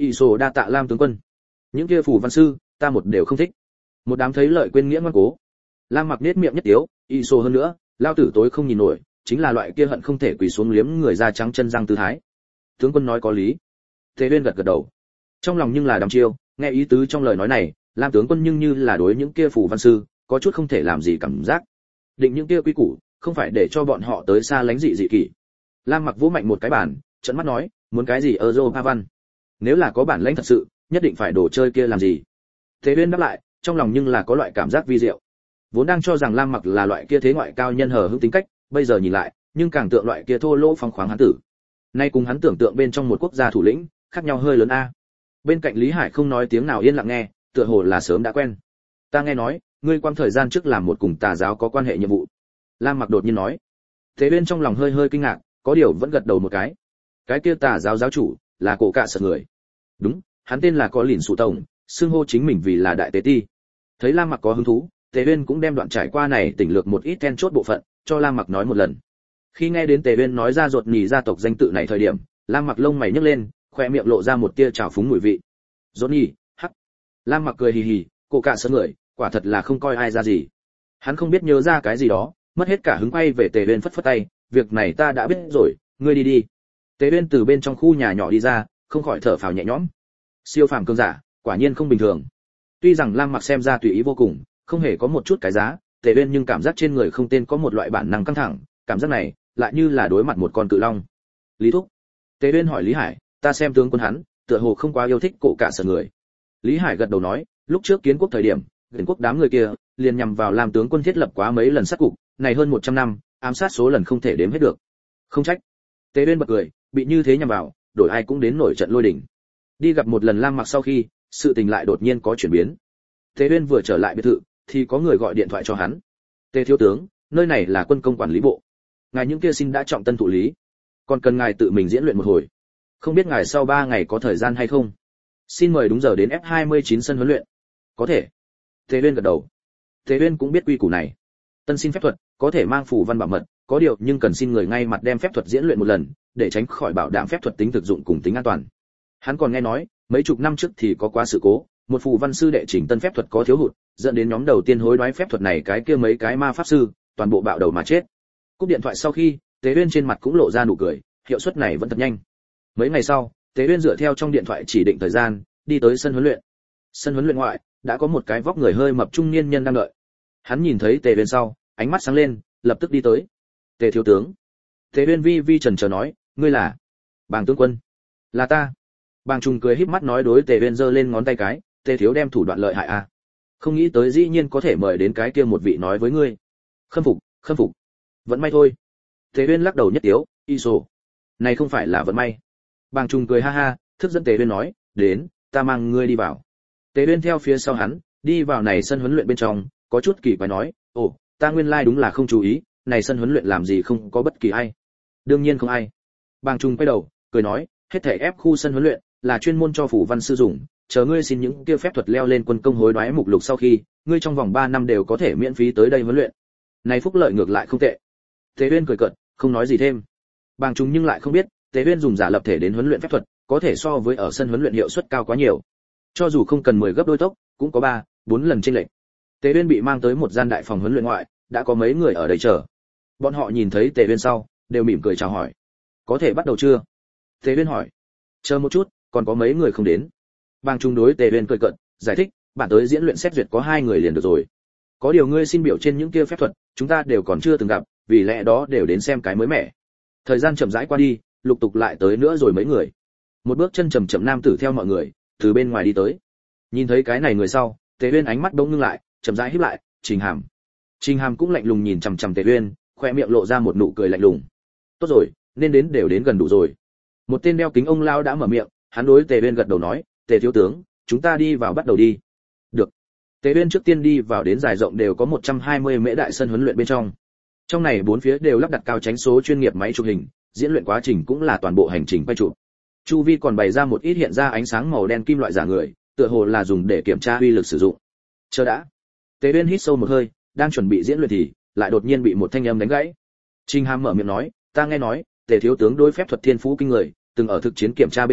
ỷ sổ đa tạ Lam tướng quân. Những kia phù văn sư ta một đều không thích. Một đám thấy lợi quên nghĩa ngoan cố. Lam Mặc nết miệng nhất tiếu, ỷ sổ hơn nữa, lao tử tối không nhìn nổi, chính là loại kia hận không thể quỳ xuống liếm người da trắng chân răng tư thái. Tướng quân nói có lý. Tề Uyên gật gật đầu. Trong lòng nhưng là đăm chiêu, nghe ý tứ trong lời nói này, Lam tướng quân nhưng như là đối những kia phù văn sư, có chút không thể làm gì cảm giác. Định những kia quy củ, không phải để cho bọn họ tới xa lánh dị dị kỷ. Lam Mặc vỗ mạnh một cái bàn, trợn mắt nói, muốn cái gì Europa văn? Nếu là có bản lĩnh thật sự, nhất định phải đồ chơi kia làm gì? Tề Uyên đáp lại, trong lòng nhưng là có loại cảm giác vi diệu. Vốn đang cho rằng Lam Mặc là loại kia thế ngoại cao nhân hờ hững tính cách, bây giờ nhìn lại, nhưng càng tượng loại kia thô lỗ phóng khoáng hán tử. Nay cùng hắn tưởng tượng bên trong một quốc gia thủ lĩnh, khác nhau hơi lớn a. Bên cạnh Lý Hải không nói tiếng nào yên lặng nghe, tựa hồ là sớm đã quen. Ta nghe nói, ngươi quang thời gian trước làm một cùng tà giáo có quan hệ nhiệm vụ. Lam Mặc đột nhiên nói. Thế bên trong lòng hơi hơi kinh ngạc, có điều vẫn gật đầu một cái. Cái kia tà giáo giáo chủ là cổ cạ sợ người. Đúng, hắn tên là có lìn sụ tổng, xưng hô chính mình vì là đại tế ti. Thấy Lam Mặc có hứng thú, Tề Uyên cũng đem đoạn trải qua này tỉnh lược một ít then chốt bộ phận, cho Lam Mặc nói một lần. Khi nghe đến Tề Uyên nói ra ruột nhì gia tộc danh tự này thời điểm, Lam Mặc lông mày nhấc lên, khoe miệng lộ ra một tia trào phúng mùi vị. Ruột nhì, hắc. Lam Mặc cười hì hì, cổ cạ sợ người, quả thật là không coi ai ra gì. Hắn không biết nhớ ra cái gì đó, mất hết cả hứng quay về Tề Uyên phất phất tay, việc này ta đã biết rồi, ngươi đi đi. Tề Uyên từ bên trong khu nhà nhỏ đi ra, không khỏi thở phào nhẹ nhõm. Siêu phàm cường giả, quả nhiên không bình thường. Tuy rằng Lam Mặc xem ra tùy ý vô cùng, không hề có một chút cái giá, Tề Uyên nhưng cảm giác trên người không tên có một loại bản năng căng thẳng, cảm giác này lại như là đối mặt một con cự long. Lý thúc. Tề Uyên hỏi Lý Hải, ta xem tướng quân hắn, tựa hồ không quá yêu thích cổ cả sợ người. Lý Hải gật đầu nói, lúc trước kiến quốc thời điểm, Kiến quốc đám người kia liền nhằm vào làm tướng quân thiết lập quá mấy lần sát cục, này hơn 100 năm, ám sát số lần không thể đếm hết được. Không trách. Tề Uyên bật cười, bị như thế nhằm vào, đổi ai cũng đến nổi trận lôi đình. Đi gặp một lần Lam Mặc sau khi, sự tình lại đột nhiên có chuyển biến. Tề Uyên vừa trở lại biệt thự, thì có người gọi điện thoại cho hắn. Tề thiếu tướng, nơi này là quân công quản lý bộ. Ngài những kia xin đã trọng tân thụ lý, còn cần ngài tự mình diễn luyện một hồi. Không biết ngài sau 3 ngày có thời gian hay không? Xin mời đúng giờ đến F29 sân huấn luyện. Có thể. Tề Uyên gật đầu. Tề Uyên cũng biết quy củ này. Tân xin phép thuật, có thể mang phù văn bảo mật, có điều nhưng cần xin người ngay mặt đem phép thuật diễn luyện một lần, để tránh khỏi bảo đảm phép thuật tính thực dụng cùng tính an toàn. Hắn còn nghe nói, mấy chục năm trước thì có quá sự cố, một phù văn sư đệ chỉnh tân phép thuật có thiếu hụt, dẫn đến nhóm đầu tiên hối đoái phép thuật này cái kia mấy cái ma pháp sư, toàn bộ bạo đầu mà chết. Cúp điện thoại sau khi, Tề Uyên trên mặt cũng lộ ra nụ cười, hiệu suất này vẫn thật nhanh. Mấy ngày sau, Tề Uyên dựa theo trong điện thoại chỉ định thời gian, đi tới sân huấn luyện. Sân huấn luyện ngoại, đã có một cái vóc người hơi mập trung niên nhân đang đợi. Hắn nhìn thấy Tề Uyên sau, ánh mắt sáng lên, lập tức đi tới. Tề thiếu tướng. Tề Uyên vi vi chần chờ nói, ngươi là? Bàng tướng quân. Là ta. Bàng Trung cười híp mắt nói đối Tề Uyên giơ lên ngón tay cái, Tề thiếu đem thủ đoạn lợi hại à? Không nghĩ tới dĩ nhiên có thể mời đến cái kia một vị nói với ngươi. Khâm phục, khâm phục. Vẫn may thôi. Tề Uyên lắc đầu nhất tiếu, y sổ. Này không phải là vận may. Bàng Trung cười ha ha, thức dẫn Tề Uyên nói, đến, ta mang ngươi đi vào. Tề Uyên theo phía sau hắn, đi vào này sân huấn luyện bên trong, có chút kỳ quái nói, ồ, ta nguyên lai đúng là không chú ý, này sân huấn luyện làm gì không có bất kỳ ai. Đương nhiên không ai. Bàng Trung quay đầu, cười nói, hết thảy ép khu sân huấn luyện là chuyên môn cho phủ văn sư dùng, chờ ngươi xin những kia phép thuật leo lên quân công hối đoái mục lục sau khi, ngươi trong vòng 3 năm đều có thể miễn phí tới đây huấn luyện. Này phúc lợi ngược lại không tệ. Tề Uyên cười cợt, không nói gì thêm. Bàng Trung nhưng lại không biết, Tề Uyên dùng giả lập thể đến huấn luyện phép thuật, có thể so với ở sân huấn luyện hiệu suất cao quá nhiều. Cho dù không cần 10 gấp đôi tốc, cũng có 3, 4 lần chênh lệch. Tề Uyên bị mang tới một gian đại phòng huấn luyện ngoại, đã có mấy người ở đây chờ. Bọn họ nhìn thấy Tề Uyên sau, đều mỉm cười chào hỏi. Có thể bắt đầu chưa? Tề Uyên hỏi. Chờ một chút, còn có mấy người không đến. Bàng Trung đối Tề Uyên cười cợt, giải thích, bản tới diễn luyện xét duyệt có 2 người liền được rồi. Có điều ngươi xin biểu trên những kia phép thuật, chúng ta đều còn chưa từng gặp, vì lẽ đó đều đến xem cái mới mẻ. Thời gian chậm rãi qua đi, lục tục lại tới nữa rồi mấy người. Một bước chân chậm chậm nam tử theo mọi người, từ bên ngoài đi tới. Nhìn thấy cái này người sau, Tề Uyên ánh mắt bỗng ngưng lại, chậm rãi híp lại, Trình Hàm. Trình Hàm cũng lạnh lùng nhìn chằm chằm Tề Uyên, khoe miệng lộ ra một nụ cười lạnh lùng. Tốt rồi, nên đến đều đến gần đủ rồi. Một tên đeo kính ông lao đã mở miệng, hắn đối Tề Uyên gật đầu nói, Tề thiếu tướng, chúng ta đi vào bắt đầu đi. Được. Tề Uyên trước tiên đi vào đến dài rộng đều có 120 mễ đại sân huấn luyện bên trong. Trong này bốn phía đều lắp đặt cao chánh số chuyên nghiệp máy chụp hình, diễn luyện quá trình cũng là toàn bộ hành trình quay chụp. Chu vi còn bày ra một ít hiện ra ánh sáng màu đen kim loại giả người, tựa hồ là dùng để kiểm tra uy lực sử dụng. Chờ đã. Tề Uyên hít sâu một hơi, đang chuẩn bị diễn luyện thì lại đột nhiên bị một thanh âm đánh gãy. Trình Hàm mở miệng nói, ta nghe nói, Tề thiếu tướng đối phép thuật thiên phú kinh người, từng ở thực chiến kiểm tra bên trong,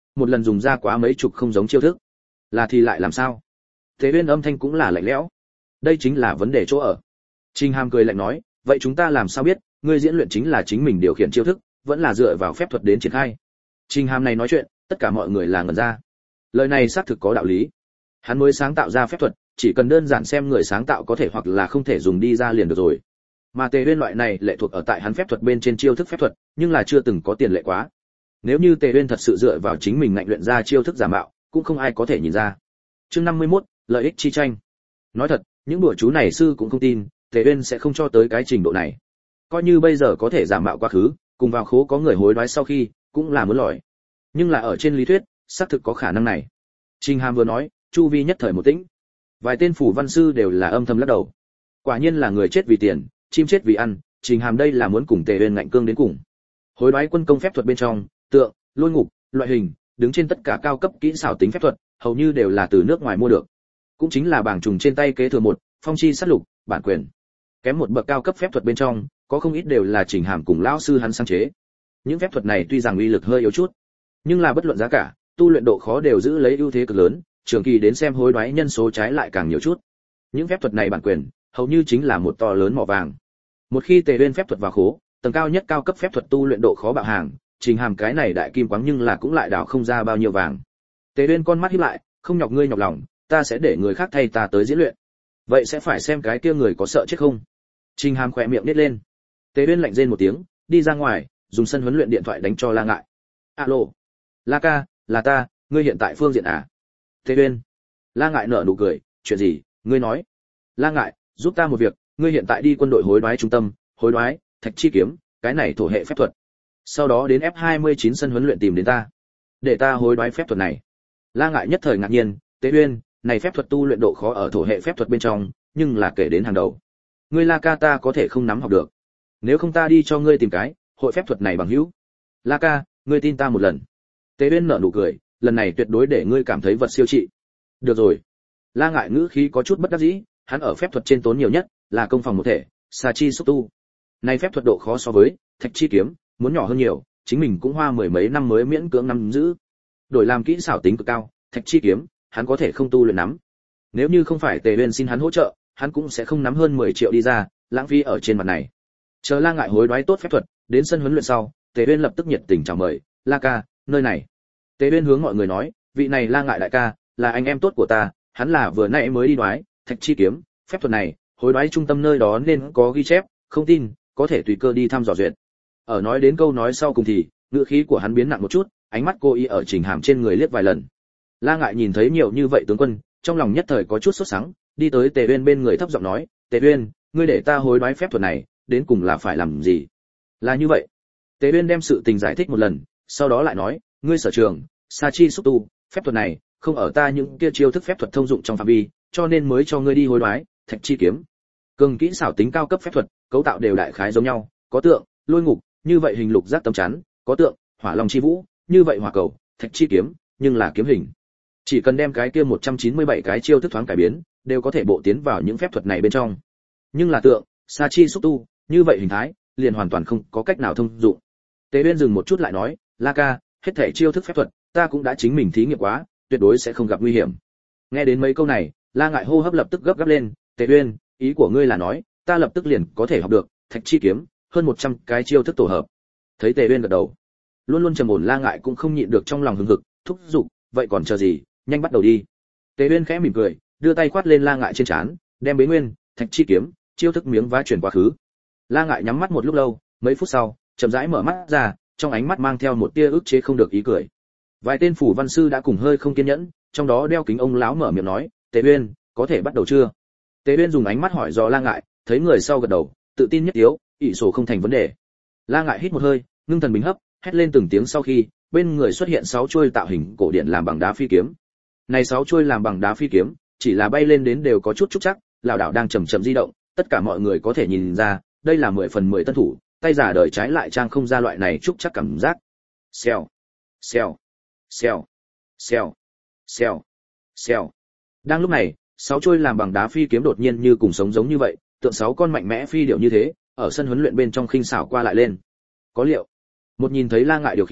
một lần dùng ra quá mấy chục không giống chiêu thức. Là thì lại làm sao? Tề Uyên âm thanh cũng là lạnh lẽo. Đây chính là vấn đề chỗ ở. Trình Hàm cười lạnh nói, vậy chúng ta làm sao biết, ngươi diễn luyện chính là chính mình điều khiển chiêu thức, vẫn là dựa vào phép thuật đến triển khai? Trình Hàm này nói chuyện, tất cả mọi người là ngẩn ra. Lời này xác thực có đạo lý. Hắn mới sáng tạo ra phép thuật, chỉ cần đơn giản xem người sáng tạo có thể hoặc là không thể dùng đi ra liền được rồi. Mà Tề Uyên loại này lệ thuộc ở tại hắn phép thuật bên trên chiêu thức phép thuật, nhưng là chưa từng có tiền lệ quá. Nếu như Tề Uyên thật sự dựa vào chính mình ngạnh luyện ra chiêu thức giả mạo, cũng không ai có thể nhìn ra. Chương 51, lợi ích chi tranh. Nói thật, những đùa chú này sư cũng không tin, Tề Uyên sẽ không cho tới cái trình độ này. Coi như bây giờ có thể giả mạo quá khứ, cùng vào khố có người hối đoái sau khi, cũng là muốn lòi. Nhưng là ở trên lý thuyết, xác thực có khả năng này. Trình Hàm vừa nói, chu vi nhất thời một tĩnh. Vài tên phủ văn sư đều là âm thầm lắc đầu. Quả nhiên là người chết vì tiền, chim chết vì ăn, Trình Hàm đây là muốn cùng Tề Uyên ngạnh cương đến cùng. Hối đoái quân công phép thuật bên trong, tượng, lôi ngục, loại hình, đứng trên tất cả cao cấp kỹ xảo tính phép thuật, hầu như đều là từ nước ngoài mua được. Cũng chính là bảng trùng trên tay kế thừa một, phong chi sát lục, bản quyền. Kém một bậc cao cấp phép thuật bên trong, có không ít đều là Trình Hàm cùng lão sư hắn sáng chế. Những phép thuật này tuy rằng uy lực hơi yếu chút, nhưng là bất luận giá cả, tu luyện độ khó đều giữ lấy ưu thế cực lớn, trường kỳ đến xem hối đoái nhân số trái lại càng nhiều chút. Những phép thuật này bản quyền, hầu như chính là một to lớn mỏ vàng. Một khi Tề Uyên phép thuật vào khố, tầng cao nhất cao cấp phép thuật tu luyện độ khó bạo hàng, Trình Hàm cái này đại kim quáng nhưng là cũng lại đào không ra bao nhiêu vàng. Tề Uyên con mắt híp lại, không nhọc ngươi nhọc lòng, ta sẽ để người khác thay ta tới diễn luyện. Vậy sẽ phải xem cái kia người có sợ chết không? Trình Hàm khẽ miệng nhếch lên. Tề Uyên lạnh rên một tiếng, đi ra ngoài, dùng sân huấn luyện điện thoại đánh cho La Ngại. Alo, La ca, là ta, ngươi hiện tại phương diện à? Tề Uyên. La Ngại nở nụ cười, chuyện gì, ngươi nói. La Ngại, giúp ta một việc, ngươi hiện tại đi quân đội hối đoái trung tâm, hối đoái thạch chi kiếm, cái này thổ hệ phép thuật. Sau đó đến F29 sân huấn luyện tìm đến ta, để ta hối đoái phép thuật này. La Ngại nhất thời ngạc nhiên, Tế Uyên, này phép thuật tu luyện độ khó ở thổ hệ phép thuật bên trong, nhưng là kể đến hàng đầu. Ngươi La ca ta có thể không nắm học được. Nếu không ta đi cho ngươi tìm cái hội phép thuật này bằng hữu. La ca, ngươi tin ta một lần. Tế Uyên nở nụ cười, lần này tuyệt đối để ngươi cảm thấy vật siêu trị. Được rồi. La Ngại ngữ khí có chút bất đắc dĩ, hắn ở phép thuật trên tốn nhiều nhất là công phòng một thể, xà chi xúc tu. Này phép thuật độ khó so với thạch chi kiếm muốn nhỏ hơn nhiều, chính mình cũng hoa mười mấy năm mới miễn cưỡng nắm giữ. Đổi làm kỹ xảo tính cực cao, thạch chi kiếm, hắn có thể không tu luyện nắm. Nếu như không phải Tề Uyên xin hắn hỗ trợ, hắn cũng sẽ không nắm hơn 10 triệu đi ra, lãng phí ở trên mặt này. Chờ La Ngại hối đoái tốt phép thuật, đến sân huấn luyện sau, Tề Uyên lập tức nhiệt tình chào mời, "La ca, nơi này." Tề Uyên hướng mọi người nói, "Vị này La Ngại đại ca, là anh em tốt của ta, hắn là vừa nãy mới đi đoái thạch chi kiếm, phép thuật này, hối đoái trung tâm nơi đó nên có ghi chép, không tin, có thể tùy cơ đi thăm dò duyệt." Ở nói đến câu nói sau cùng thì, ngữ khí của hắn biến nặng một chút, ánh mắt cô ý ở Trình Hàm trên người liếc vài lần. La Ngại nhìn thấy nhiều như vậy tướng quân, trong lòng nhất thời có chút sốt sắng, đi tới Tề Uyên bên người thấp giọng nói, "Tề Uyên, ngươi để ta hối đoái phép thuật này, đến cùng là phải làm gì?" Là như vậy. Tề Uyên đem sự tình giải thích một lần, sau đó lại nói, "Ngươi sở trường, sa chi xúc tu, phép thuật này, không ở ta những kia chiêu thức phép thuật thông dụng trong phạm vi, cho nên mới cho ngươi đi hối đoái thạch chi kiếm. Cường kỹ xảo tính cao cấp phép thuật, cấu tạo đều đại khái giống nhau, có tượng, lôi ngục, như vậy hình lục giác tấm chắn, có tượng, hỏa long chi vũ, như vậy hỏa cầu, thạch chi kiếm, nhưng là kiếm hình. Chỉ cần đem cái kia 197 cái chiêu thức thoáng cải biến, đều có thể bộ tiến vào những phép thuật này bên trong. Nhưng là tượng, sa chi xúc tu, như vậy hình thái, liền hoàn toàn không có cách nào thông dụng." Tế Uyên dừng một chút lại nói, "La ca, hết thảy chiêu thức phép thuật, ta cũng đã chính mình thí nghiệm quá, tuyệt đối sẽ không gặp nguy hiểm." Nghe đến mấy câu này, La Ngại hô hấp lập tức gấp gáp lên, "Tế Uyên, ý của ngươi là nói, ta lập tức liền có thể học được thạch chi kiếm, hơn 100 cái chiêu thức tổ hợp." Thấy Tế Uyên gật đầu, luôn luôn trầm ổn La Ngại cũng không nhịn được trong lòng hừng hực, thúc giục, "Vậy còn chờ gì, nhanh bắt đầu đi." Tế Uyên khẽ mỉm cười, đưa tay quát lên La Ngại trên trán, đem bế nguyên, thạch chi kiếm, chiêu thức miếng vá chuyển quá khứ. La Ngại nhắm mắt một lúc lâu, mấy phút sau, chậm rãi mở mắt ra, trong ánh mắt mang theo một tia ức chế không được ý cười. Vài tên phủ văn sư đã cùng hơi không kiên nhẫn, trong đó đeo kính ông lão mở miệng nói, "Tế Uyên, có thể bắt đầu chưa?" Tế Uyên dùng ánh mắt hỏi do La Ngại, thấy người sau gật đầu, tự tin nhất yếu, ỷ sổ không thành vấn đề. La Ngại hít một hơi, ngưng thần bình hấp, hét lên từng tiếng sau khi, bên người xuất hiện 6 chuôi tạo hình cổ điển làm bằng đá phi kiếm. Này 6 chuôi làm bằng đá phi kiếm, chỉ là bay lên đến đều có chút trúc chắc, lão đảo đang chậm chậm di động, tất cả mọi người có thể nhìn ra, đây là 10 phần 10 tân thủ, tay giả đời trái lại trang không ra loại này trúc chắc cảm giác. Xèo, xèo, xèo, xèo, xèo, xèo. Đang lúc này, 6 chuôi làm bằng đá phi kiếm đột nhiên như cùng sống giống như vậy, tượng 6 con mạnh mẽ phi điểu như thế, ở sân huấn luyện bên trong khinh xảo qua lại lên. Có liệu. Một nhìn thấy La Ngại điều khiển,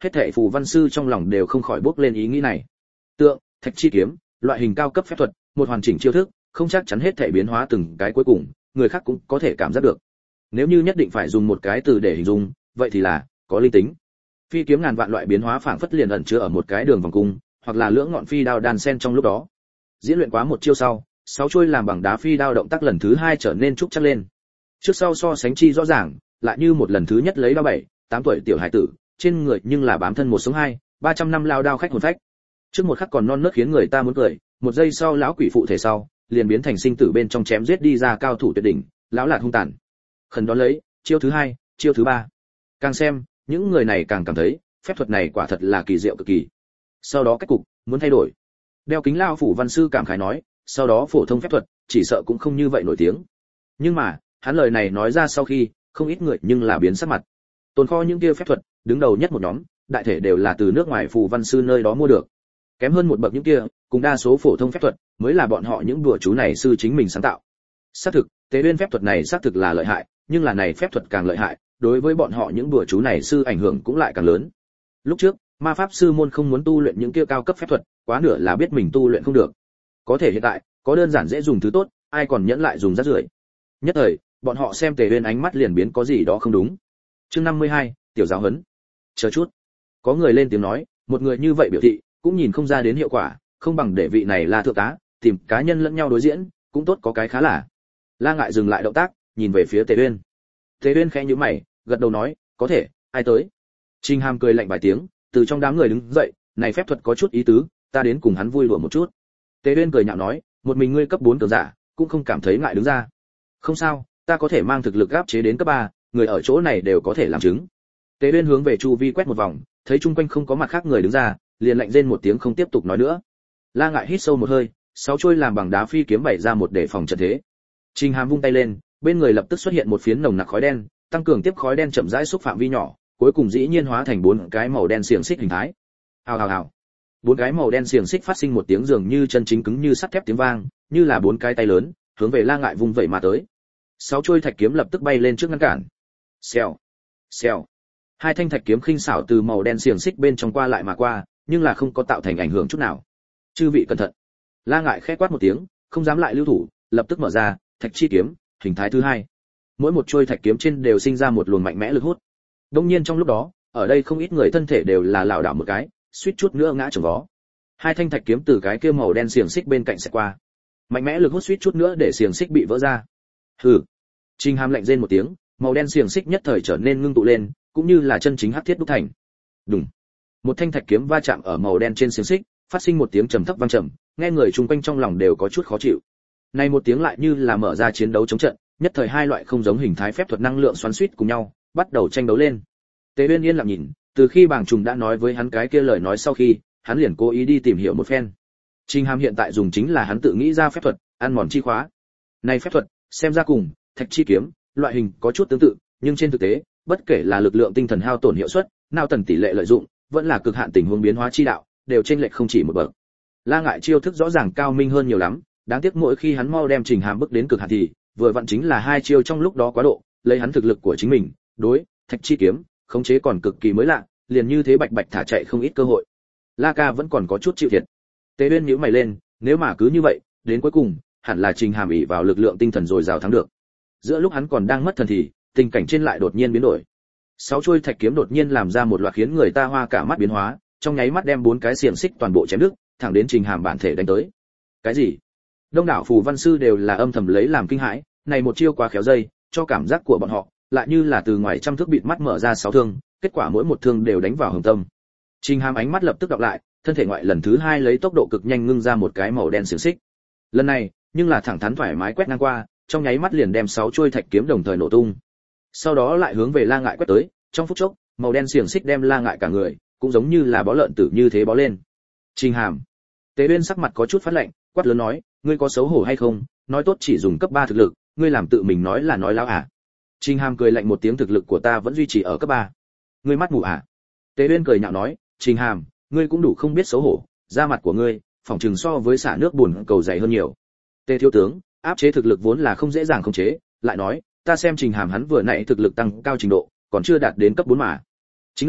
hết thảy phù văn sư trong lòng đều không khỏi bước lên ý nghĩ này. Tượng, thạch chi kiếm, loại hình cao cấp phép thuật, một hoàn chỉnh chiêu thức, không chắc chắn hết thảy biến hóa từng cái cuối cùng, người khác cũng có thể cảm giác được. Nếu như nhất định phải dùng một cái từ để hình dung, vậy thì là có linh tính. Phi kiếm ngàn vạn loại biến hóa phảng phất liền ẩn chứa ở một cái đường vòng cung, hoặc là lưỡng ngọn phi đao đan xen trong lúc đó. Diễn luyện quá một chiêu sau, 6 chuôi làm bằng đá phi đao động tác lần thứ 2 trở nên trúc chắc lên. Trước sau so sánh chi rõ ràng, lại như một lần thứ nhất lấy đao 7, 8 tuổi tiểu hải tử, trên người nhưng là bám thân một sống 2, 300 năm lao đao khách hồn phách. Trước một khắc còn non nớt khiến người ta muốn cười, một giây sau lão quỷ phụ thể sau, liền biến thành sinh tử bên trong chém giết đi ra cao thủ tuyệt đỉnh, lão lạt hung tàn. Khẩn đón lấy, chiêu thứ 2, chiêu thứ 3. Càng xem, những người này càng cảm thấy, phép thuật này quả thật là kỳ diệu cực kỳ. Sau đó cách cục muốn thay đổi. Đeo kính lao phủ văn sư cảm khái nói, sau đó phổ thông phép thuật, chỉ sợ cũng không như vậy nổi tiếng. Nhưng mà, hắn lời này nói ra sau khi, không ít người nhưng là biến sắc mặt. Tồn kho những kia phép thuật, đứng đầu nhất một nhóm, đại thể đều là từ nước ngoài phù văn sư nơi đó mua được. Kém hơn một bậc những kia, cùng đa số phổ thông phép thuật, mới là bọn họ những đùa chú này sư chính mình sáng tạo. Xác thực, tế uyên phép thuật này xác thực là lợi hại, nhưng là này phép thuật càng lợi hại, đối với bọn họ những đùa chú này sư ảnh hưởng cũng lại càng lớn. Lúc trước, ma pháp sư môn không muốn tu luyện những kia cao cấp phép thuật, quá nửa là biết mình tu luyện không được. Có thể hiện tại, có đơn giản dễ dùng thứ tốt, ai còn nhẫn lại dùng rác rưởi. Nhất thời, bọn họ xem Tề Uyên ánh mắt liền biến có gì đó không đúng. Chương 52, tiểu giáo huấn. Chờ chút. Có người lên tiếng nói, một người như vậy biểu thị, cũng nhìn không ra đến hiệu quả, không bằng để vị này là thượng tá, tìm cá nhân lẫn nhau đối diễn, cũng tốt có cái khá là. La Ngại dừng lại động tác, nhìn về phía Tề Uyên. Tề Uyên khẽ nhíu mày, gật đầu nói, có thể, ai tới? Trình Hàm cười lạnh vài tiếng, từ trong đám người đứng dậy, này phép thuật có chút ý tứ, ta đến cùng hắn vui đùa một chút. Tề Uyên cười nhạo nói, một mình ngươi cấp 4 cường giả, cũng không cảm thấy ngại đứng ra. Không sao, ta có thể mang thực lực áp chế đến cấp 3, người ở chỗ này đều có thể làm chứng. Tề Uyên hướng về chu vi quét một vòng, thấy chung quanh không có mặt khác người đứng ra, liền lạnh rên một tiếng không tiếp tục nói nữa. La Ngại hít sâu một hơi, 6 chuôi làm bằng đá phi kiếm bày ra một để phòng trận thế. Trình Hàm vung tay lên, bên người lập tức xuất hiện một phiến nồng nặc khói đen, tăng cường tiếp khói đen chậm rãi xúc phạm vi nhỏ, cuối cùng dĩ nhiên hóa thành 4 cái màu đen xiềng xích hình thái. Hào hào hào. 4 cái màu đen xiềng xích phát sinh một tiếng dường như chân chính cứng như sắt thép tiếng vang, như là 4 cái tay lớn, hướng về La Ngại vung vẩy mà tới. 6 chuôi thạch kiếm lập tức bay lên trước ngăn cản. Xèo, xèo. 2 thanh thạch kiếm khinh xảo từ màu đen xiềng xích bên trong qua lại mà qua, nhưng là không có tạo thành ảnh hưởng chút nào. Chư vị cẩn thận. La Ngại khẽ quát một tiếng, không dám lại lưu thủ, lập tức mở ra thạch chi kiếm, hình thái thứ 2. Mỗi một chuôi thạch kiếm trên đều sinh ra một luồng mạnh mẽ lực hút. Đương nhiên trong lúc đó, ở đây không ít người thân thể đều là lảo đảo một cái, suýt chút nữa ngã chồng vó. 2 thanh thạch kiếm từ cái kia màu đen xiềng xích bên cạnh sẽ qua. Mạnh mẽ lực hút suýt chút nữa để xiềng xích bị vỡ ra. Hừ. Trình Hàm lạnh rên một tiếng, màu đen xiềng xích nhất thời trở nên ngưng tụ lên, cũng như là chân chính hắc thiết đúc thành. Đùng. Một thanh thạch kiếm va chạm ở màu đen trên xiềng xích, phát sinh một tiếng trầm thấp vang trầm, nghe người chung quanh trong lòng đều có chút khó chịu. Này một tiếng lại như là mở ra chiến đấu chống trận, nhất thời hai loại không giống hình thái phép thuật năng lượng xoắn xuýt cùng nhau, bắt đầu tranh đấu lên. Tề Uyên yên lặng nhìn, từ khi Bàng Trùng đã nói với hắn cái kia lời nói sau khi, hắn liền cố ý đi tìm hiểu một phen. Trình Hàm hiện tại dùng chính là hắn tự nghĩ ra phép thuật, ăn mòn chi khóa. Này phép thuật, xem ra cùng thạch chi kiếm, loại hình có chút tương tự, nhưng trên thực tế, bất kể là lực lượng tinh thần hao tổn hiệu suất, nào tần tỷ lệ lợi dụng, vẫn là cực hạn tình huống biến hóa chi đạo, đều chênh lệch không chỉ một bậc. La Ngại chiêu thức rõ ràng cao minh hơn nhiều lắm, đáng tiếc mỗi khi hắn mau đem Trình Hàm bước đến cực hạn thì, vừa vặn chính là hai chiêu trong lúc đó quá độ, lấy hắn thực lực của chính mình, đối thạch chi kiếm, khống chế còn cực kỳ mới lạ, liền như thế bạch bạch thả chạy không ít cơ hội. La Ca vẫn còn có chút chịu thiệt. Tề Uyên nhíu mày lên, nếu mà cứ như vậy, đến cuối cùng, hẳn là Trình Hàm ỷ vào lực lượng tinh thần rồi rào thắng được. Giữa lúc hắn còn đang mất thần thì, tình cảnh trên lại đột nhiên biến đổi. 6 chuôi thạch kiếm đột nhiên làm ra một loạt khiến người ta hoa cả mắt biến hóa, trong nháy mắt đem 4 cái xiềng xích toàn bộ chém đứt, thẳng đến Trình Hàm bản thể đánh tới. Cái gì? Đông đảo phù văn sư đều là âm thầm lấy làm kinh hãi, này một chiêu quá khéo dây, cho cảm giác của bọn họ, lại như là từ ngoài trăm thước bịt mắt mở ra 6 thương, kết quả mỗi một thương đều đánh vào hồng tâm. Trình Hàm ánh mắt lập tức đọc lại, thân thể ngoại lần thứ 2 lấy tốc độ cực nhanh ngưng ra một cái màu đen xiềng xích. Lần này, nhưng là thẳng thắn thoải mái quét ngang qua, trong nháy mắt liền đem 6 chuôi thạch kiếm đồng thời nổ tung. Sau đó lại hướng về La Ngại quét tới, trong phút chốc, màu đen xiềng xích đem La Ngại cả người, cũng giống như là bó lợn tử như thế bó lên. Trình Hàm. Tế Uyên sắc mặt có chút phát lạnh, quát lớn nói, ngươi có xấu hổ hay không, nói tốt chỉ dùng cấp 3 thực lực, ngươi làm tự mình nói là nói láo à? Trình Hàm cười lạnh một tiếng, thực lực của ta vẫn duy trì ở cấp 3. Ngươi mắt mù à? Tế Uyên cười nhạo nói, Trình Hàm, ngươi cũng đủ không biết xấu hổ, da mặt của ngươi, phỏng chừng so với xả nước bùn cầu dày hơn nhiều. Tề thiếu tướng, áp chế thực lực vốn là không dễ dàng khống chế, lại nói, ta xem Trình Hàm hắn vừa nãy thực lực tăng cao trình độ, còn chưa đạt đến cấp 4 mà. Chính là,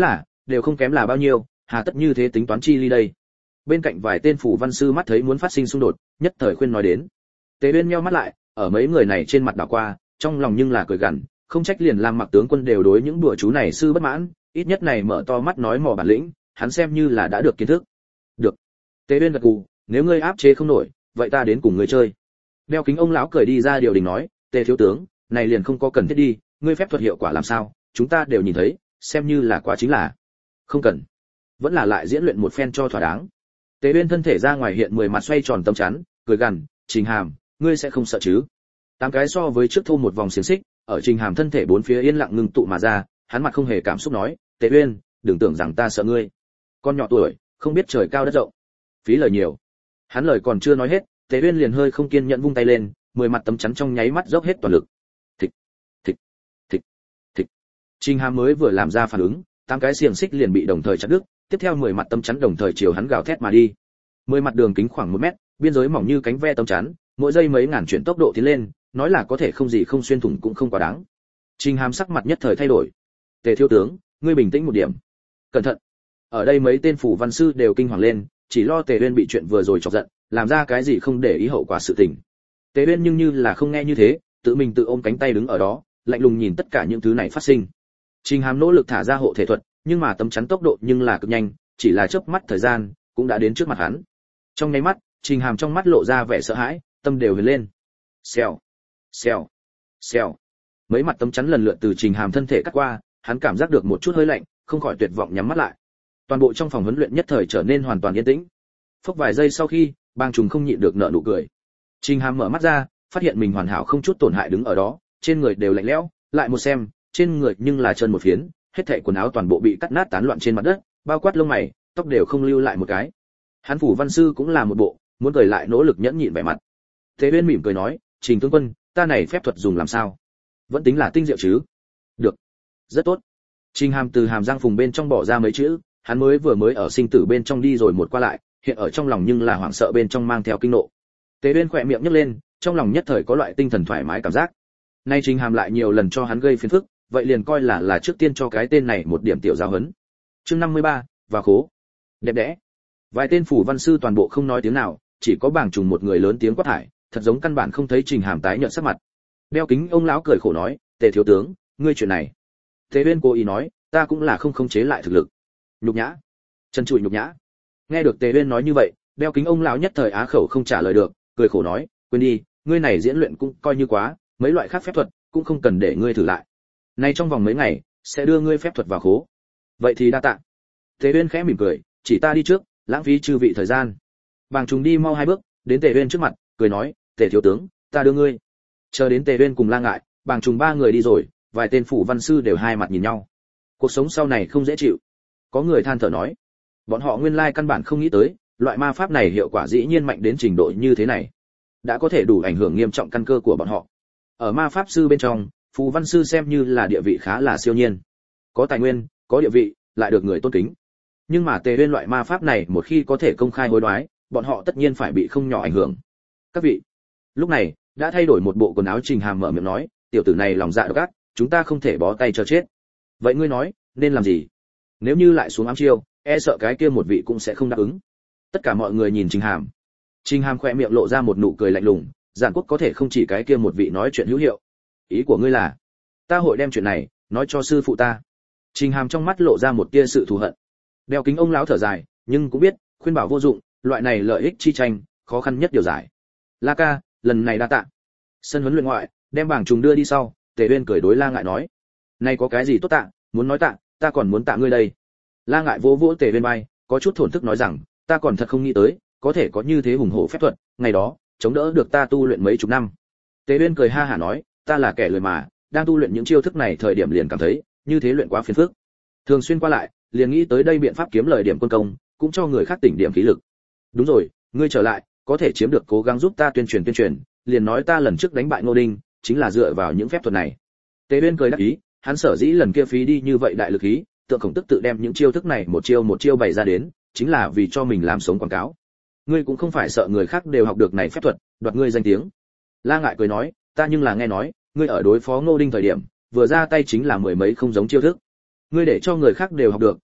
đều không kém là bao nhiêu, hà tất như thế tính toán chi ly đây. Bên cạnh vài tên phủ văn sư mắt thấy muốn phát sinh xung đột, nhất thời khuyên nói đến. Tề Uyên nheo mắt lại, ở mấy người này trên mặt đảo qua, trong lòng nhưng là cười gằn, không trách liền Lam Mặc tướng quân đều đối những đùa chú này sư bất mãn, ít nhất này mở to mắt nói mò bản lĩnh, hắn xem như là đã được kiến thức. Được. Tề Uyên gật gù, nếu ngươi áp chế không nổi, vậy ta đến cùng ngươi chơi. Đeo kính ông lão cười đi ra điều đình nói, Tề thiếu tướng, này liền không có cần thiết đi, ngươi phép thuật hiệu quả làm sao, chúng ta đều nhìn thấy, xem như là quá chính là. Không cần. Vẫn là lại diễn luyện một phen cho thỏa đáng. Tề Uyên thân thể ra ngoài hiện 10 mặt xoay tròn tâm chắn, cười gằn, Trình Hàm, ngươi sẽ không sợ chứ? Tám cái so với trước thu một vòng xiềng xích, ở Trình Hàm thân thể bốn phía yên lặng ngưng tụ mà ra, hắn mặt không hề cảm xúc nói, Tề Uyên, đừng tưởng rằng ta sợ ngươi. Con nhỏ tuổi, không biết trời cao đất rộng. Phí lời nhiều. Hắn lời còn chưa nói hết, Tề Uyên liền hơi không kiên nhẫn vung tay lên, 10 mặt tấm chắn trong nháy mắt dốc hết toàn lực. Thịch, thịch, thịch, thịch. Trình Hàm mới vừa làm ra phản ứng, tám cái xiềng xích liền bị đồng thời chặt đứt, tiếp theo 10 mặt tấm chắn đồng thời chiều hắn gào thét mà đi. 10 mặt đường kính khoảng 1 mét, biên giới mỏng như cánh ve tấm chắn, mỗi giây mấy ngàn chuyển tốc độ tiến lên, nói là có thể không gì không xuyên thủng cũng không quá đáng. Trình Hàm sắc mặt nhất thời thay đổi. Tề thiếu tướng, ngươi bình tĩnh một điểm. Cẩn thận. Ở đây mấy tên phủ văn sư đều kinh hoàng lên, chỉ lo Tề Uyên bị chuyện vừa rồi chọc giận, làm ra cái gì không để ý hậu quả sự tình. Tề Uyên nhưng như là không nghe như thế, tự mình tự ôm cánh tay đứng ở đó, lạnh lùng nhìn tất cả những thứ này phát sinh. Trình Hàm nỗ lực thả ra hộ thể thuật, nhưng mà tấm chắn tốc độ nhưng là cực nhanh, chỉ là chớp mắt thời gian, cũng đã đến trước mặt hắn. Trong nháy mắt, Trình Hàm trong mắt lộ ra vẻ sợ hãi, tâm đều huyền lên. Xèo, xèo, xèo. Mấy mặt tấm chắn lần lượt từ Trình Hàm thân thể cắt qua, hắn cảm giác được một chút hơi lạnh, không khỏi tuyệt vọng nhắm mắt lại. Toàn bộ trong phòng huấn luyện nhất thời trở nên hoàn toàn yên tĩnh. Phốc vài giây sau khi, Bàng Trùng không nhịn được nở nụ cười. Trình Hàm mở mắt ra, phát hiện mình hoàn hảo không chút tổn hại đứng ở đó, trên người đều lạnh lẽo, lại một xem, trên người nhưng là chân một phiến, hết thảy quần áo toàn bộ bị cắt nát tán loạn trên mặt đất, bao quát lông mày, tóc đều không lưu lại một cái. Hắn phủ văn sư cũng là một bộ, muốn cười lại nỗ lực nhẫn nhịn vẻ mặt. Thế Uyên mỉm cười nói, Trình tướng quân, ta này phép thuật dùng làm sao? Vẫn tính là tinh diệu chứ? Được, rất tốt. Trình Hàm từ hàm răng phùng bên trong bỏ ra mấy chữ, hắn vừa mới ở sinh tử bên trong đi rồi một qua lại, hiện ở trong lòng nhưng là hoảng sợ bên trong mang theo kinh nộ. Tế Uyên khỏe miệng nhếch lên, trong lòng nhất thời có loại tinh thần thoải mái cảm giác. Nay Trình Hàm lại nhiều lần cho hắn gây phiền phức, vậy liền coi là trước tiên cho cái tên này một điểm tiểu giáo huấn. Chương 53, và khố. Đẹp đẽ. Vài tên phủ văn sư toàn bộ không nói tiếng nào, chỉ có Bàng Trùng một người lớn tiếng quát thải, thật giống căn bản không thấy Trình Hàm tái nhợt sắc mặt. Đeo kính ông lão cười khổ nói, Tề thiếu tướng, ngươi chuyện này. Tế Uyên cố ý nói, ta cũng là không khống chế lại thực lực. Nhục nhã. Chân trụi nhục nhã. Nghe được Tề Uyên nói như vậy, đeo kính ông lão nhất thời á khẩu không trả lời được, cười khổ nói, quên đi, ngươi này diễn luyện cũng coi như quá, mấy loại khác phép thuật cũng không cần để ngươi thử lại. Nay trong vòng mấy ngày sẽ đưa ngươi phép thuật vào khố. Vậy thì đa tạ. Tề Uyên khẽ mỉm cười, chỉ ta đi trước, lãng phí chư vị thời gian. Bàng Trùng đi mau 2 bước, đến Tề Uyên trước mặt, cười nói, Tề thiếu tướng, ta đưa ngươi. Chờ đến Tề Uyên cùng La Ngại, Bàng Trùng 3 người đi rồi, vài tên phủ văn sư đều hai mặt nhìn nhau. Cuộc sống sau này không dễ chịu. Có người than thở nói, bọn họ nguyên lai căn bản không nghĩ tới, loại ma pháp này hiệu quả dĩ nhiên mạnh đến trình độ như thế này, đã có thể đủ ảnh hưởng nghiêm trọng căn cơ của bọn họ. Ở ma pháp sư bên trong, phù văn sư xem như là địa vị khá là siêu nhiên, có tài nguyên, có địa vị, lại được người tôn kính. Nhưng mà Tề Uyên loại ma pháp này một khi có thể công khai hối đoái, bọn họ tất nhiên phải bị không nhỏ ảnh hưởng. Các vị, lúc này đã thay đổi một bộ quần áo, Trình Hàm mở miệng nói, tiểu tử này lòng dạ độc ác, chúng ta không thể bó tay cho chết. Vậy ngươi nói nên làm gì? Nếu như lại xuống ám chiêu, e sợ cái kia một vị cũng sẽ không đáp ứng. Tất cả mọi người nhìn Trình Hàm. Trình Hàm khẽ miệng lộ ra một nụ cười lạnh lùng, giản quốc có thể không chỉ cái kia một vị nói chuyện hữu hiệu. Ý của ngươi là, ta hội đem chuyện này nói cho sư phụ ta? Trình Hàm trong mắt lộ ra một tia sự thù hận. Đeo kính ông lão thở dài, nhưng cũng biết khuyên bảo vô dụng, loại này lợi ích chi tranh, khó khăn nhất điều giải. La ca, lần này đa tạ. Sân huấn luyện ngoại, đem Bàng Trùng đưa đi sau, Tề Uyên cười đối La Ngại nói, này có cái gì tốt tạ, muốn nói tạ, ta còn muốn tạ ngươi đây. La Ngại vỗ vỗ Tề Uyên vai, có chút thổn thức nói rằng, ta còn thật không nghĩ tới, có thể có như thế hùng hổ phép thuật, ngày đó chống đỡ được ta tu luyện mấy chục năm. Tề Uyên cười ha hả nói, ta là kẻ lười mà, đang tu luyện những chiêu thức này thời điểm liền cảm thấy, như thế luyện quá phiền phức. Thường xuyên qua lại, liền nghĩ tới đây biện pháp kiếm lời điểm quân công, cũng cho người khác tỉnh điểm khí lực. Đúng rồi, ngươi trở lại, có thể chiếm được cố gắng giúp ta tuyên truyền, liền nói ta lần trước đánh bại Ngô Đinh, chính là dựa vào những phép thuật này. Tề Uyên cười đáp ý, hắn sở dĩ lần kia phí đi như vậy đại lực ý, tượng Khổng Tức tự đem những chiêu thức này một chiêu bày ra đến, chính là vì cho mình làm sống quảng cáo. Ngươi cũng không phải sợ người khác đều học được này phép thuật, đoạt ngươi danh tiếng. La Ngại cười nói, ta nhưng là nghe nói, ngươi ở đối phó Ngô Đinh thời điểm, vừa ra tay chính là mười mấy không giống chiêu thức. Ngươi để cho người khác đều học được,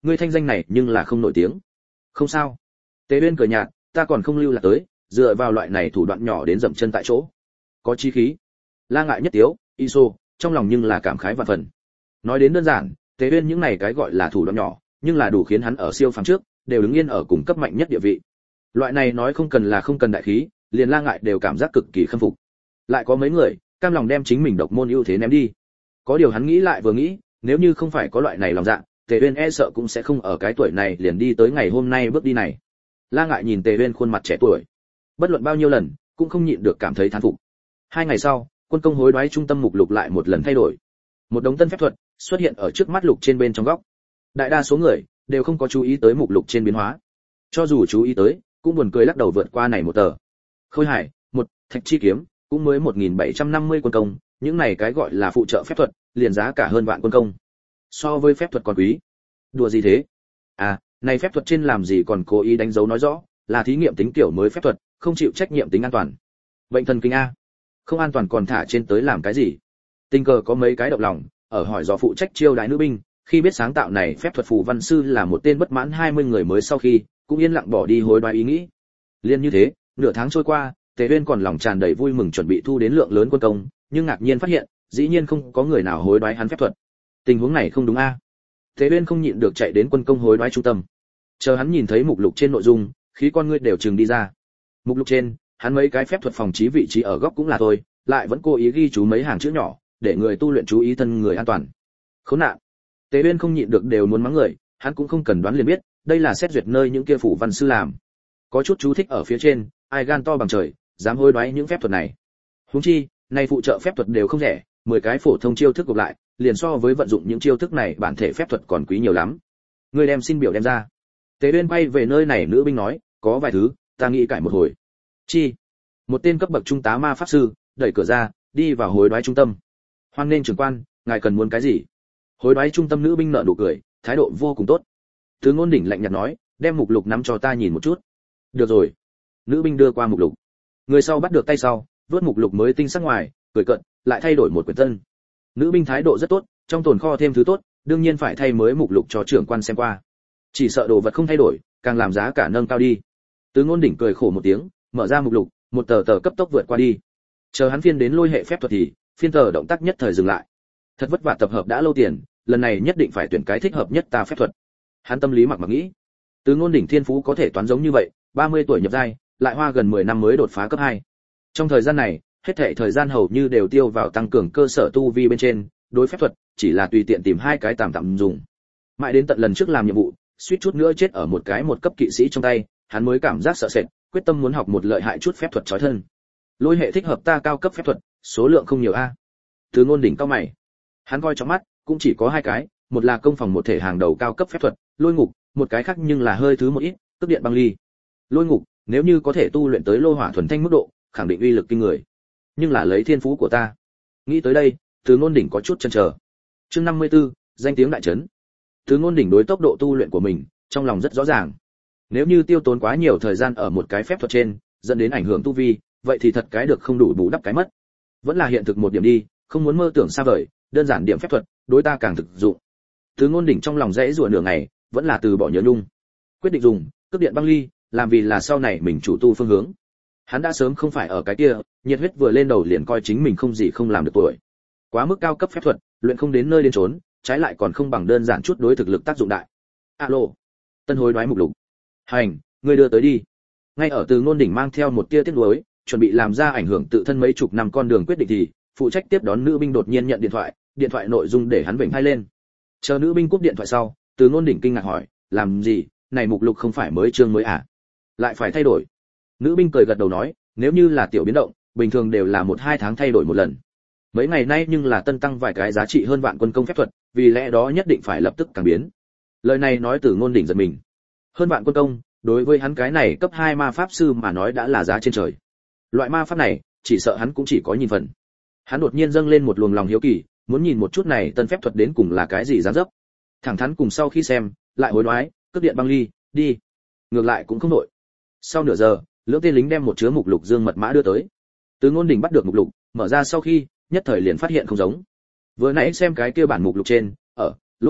ngươi thanh danh này nhưng là không nổi tiếng. Không sao. Tế Uyên cười nhạt, ta còn không lưu là tới, dựa vào loại này thủ đoạn nhỏ đến dậm chân tại chỗ. Có chí khí. La Ngại nhất tiếu, Iso, trong lòng nhưng là cảm khái vạn phần. Nói đến đơn giản, Tế Uyên những này cái gọi là thủ đoạn nhỏ, nhưng là đủ khiến hắn ở siêu phàm trước, đều đứng yên ở cùng cấp mạnh nhất địa vị. Loại này nói không cần là không cần đại khí, liền La Ngại đều cảm giác cực kỳ khâm phục. Lại có mấy người cam lòng đem chính mình độc môn ưu thế ném đi. Có điều hắn nghĩ lại vừa nghĩ, nếu như không phải có loại này lòng dạ, Tề Uyên e sợ cũng sẽ không ở cái tuổi này liền đi tới ngày hôm nay bước đi này. La Ngại nhìn Tề Uyên khuôn mặt trẻ tuổi, bất luận bao nhiêu lần, cũng không nhịn được cảm thấy thán phục. 2 ngày sau, quân công hối đoái trung tâm mục lục lại một lần thay đổi. Một đống tân phép thuật xuất hiện ở trước mắt lục trên bên trong góc. Đại đa số người đều không có chú ý tới mục lục trên biến hóa. Cho dù chú ý tới, cũng buồn cười lắc đầu vượt qua này một tờ. Khôi hải, một thạch chi kiếm, cũng mới 1750 quân công, những này cái gọi là phụ trợ phép thuật, liền giá cả hơn vạn quân công. So với phép thuật còn quý. Đùa gì thế? À, này phép thuật trên làm gì còn cố ý đánh dấu nói rõ, là thí nghiệm tính kiểu mới phép thuật, không chịu trách nhiệm tính an toàn. Bệnh thần kinh a. Không an toàn còn thả trên tới làm cái gì? Tình cờ có mấy cái động lòng, ở hỏi do phụ trách chiêu đãi nữ binh, khi biết sáng tạo này phép thuật phù văn sư là một tên bất mãn 20 người mới sau khi, cũng yên lặng bỏ đi hối đoái ý nghĩ. Liên như thế, nửa tháng trôi qua, Tề Uyên còn lòng tràn đầy vui mừng chuẩn bị thu đến lượng lớn quân công, nhưng ngạc nhiên phát hiện, dĩ nhiên không có người nào hối đoái hắn phép thuật. Tình huống này không đúng a. Tề Uyên không nhịn được chạy đến quân công hối đoái trung tâm. Chờ hắn nhìn thấy mục lục trên nội dung, khí con ngươi đều trừng đi ra. Mục lục trên, hắn mấy cái phép thuật phòng trí vị trí ở góc cũng là thôi, lại vẫn cố ý ghi chú mấy hàng chữ nhỏ, để người tu luyện chú ý thân người an toàn. Khốn nạn. Tề Uyên không nhịn được đều muốn mắng người, hắn cũng không cần đoán liền biết, đây là xét duyệt nơi những kia phủ văn sư làm. Có chút chú thích ở phía trên, ai gan to bằng trời, dám hối đoái những phép thuật này. Huống chi, này phụ trợ phép thuật đều không rẻ, 10 cái phổ thông chiêu thức gộp lại, liền so với vận dụng những chiêu thức này bản thể phép thuật còn quý nhiều lắm. Ngươi đem xin biểu đem ra. Tế Uyên bay về nơi này nữ binh nói, có vài thứ, ta nghĩ cải một hồi. Chi? Một tên cấp bậc trung tá ma pháp sư, đẩy cửa ra, đi vào hối đoái trung tâm. Hoan nên trưởng quan, ngài cần muốn cái gì? Hối đoái trung tâm nữ binh nở nụ cười, thái độ vô cùng tốt. Từ Ngôn Đỉnh lạnh nhạt nói, đem mục lục nắm cho ta nhìn một chút. Được rồi. Nữ binh đưa qua mục lục. Người sau bắt được tay sau, vớt mục lục mới tinh sắc ngoài, cười cận, lại thay đổi một quyển tân. Nữ binh thái độ rất tốt, trong tồn kho thêm thứ tốt, đương nhiên phải thay mới mục lục cho trưởng quan xem qua. Chỉ sợ đồ vật không thay đổi, càng làm giá cả nâng cao đi. Từ Ngôn Đỉnh cười khổ một tiếng, mở ra mục lục, một tờ tờ cấp tốc vượt qua đi. Chờ hắn phiên đến lôi hệ phép thuật thì, phiên tờ động tác nhất thời dừng lại. Thật vất vả tập hợp đã lâu tiền, lần này nhất định phải tuyển cái thích hợp nhất ta phép thuật. Hắn tâm lý mặc nghĩ. Từ Ngôn Đỉnh thiên phú có thể toán giống như vậy, 30 tuổi nhập giai, lại hoa gần 10 năm mới đột phá cấp 2. Trong thời gian này, hết thảy thời gian hầu như đều tiêu vào tăng cường cơ sở tu vi bên trên, đối phép thuật chỉ là tùy tiện tìm hai cái tạm dùng. Mãi đến tận lần trước làm nhiệm vụ, suýt chút nữa chết ở một cấp kỵ sĩ trong tay, hắn mới cảm giác sợ sệt, quyết tâm muốn học một lợi hại chút phép thuật chói thân. Lôi hệ thích hợp ta cao cấp phép thuật, số lượng không nhiều a. Từ Ngôn Đỉnh cao mày. Hắn coi trong mắt, cũng chỉ có hai cái, một là công phòng một thể hàng đầu cao cấp phép thuật, lôi ngục, một cái khác nhưng là hơi thứ một ít, tức điện băng ly. Lôi ngục, nếu như có thể tu luyện tới lô hỏa thuần thanh mức độ, khẳng định uy lực kinh người. Nhưng là lấy thiên phú của ta. Nghĩ tới đây, Từ Ngôn Đỉnh có chút chần chờ. Chương 54, danh tiếng đại trấn. Từ Ngôn Đỉnh đối tốc độ tu luyện của mình, trong lòng rất rõ ràng. Nếu như tiêu tốn quá nhiều thời gian ở một cái phép thuật trên, dẫn đến ảnh hưởng tu vi, vậy thì thật cái được không đủ bù đắp cái mất. Vẫn là hiện thực một điểm đi, không muốn mơ tưởng xa vời, đơn giản điểm phép thuật, đối ta càng thực dụng. Từ Ngôn Đỉnh trong lòng rẽ rủa nửa ngày, vẫn là từ bỏ nhớ nhung. Quyết định dùng cước điện băng ly, làm vì là sau này mình chủ tu phương hướng. Hắn đã sớm không phải ở cái kia, nhiệt huyết vừa lên đầu liền coi chính mình không gì không làm được tuổi. Quá mức cao cấp phép thuật, luyện không đến nơi đến chốn, trái lại còn không bằng đơn giản chút đối thực lực tác dụng đại. Alo, tân hối đoái mục lục. Hành, ngươi đưa tới đi. Ngay ở Từ Ngôn Đỉnh mang theo một tia tiếc nuối, chuẩn bị làm ra ảnh hưởng tự thân mấy chục năm con đường quyết định thì, phụ trách tiếp đón nữ binh đột nhiên nhận điện thoại nội dung để hắn vểnh hai lên. Chờ nữ binh cúp điện thoại sau, Từ Ngôn Đỉnh kinh ngạc hỏi, làm gì, này mục lục không phải mới chương mới à? Lại phải thay đổi. Nữ binh cười gật đầu nói, nếu như là tiểu biến động, bình thường đều là 1-2 tháng thay đổi một lần. Mấy ngày nay nhưng là tân tăng vài cái giá trị hơn vạn quân công phép thuật, vì lẽ đó nhất định phải lập tức càng biến. Lời này nói Từ Ngôn Đỉnh giật mình. Hơn vạn quân công, đối với hắn cái này cấp 2 ma pháp sư mà nói đã là giá trên trời. Loại ma pháp này, chỉ sợ hắn cũng chỉ có nhìn phần. Hắn đột nhiên dâng lên một luồng lòng hiếu kỳ, muốn nhìn một chút này tân phép thuật đến cùng là cái gì dáng dấp. Thẳng thắn cùng sau khi xem, lại hối đoái, cước điện băng ly, đi. Ngược lại cũng không nổi. Sau nửa giờ, lưỡng tên lính đem một chứa mục lục dương mật mã đưa tới. Từ Ngôn Đỉnh bắt được mục lục, mở ra sau khi, nhất thời liền phát hiện không giống. Vừa nãy xem cái kia bản mục lục trên, ở lôi ngục,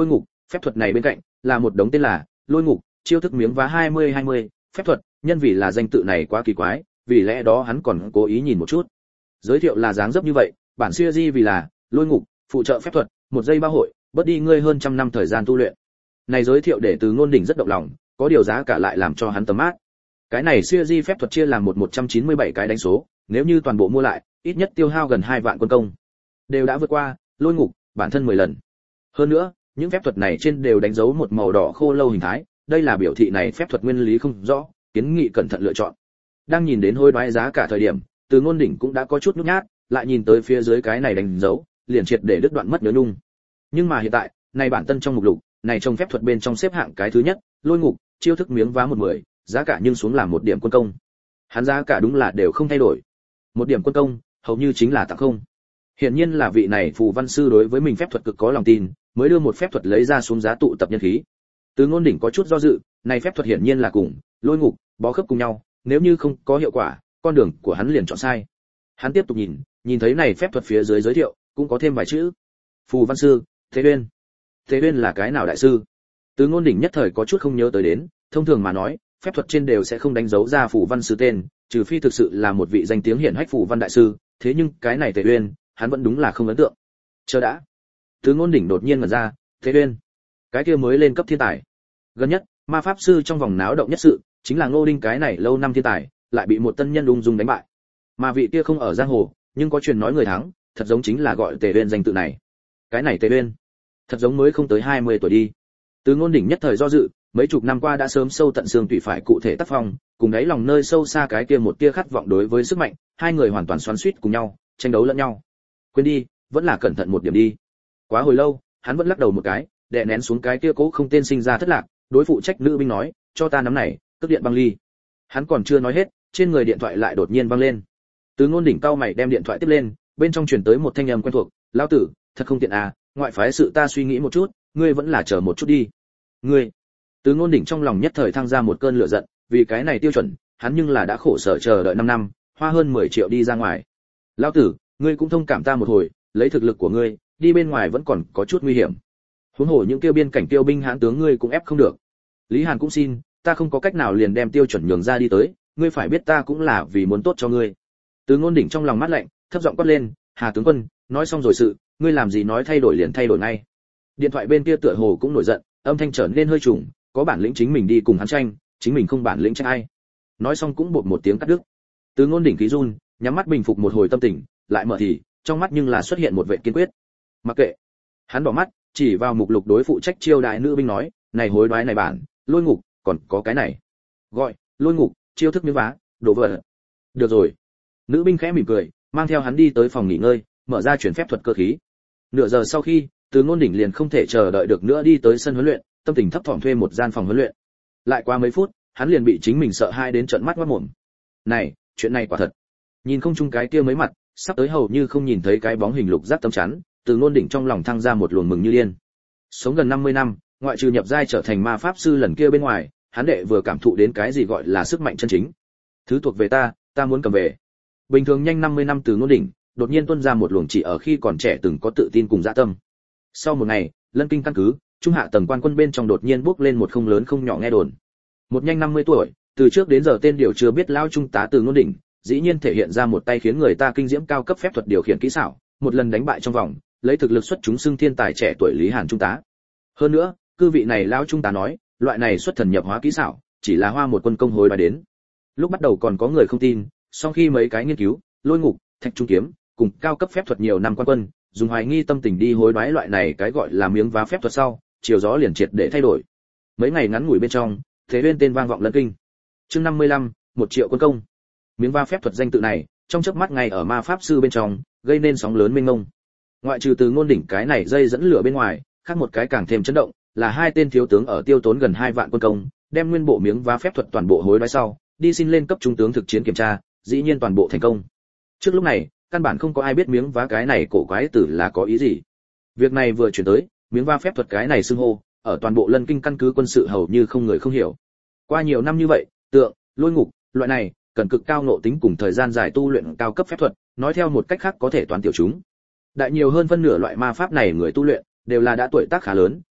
phép thuật này bên cạnh là một đống tên là Lôi Ngục, chiêu thức miếng vá 2020, phép thuật, nhân vì là danh tự này quá kỳ quái, vì lẽ đó hắn còn cố ý nhìn một chút. Giới thiệu là dáng dấp như vậy, bản series vì là Lôi Ngục, phụ trợ phép thuật, một giây bao hội, bớt đi ngươi hơn trăm năm thời gian tu luyện. Này giới thiệu để Từ Ngôn Đỉnh rất động lòng, có điều giá cả lại làm cho hắn tấm mát. Cái này series phép thuật chia làm 197 cái đánh số, nếu như toàn bộ mua lại, ít nhất tiêu hao gần 2 vạn quân công. Đều đã vượt qua Lôi Ngục bản thân 10 lần. Hơn nữa, những phép thuật này trên đều đánh dấu một màu đỏ khô lâu hình thái, đây là biểu thị này phép thuật nguyên lý không rõ, kiến nghị cẩn thận lựa chọn. Đang nhìn đến hối đoái giá cả thời điểm, Từ Ngôn Đỉnh cũng đã có chút nhút nhát, lại nhìn tới phía dưới cái này đánh dấu, liền triệt để đứt đoạn mất nhớ nhung. Nhưng mà hiện tại, này bản tân trong mục lục, này trong phép thuật bên trong xếp hạng cái thứ nhất, Lôi Ngục, chiêu thức miếng vá 110, giá cả nhưng xuống làm 1 điểm quân công. Hắn giá cả đúng là đều không thay đổi. 1 điểm quân công, hầu như chính là tặng không. Hiển nhiên là vị này phù văn sư đối với mình phép thuật cực có lòng tin, mới đưa một phép thuật lấy ra xuống giá tụ tập nhân khí. Từ Ngôn Đỉnh có chút do dự, này phép thuật hiển nhiên là cùng Lôi Ngục bó khớp cùng nhau, nếu như không có hiệu quả, con đường của hắn liền chọn sai. Hắn tiếp tục nhìn thấy này phép thuật phía dưới giới thiệu, cũng có thêm vài chữ. Phù văn sư, Thế Uyên. Thế Uyên là cái nào đại sư? Từ Ngôn Đỉnh nhất thời có chút không nhớ tới đến, thông thường mà nói, phép thuật trên đều sẽ không đánh dấu ra phù văn sư tên, trừ phi thực sự là một vị danh tiếng hiển hách phù văn đại sư, thế nhưng cái này Thế Uyên, hắn vẫn đúng là không ấn tượng. Chờ đã. Từ Ngôn Đỉnh đột nhiên mở ra, Thế Uyên, cái kia mới lên cấp thiên tài. Gần nhất, ma pháp sư trong vòng náo động nhất sự, chính là Ngô Đinh cái này lâu năm thiên tài, lại bị một tân nhân ung dung đánh bại. Mà vị kia không ở giang hồ, nhưng có truyền nói người thắng, thật giống chính là gọi Tề Uyên danh tự này. Cái này Tề Uyên, thật giống mới không tới 20 tuổi đi. Từ Ngôn Đỉnh nhất thời do dự, mấy chục năm qua đã sớm sâu tận xương tủy phải cụ thể tác phong, cùng đáy lòng nơi sâu xa cái kia một tia khát vọng đối với sức mạnh, hai người hoàn toàn xoắn xuýt cùng nhau, tranh đấu lẫn nhau. Quên đi, vẫn là cẩn thận một điểm đi. Quá hồi lâu, hắn vẫn lắc đầu một cái, đè nén xuống cái kia cố không tên sinh ra thất lạc, đối phụ trách nữ binh nói, cho ta nắm này, tức điện băng ly. Hắn còn chưa nói hết, trên người điện thoại lại đột nhiên vang lên. Từ Ngôn Đỉnh cau mày đem điện thoại tiếp lên, bên trong truyền tới một thanh âm quen thuộc, lão tử, thật không tiện à, ngoại phái sự ta suy nghĩ một chút, ngươi vẫn là chờ một chút đi. Ngươi. Từ Ngôn Đỉnh trong lòng nhất thời thăng ra một cơn lửa giận, vì cái này tiêu chuẩn, hắn nhưng là đã khổ sở chờ đợi 5 năm, hoa hơn 10 triệu đi ra ngoài. Lão tử, ngươi cũng thông cảm ta một hồi, lấy thực lực của ngươi, đi bên ngoài vẫn còn có chút nguy hiểm. Huống hồ những tiêu biên cảnh tiêu binh hãn tướng ngươi cũng ép không được. Lý Hàn cũng xin, ta không có cách nào liền đem tiêu chuẩn nhường ra đi tới, ngươi phải biết ta cũng là vì muốn tốt cho ngươi. Từ Ngôn Đỉnh trong lòng mát lạnh, thấp giọng quát lên, Hà tướng quân, nói xong rồi sự, ngươi làm gì nói thay đổi liền thay đổi ngay. Điện thoại bên kia tựa hồ cũng nổi giận, âm thanh trở nên hơi trùng, có bản lĩnh chính mình đi cùng hắn tranh, chính mình không bản lĩnh tranh ai. Nói xong cũng bột một tiếng cắt đứt. Từ Ngôn Đỉnh khí run, nhắm mắt bình phục một hồi tâm tình, lại mở thì, trong mắt nhưng là xuất hiện một vẻ kiên quyết. Mặc kệ. Hắn bỏ mắt, chỉ vào mục lục đối phụ trách chiêu đại nữ binh nói, này hối đoái này bản, Lôi Ngục, còn có cái này. Gọi, Lôi Ngục, chiêu thức miếng vá, đổ vỡ. Được rồi. Nữ binh khẽ mỉm cười, mang theo hắn đi tới phòng nghỉ ngơi, mở ra chuyển phép thuật cơ khí. Nửa giờ sau khi, Từ Ngôn Đỉnh liền không thể chờ đợi được nữa đi tới sân huấn luyện, tâm tình thấp thỏm thuê một gian phòng huấn luyện. Lại qua mấy phút, hắn liền bị chính mình sợ hai đến trợn mắt ngoác mồm. Này, chuyện này quả thật. Nhìn không chung cái kia mấy mặt, sắp tới hầu như không nhìn thấy cái bóng hình lục giác tấm chắn, Từ Ngôn Đỉnh trong lòng thăng ra một luồng mừng như điên. Sống gần 50 năm, ngoại trừ nhập giai trở thành ma pháp sư lần kia bên ngoài, hắn đệ vừa cảm thụ đến cái gì gọi là sức mạnh chân chính. Thứ thuộc về ta muốn cầm về. Bình thường nhanh 50 năm Từ Ngôn Đỉnh, đột nhiên tuôn ra một luồng chỉ ở khi còn trẻ từng có tự tin cùng dã tâm. Sau một ngày, Lân Kinh căn cứ, trung hạ tầng quan quân bên trong đột nhiên bốc lên một không lớn không nhỏ nghe đồn. Một nhanh 50 tuổi, từ trước đến giờ tên điều chưa biết lao trung tá Từ Ngôn Đỉnh, dĩ nhiên thể hiện ra một tay khiến người ta kinh diễm cao cấp phép thuật điều khiển kỹ xảo, một lần đánh bại trong vòng, lấy thực lực xuất chúng xưng thiên tài trẻ tuổi Lý Hàn trung tá. Hơn nữa, cư vị này lão trung tá nói, loại này xuất thần nhập hóa kỹ xảo, chỉ là hoa một quân công hối đoái đến. Lúc bắt đầu còn có người không tin, sau khi mấy cái nghiên cứu, Lôi Ngục, Thạch Trung kiếm, cùng cao cấp phép thuật nhiều năm quan quân, dùng hoài nghi tâm tình đi hối đoái loại này cái gọi là miếng vá phép thuật sau, chiều gió liền triệt để thay đổi. Mấy ngày ngắn ngủi bên trong, Thế Uyên tên vang vọng Lân Kinh. Chương 55, 1 triệu quân công. Miếng vá phép thuật danh tự này, trong chớp mắt ngay ở ma pháp sư bên trong, gây nên sóng lớn mênh mông. Ngoại trừ Từ Ngôn Đỉnh cái này dây dẫn lửa bên ngoài, khác một cái càng thêm chấn động, là hai tên thiếu tướng ở tiêu tốn gần 2 vạn quân công, đem nguyên bộ miếng vá phép thuật toàn bộ hối đoái sau, đi xin lên cấp trung tướng thực chiến kiểm tra, dĩ nhiên toàn bộ thành công. Trước lúc này, căn bản không có ai biết miếng vá cái này cổ quái tử là có ý gì. Việc này vừa chuyển tới, miếng vá phép thuật cái này xưng hô, ở toàn bộ Lân Kinh căn cứ quân sự hầu như không người không hiểu. Qua nhiều năm như vậy, tượng, Lôi Ngục, loại này cần cực cao ngộ tính cùng thời gian dài tu luyện cao cấp phép thuật, nói theo một cách khác có thể toán tiểu chúng. Đại nhiều hơn phân nửa loại ma pháp này người tu luyện đều là đã tuổi tác khá lớn,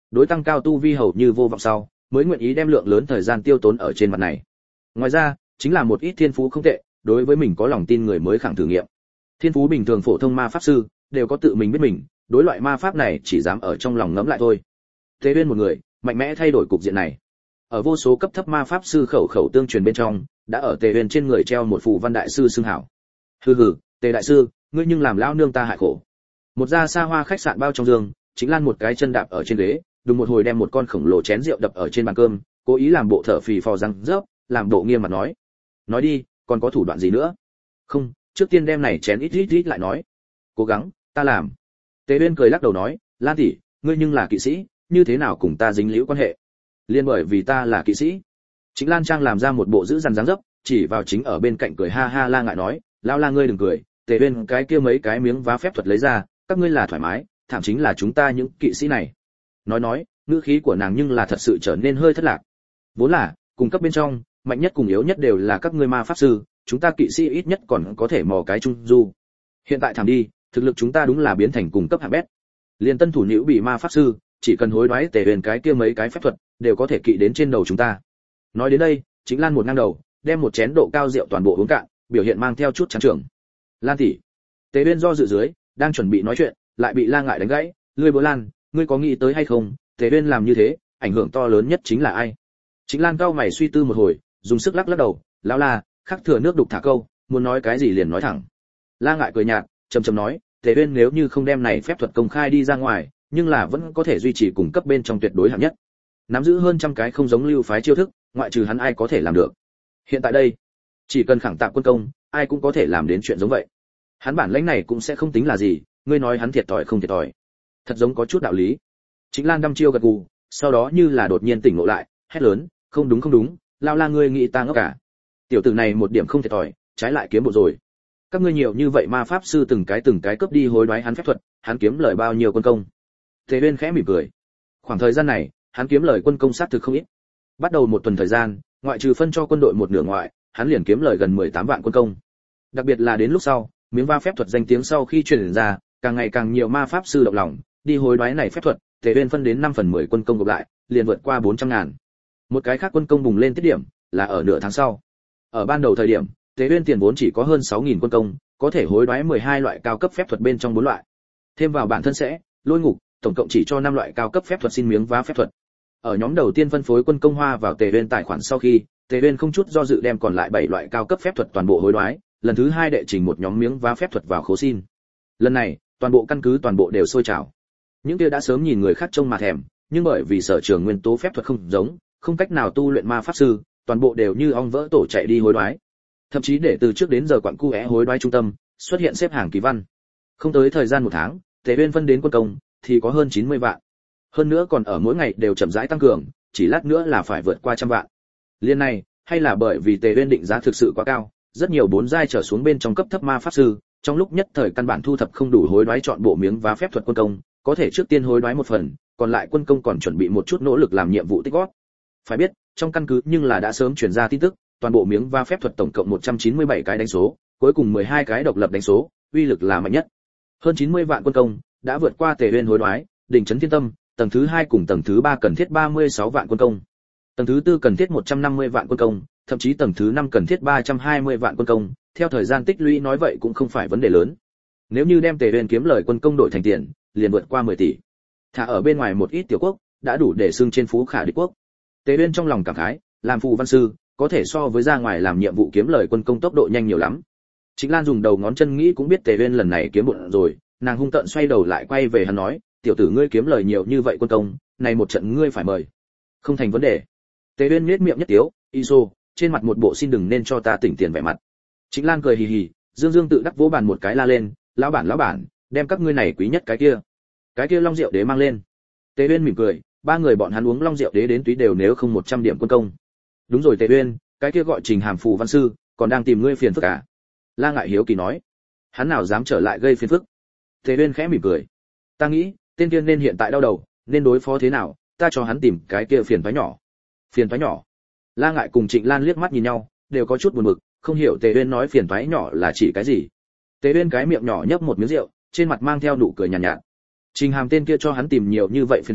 đối tăng cao tu vi hầu như vô vọng sau mới nguyện ý đem lượng lớn thời gian tiêu tốn ở trên mặt này. Ngoài ra chính là một ít thiên phú không tệ, đối với mình có lòng tin người mới khẳng thử nghiệm. Thiên phú bình thường phổ thông ma pháp sư đều có tự mình biết mình, đối loại ma pháp này chỉ dám ở trong lòng ngẫm lại thôi. Tề Uyên một người mạnh mẽ thay đổi cục diện này. Ở vô số cấp thấp ma pháp sư khẩu khẩu tương truyền bên trong, đã ở Tề Uyên trên người treo một phù văn đại sư xưng hảo. Hừ hừ, Tề đại sư, ngươi nhưng làm lão nương ta hại khổ. Một gia xa hoa khách sạn bao trong giường, Chính Lan một cái chân đạp ở trên ghế, đùng một hồi đem một con khổng lồ chén rượu đập ở trên bàn cơm, cố ý làm bộ thở phì phò răng rớp, làm bộ nghiêm mặt nói đi, còn có thủ đoạn gì nữa? Không, trước tiên đem này chén ít lại nói. Cố gắng, ta làm. Tề Uyên cười lắc đầu nói, Lan tỷ, ngươi nhưng là kỵ sĩ, như thế nào cùng ta dính liễu quan hệ? Liên bởi vì ta là kỵ sĩ. Chính Lan Trang làm ra một bộ giữ dằn dáng dấp, chỉ vào chính ở bên cạnh cười ha ha la ngại nói, lao la ngươi đừng cười, Tề Uyên cái kia mấy cái miếng vá phép thuật lấy ra, các ngươi là thoải mái, thảm chính là chúng ta những kỵ sĩ này. Nói, ngữ khí của nàng nhưng là thật sự trở nên hơi thất lạc. Vốn là, cùng cấp bên trong, mạnh nhất cùng yếu nhất đều là các ngươi ma pháp sư, chúng ta kỵ sĩ ít nhất còn có thể mò cái trung du. Hiện tại thảm đi, thực lực chúng ta đúng là biến thành cùng cấp hạng bét. Liên tân thủ nữ bị ma pháp sư, chỉ cần hối đoái Tề Uyên cái kia mấy cái phép thuật, đều có thể kỵ đến trên đầu chúng ta. Nói đến đây, Chính Lan một ngang đầu, đem một chén độ cao rượu toàn bộ uống cạn, biểu hiện mang theo chút chán trường. Lan tỷ, Tề Uyên do dự dưới, đang chuẩn bị nói chuyện, lại bị La Ngại đánh gãy, "Lươi bố Lan, ngươi có nghĩ tới hay không, Tề Uyên làm như thế, ảnh hưởng to lớn nhất chính là ai?" Chính Lan cao mày suy tư một hồi, dùng sức lắc đầu, "Lão La, khắc thừa nước đục thả câu, muốn nói cái gì liền nói thẳng." La Ngại cười nhạt, trầm trầm nói, "Tề Uyên nếu như không đem này phép thuật công khai đi ra ngoài, nhưng là vẫn có thể duy trì cùng cấp bên trong tuyệt đối hạng nhất. Nắm giữ hơn trăm cái không giống lưu phái chiêu thức, ngoại trừ hắn ai có thể làm được. Hiện tại đây, chỉ cần khẳng tạm quân công, ai cũng có thể làm đến chuyện giống vậy. Hắn bản lĩnh này cũng sẽ không tính là gì, ngươi nói hắn thiệt thòi không thiệt thòi. Thật giống có chút đạo lý." Chính Lan đăm chiêu gật gù, sau đó như là đột nhiên tỉnh ngộ lại, hét lớn, không đúng, lao la ngươi nghĩ ta ngốc cả. Tiểu tử này một điểm không thiệt thòi, trái lại kiếm bộ rồi. Các ngươi nhiều như vậy ma pháp sư từng cái cướp đi hối đoái hắn phép thuật, hắn kiếm lời bao nhiêu quân công? Tề Uyên khẽ mỉm cười. Khoảng thời gian này, hắn kiếm lời quân công sát thực không ít. Bắt đầu một tuần thời gian, ngoại trừ phân cho quân đội một nửa ngoại, hắn liền kiếm lời gần 18 vạn quân công. Đặc biệt là đến lúc sau, miếng va phép thuật danh tiếng sau khi truyền ra, càng ngày càng nhiều ma pháp sư động lòng, đi hối đoái này phép thuật, Tề Uyên phân đến 5/10 quân công gộp lại, liền vượt qua 400.000. Một cái khác quân công bùng lên tiết điểm, là ở nửa tháng sau. Ở ban đầu thời điểm, Tề Uyên tiền vốn chỉ có hơn 6.000 quân công, có thể hối đoái 12 loại cao cấp phép thuật bên trong 4 loại. Thêm vào bản thân sẽ, lôi ngục, tổng cộng chỉ cho 5 loại cao cấp phép thuật xin miếng vá phép thuật. Ở nhóm đầu tiên phân phối quân công hoa vào Tề Uyên tài khoản sau khi, Tề Uyên không chút do dự đem còn lại 7 loại cao cấp phép thuật toàn bộ hối đoái, lần thứ 2 đệ trình một nhóm miếng vá phép thuật vào khố xin. Lần này, toàn bộ căn cứ toàn bộ đều sôi trào. Những kia đã sớm nhìn người khác trông mà thèm, nhưng bởi vì sở trường nguyên tố phép thuật không giống, không cách nào tu luyện ma pháp sư, toàn bộ đều như ong vỡ tổ chạy đi hối đoái. Thậm chí để từ trước đến giờ quặng cu é hối đoái trung tâm xuất hiện xếp hàng kỳ văn. Không tới thời gian 1 tháng, Tề Uyên phân đến quân công thì có hơn 90 vạn. Hơn nữa còn ở mỗi ngày đều chậm rãi tăng cường, chỉ lát nữa là phải vượt qua 100 vạn. Liên này, hay là bởi vì Tề Uyên định giá thực sự quá cao, rất nhiều 4 giai trở xuống bên trong cấp thấp ma pháp sư, trong lúc nhất thời căn bản thu thập không đủ hối đoái chọn bộ miếng vá phép thuật quân công, có thể trước tiên hối đoái một phần, còn lại quân công còn chuẩn bị một chút nỗ lực làm nhiệm vụ tích góp. Phải biết, trong căn cứ nhưng là đã sớm truyền ra tin tức, toàn bộ miếng vá phép thuật tổng cộng 197 cái đánh số, cuối cùng 12 cái độc lập đánh số, uy lực là mạnh nhất. Hơn 90 vạn quân công đã vượt qua Tề Uyên hối đoái, đỉnh trấn thiên tâm, tầng thứ 2 cùng tầng thứ 3 cần thiết 36 vạn quân công. Tầng thứ 4 cần thiết 150 vạn quân công, thậm chí tầng thứ 5 cần thiết 320 vạn quân công, theo thời gian tích lũy nói vậy cũng không phải vấn đề lớn. Nếu như đem Tề Uyên kiếm lời quân công đổi thành tiền, liền vượt qua 10 tỷ. Thả ở bên ngoài một ít tiểu quốc, đã đủ để xưng trên phú khả địch quốc. Tề Uyên trong lòng cảm khái, làm phù văn sư, có thể so với ra ngoài làm nhiệm vụ kiếm lời quân công tốc độ nhanh nhiều lắm. Chính Lan dùng đầu ngón chân nghĩ cũng biết Tề Uyên lần này kiếm bộn rồi, nàng hung tợn xoay đầu lại quay về hắn nói, tiểu tử ngươi kiếm lời nhiều như vậy quân công, này một trận ngươi phải mời. Không thành vấn đề. Tề Uyên nhếch miệng nhất tiếu, iso, trên mặt một bộ xin đừng nên cho ta tỉnh tiền vẻ mặt. Chính Lan cười hì hì, dương dương tự đắc vỗ bàn một cái la lên, lão bản, đem các ngươi này quý nhất cái kia long rượu đế mang lên. Tề Uyên mỉm cười, 3 người bọn hắn uống long rượu đế đến túy đều nếu không 100 điểm quân công. Đúng rồi Tề Uyên, cái kia gọi Trình Hàm phù văn sư, còn đang tìm ngươi phiền phức à? La Ngại hiếu kỳ nói. Hắn nào dám trở lại gây phiền phức? Tề Uyên khẽ mỉm cười. Ta nghĩ, tên kia nên hiện tại đau đầu, nên đối phó thế nào, ta cho hắn tìm cái kia phiền toái nhỏ. Phiền toái nhỏ? La Ngại cùng Trịnh Lan liếc mắt nhìn nhau, đều có chút buồn bực, không hiểu Tề Uyên nói phiền toái nhỏ là chỉ cái gì. Tề Uyên cái miệng nhỏ nhấp một miếng rượu, trên mặt mang theo nụ cười nhàn nhạt. Trình Hàm tên kia cho hắn tìm nhiều như vậy phiền phức,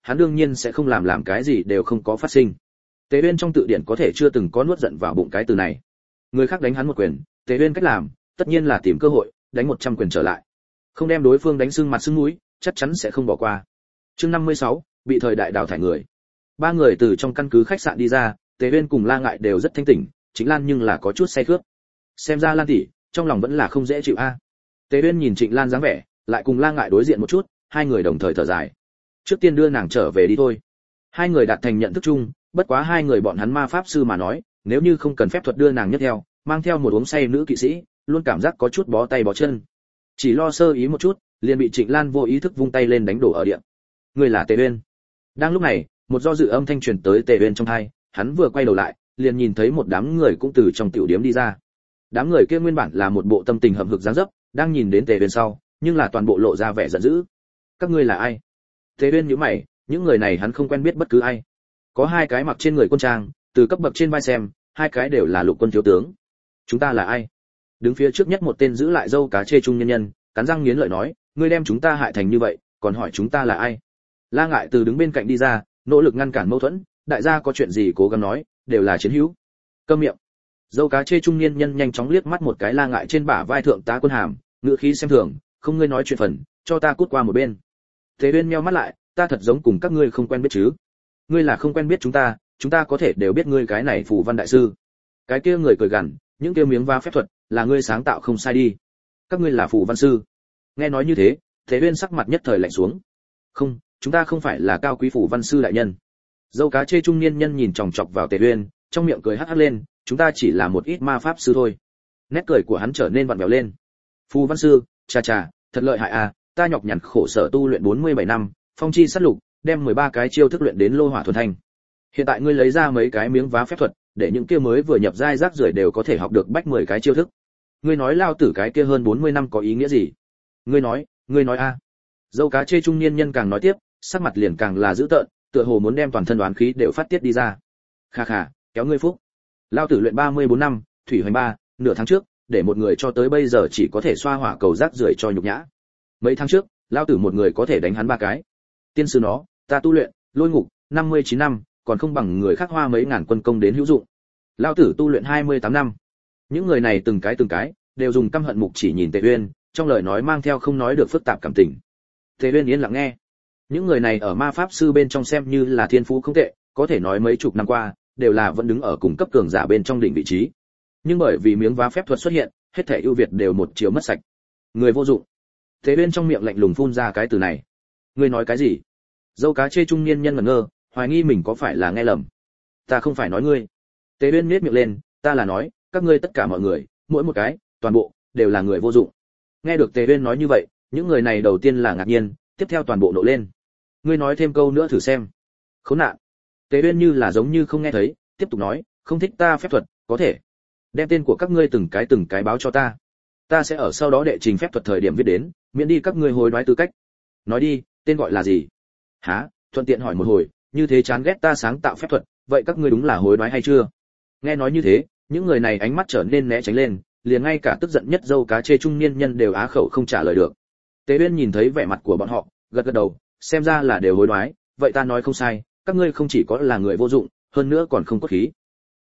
hắn đương nhiên sẽ không làm cái gì đều không có phát sinh. Tế Uyên trong tự điển có thể chưa từng có nuốt giận vào bụng cái từ này. Người khác đánh hắn một quyền, Tế Uyên cách làm, tất nhiên là tìm cơ hội, đánh 100 quyền trở lại. Không đem đối phương đánh sưng mặt sưng mũi, chắc chắn sẽ không bỏ qua. Chương 56, bị thời đại đào thải người. Ba người từ trong căn cứ khách sạn đi ra, Tế Uyên cùng La Ngại đều rất thanh tỉnh, Trịnh Lan nhưng là có chút say khướt. Xem ra Lan tỷ, trong lòng vẫn là không dễ chịu a. Tế Uyên nhìn Trịnh Lan dáng vẻ, lại cùng La Ngại đối diện một chút, hai người đồng thời thở dài. Trước tiên đưa nàng trở về đi thôi. Hai người đạt thành nhận thức chung, bất quá hai người bọn hắn ma pháp sư mà nói, nếu như không cần phép thuật đưa nàng nhất theo, mang theo một uống say nữ kỵ sĩ, luôn cảm giác có chút bó tay bó chân. Chỉ lo sơ ý một chút, liền bị Trịnh Lan vô ý thức vung tay lên đánh đổ ở địa. Người là Tế Uyên. Đang lúc này, một do dự âm thanh truyền tới Tế Uyên trong tai, hắn vừa quay đầu lại, liền nhìn thấy một đám người cũng từ trong tiểu điếm đi ra. Đám người kia nguyên bản là một bộ tâm tình hậm hực dáng dấp, đang nhìn đến Tế Uyên sau, nhưng là toàn bộ lộ ra vẻ giận dữ. Các ngươi là ai? Tế Uyên nhíu mày, những người này hắn không quen biết bất cứ ai. Có hai cái mặc trên người quân trang, từ cấp bậc trên vai xem, hai cái đều là lục quân thiếu tướng. Chúng ta là ai? Đứng phía trước nhất một tên giữ lại dâu cá chê trung nhân nhân, cắn răng nghiến lợi nói, ngươi đem chúng ta hại thành như vậy, còn hỏi chúng ta là ai? La Ngại từ đứng bên cạnh đi ra, nỗ lực ngăn cản mâu thuẫn, đại gia có chuyện gì cố gắng nói, đều là chiến hữu. Câm miệng. Dâu cá chê trung niên nhân nhanh chóng liếc mắt một cái La Ngại trên bả vai thượng tá quân hàm, ngữ khí xem thường, không ngươi nói chuyện phần, cho ta cút qua một bên. Thế Uyên nheo mắt lại, ta thật giống cùng các ngươi không quen biết chứ? Ngươi là không quen biết chúng ta có thể đều biết ngươi cái này phù văn đại sư. Cái kia người cười gằn, những kia miếng va phép thuật là ngươi sáng tạo không sai đi. Các ngươi là phù văn sư. Nghe nói như thế, Thế Uyên sắc mặt nhất thời lạnh xuống. Không, chúng ta không phải là cao quý phù văn sư đại nhân. Dâu cá chê trung niên nhân nhìn chòng chọc vào Tề Uyên, trong miệng cười hắc hắc lên, chúng ta chỉ là một ít ma pháp sư thôi. Nét cười của hắn trở nên vặn vẹo lên. Phù văn sư, chà chà, thật lợi hại à, ta nhọc nhằn khổ sở tu luyện 47 năm, phong chi sát lục, đem 13 cái chiêu thức luyện đến lô hỏa thuần thanh. Hiện tại ngươi lấy ra mấy cái miếng vá phép thuật, để những kia mới vừa nhập giai rác rưởi đều có thể học được bách 10 cái chiêu thức. Ngươi nói lao tử cái kia hơn 40 năm có ý nghĩa gì? Ngươi nói a. Dâu cá chê trung niên nhân càng nói tiếp, sắc mặt liền càng là dữ tợn, tựa hồ muốn đem toàn thân đoán khí đều phát tiết đi ra. Kha kha, kéo ngươi phúc. Lao tử luyện 34 năm, thủy hoành 3, nửa tháng trước, để một người cho tới bây giờ chỉ có thể xoa hỏa cầu rác rưởi cho nhục nhã. Mấy tháng trước, lao tử một người có thể đánh hắn 3 cái. Tiên sư nó, ta tu luyện, lôi ngục, 59 năm, còn không bằng người khác hoa mấy ngàn quân công đến hữu dụng. Lao tử tu luyện 28 năm. Những người này từng cái đều dùng căm hận mục chỉ nhìn Tề Uyên, trong lời nói mang theo không nói được phức tạp cảm tình. Tề Uyên yên lặng nghe. Những người này ở ma pháp sư bên trong xem như là thiên phú không tệ, có thể nói mấy chục năm qua đều là vẫn đứng ở cùng cấp cường giả bên trong đỉnh vị trí. Nhưng bởi vì miếng vá phép thuật xuất hiện, hết thảy ưu việt đều một chiều mất sạch. Người vô dụng. Tề Uyên trong miệng lạnh lùng phun ra cái từ này. Ngươi nói cái gì? Dâu cá chê trung niên nhân ngẩn ngơ, hoài nghi mình có phải là nghe lầm. Ta không phải nói ngươi. Tề Uyên nhếch miệng lên, ta là nói, các ngươi tất cả mọi người, mỗi một cái, toàn bộ đều là người vô dụng. Nghe được Tề Uyên nói như vậy, những người này đầu tiên là ngạc nhiên, tiếp theo toàn bộ nộ lên. Ngươi nói thêm câu nữa thử xem. Khốn nạn. Tề Uyên như là giống như không nghe thấy, tiếp tục nói, không thích ta phép thuật, có thể đem tên của các ngươi từng cái báo cho ta. Ta sẽ ở sau đó đệ trình phép thuật thời điểm viết đến, miễn đi các ngươi hối đoái tư cách. Nói đi, tên gọi là gì? Hả? Thuận tiện hỏi một hồi, như thế chán ghét ta sáng tạo phép thuật, vậy các ngươi đúng là hối đoái hay chưa? Nghe nói như thế, những người này ánh mắt trở nên né tránh lên, liền ngay cả tức giận nhất dâu cá chê trung niên nhân đều á khẩu không trả lời được. Tế Uyên nhìn thấy vẻ mặt của bọn họ, gật gật đầu, xem ra là đều hối đoái, vậy ta nói không sai, các ngươi không chỉ có là người vô dụng, hơn nữa còn không có khí.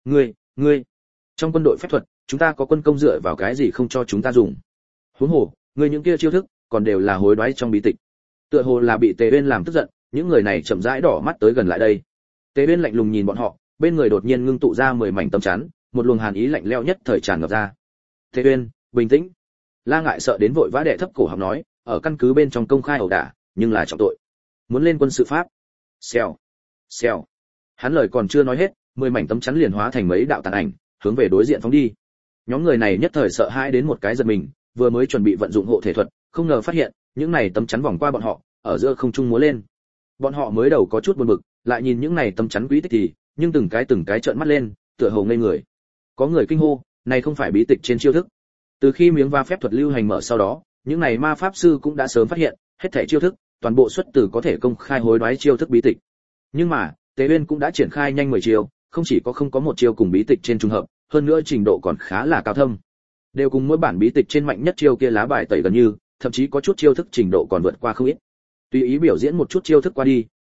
Ngươi, trong quân đội phép thuật, chúng ta có quân công dựa vào cái gì không cho chúng ta dùng? Huống hồ, ngươi những kia chiêu thức, còn đều là hối đoái trong bí tịch. Tựa hồ là bị Tế Uyên làm tức giận, những người này chậm rãi đỏ mắt tới gần lại đây. Tế Uyên lạnh lùng nhìn bọn họ, bên người đột nhiên ngưng tụ ra 10 mảnh tấm chắn, một luồng hàn ý lạnh lẽo nhất thời tràn ngập ra. Tế Uyên, bình tĩnh. La Ngại sợ đến vội vã đệ thấp cổ học nói, ở căn cứ bên trong công khai ẩu đả, nhưng là trọng tội. Muốn lên quân sự pháp. Xèo. Hắn lời còn chưa nói hết, 10 mảnh tấm chắn liền hóa thành mấy đạo tàn ảnh, hướng về đối diện phóng đi. Nhóm người này nhất thời sợ hãi đến một cái giật mình, vừa mới chuẩn bị vận dụng hộ thể thuật, không ngờ phát hiện, những này tấm chắn vòng qua bọn họ, ở giữa không trung múa lên. Bọn họ mới đầu có chút buồn bực, lại nhìn những này tấm chắn quý tích thì, nhưng từng cái trợn mắt lên, tựa hồ ngây người. Có người kinh hô, này không phải bí tịch trên chiêu thức. Từ khi miếng va phép thuật lưu hành mở sau đó, những này ma pháp sư cũng đã sớm phát hiện, hết thảy chiêu thức, toàn bộ xuất từ có thể công khai hối đoái chiêu thức bí tịch. Nhưng mà, Tế Uyên cũng đã triển khai nhanh 10 chiêu, không chỉ có không có một chiêu cùng bí tịch trên trùng hợp, hơn nữa trình độ còn khá là cao thâm. Đều cùng mỗi bản bí tịch trên mạnh nhất chiêu kia lá bài tẩy gần như, thậm chí có chút chiêu thức trình độ còn vượt qua không ít. Tùy ý biểu diễn một chút chiêu thức qua đi,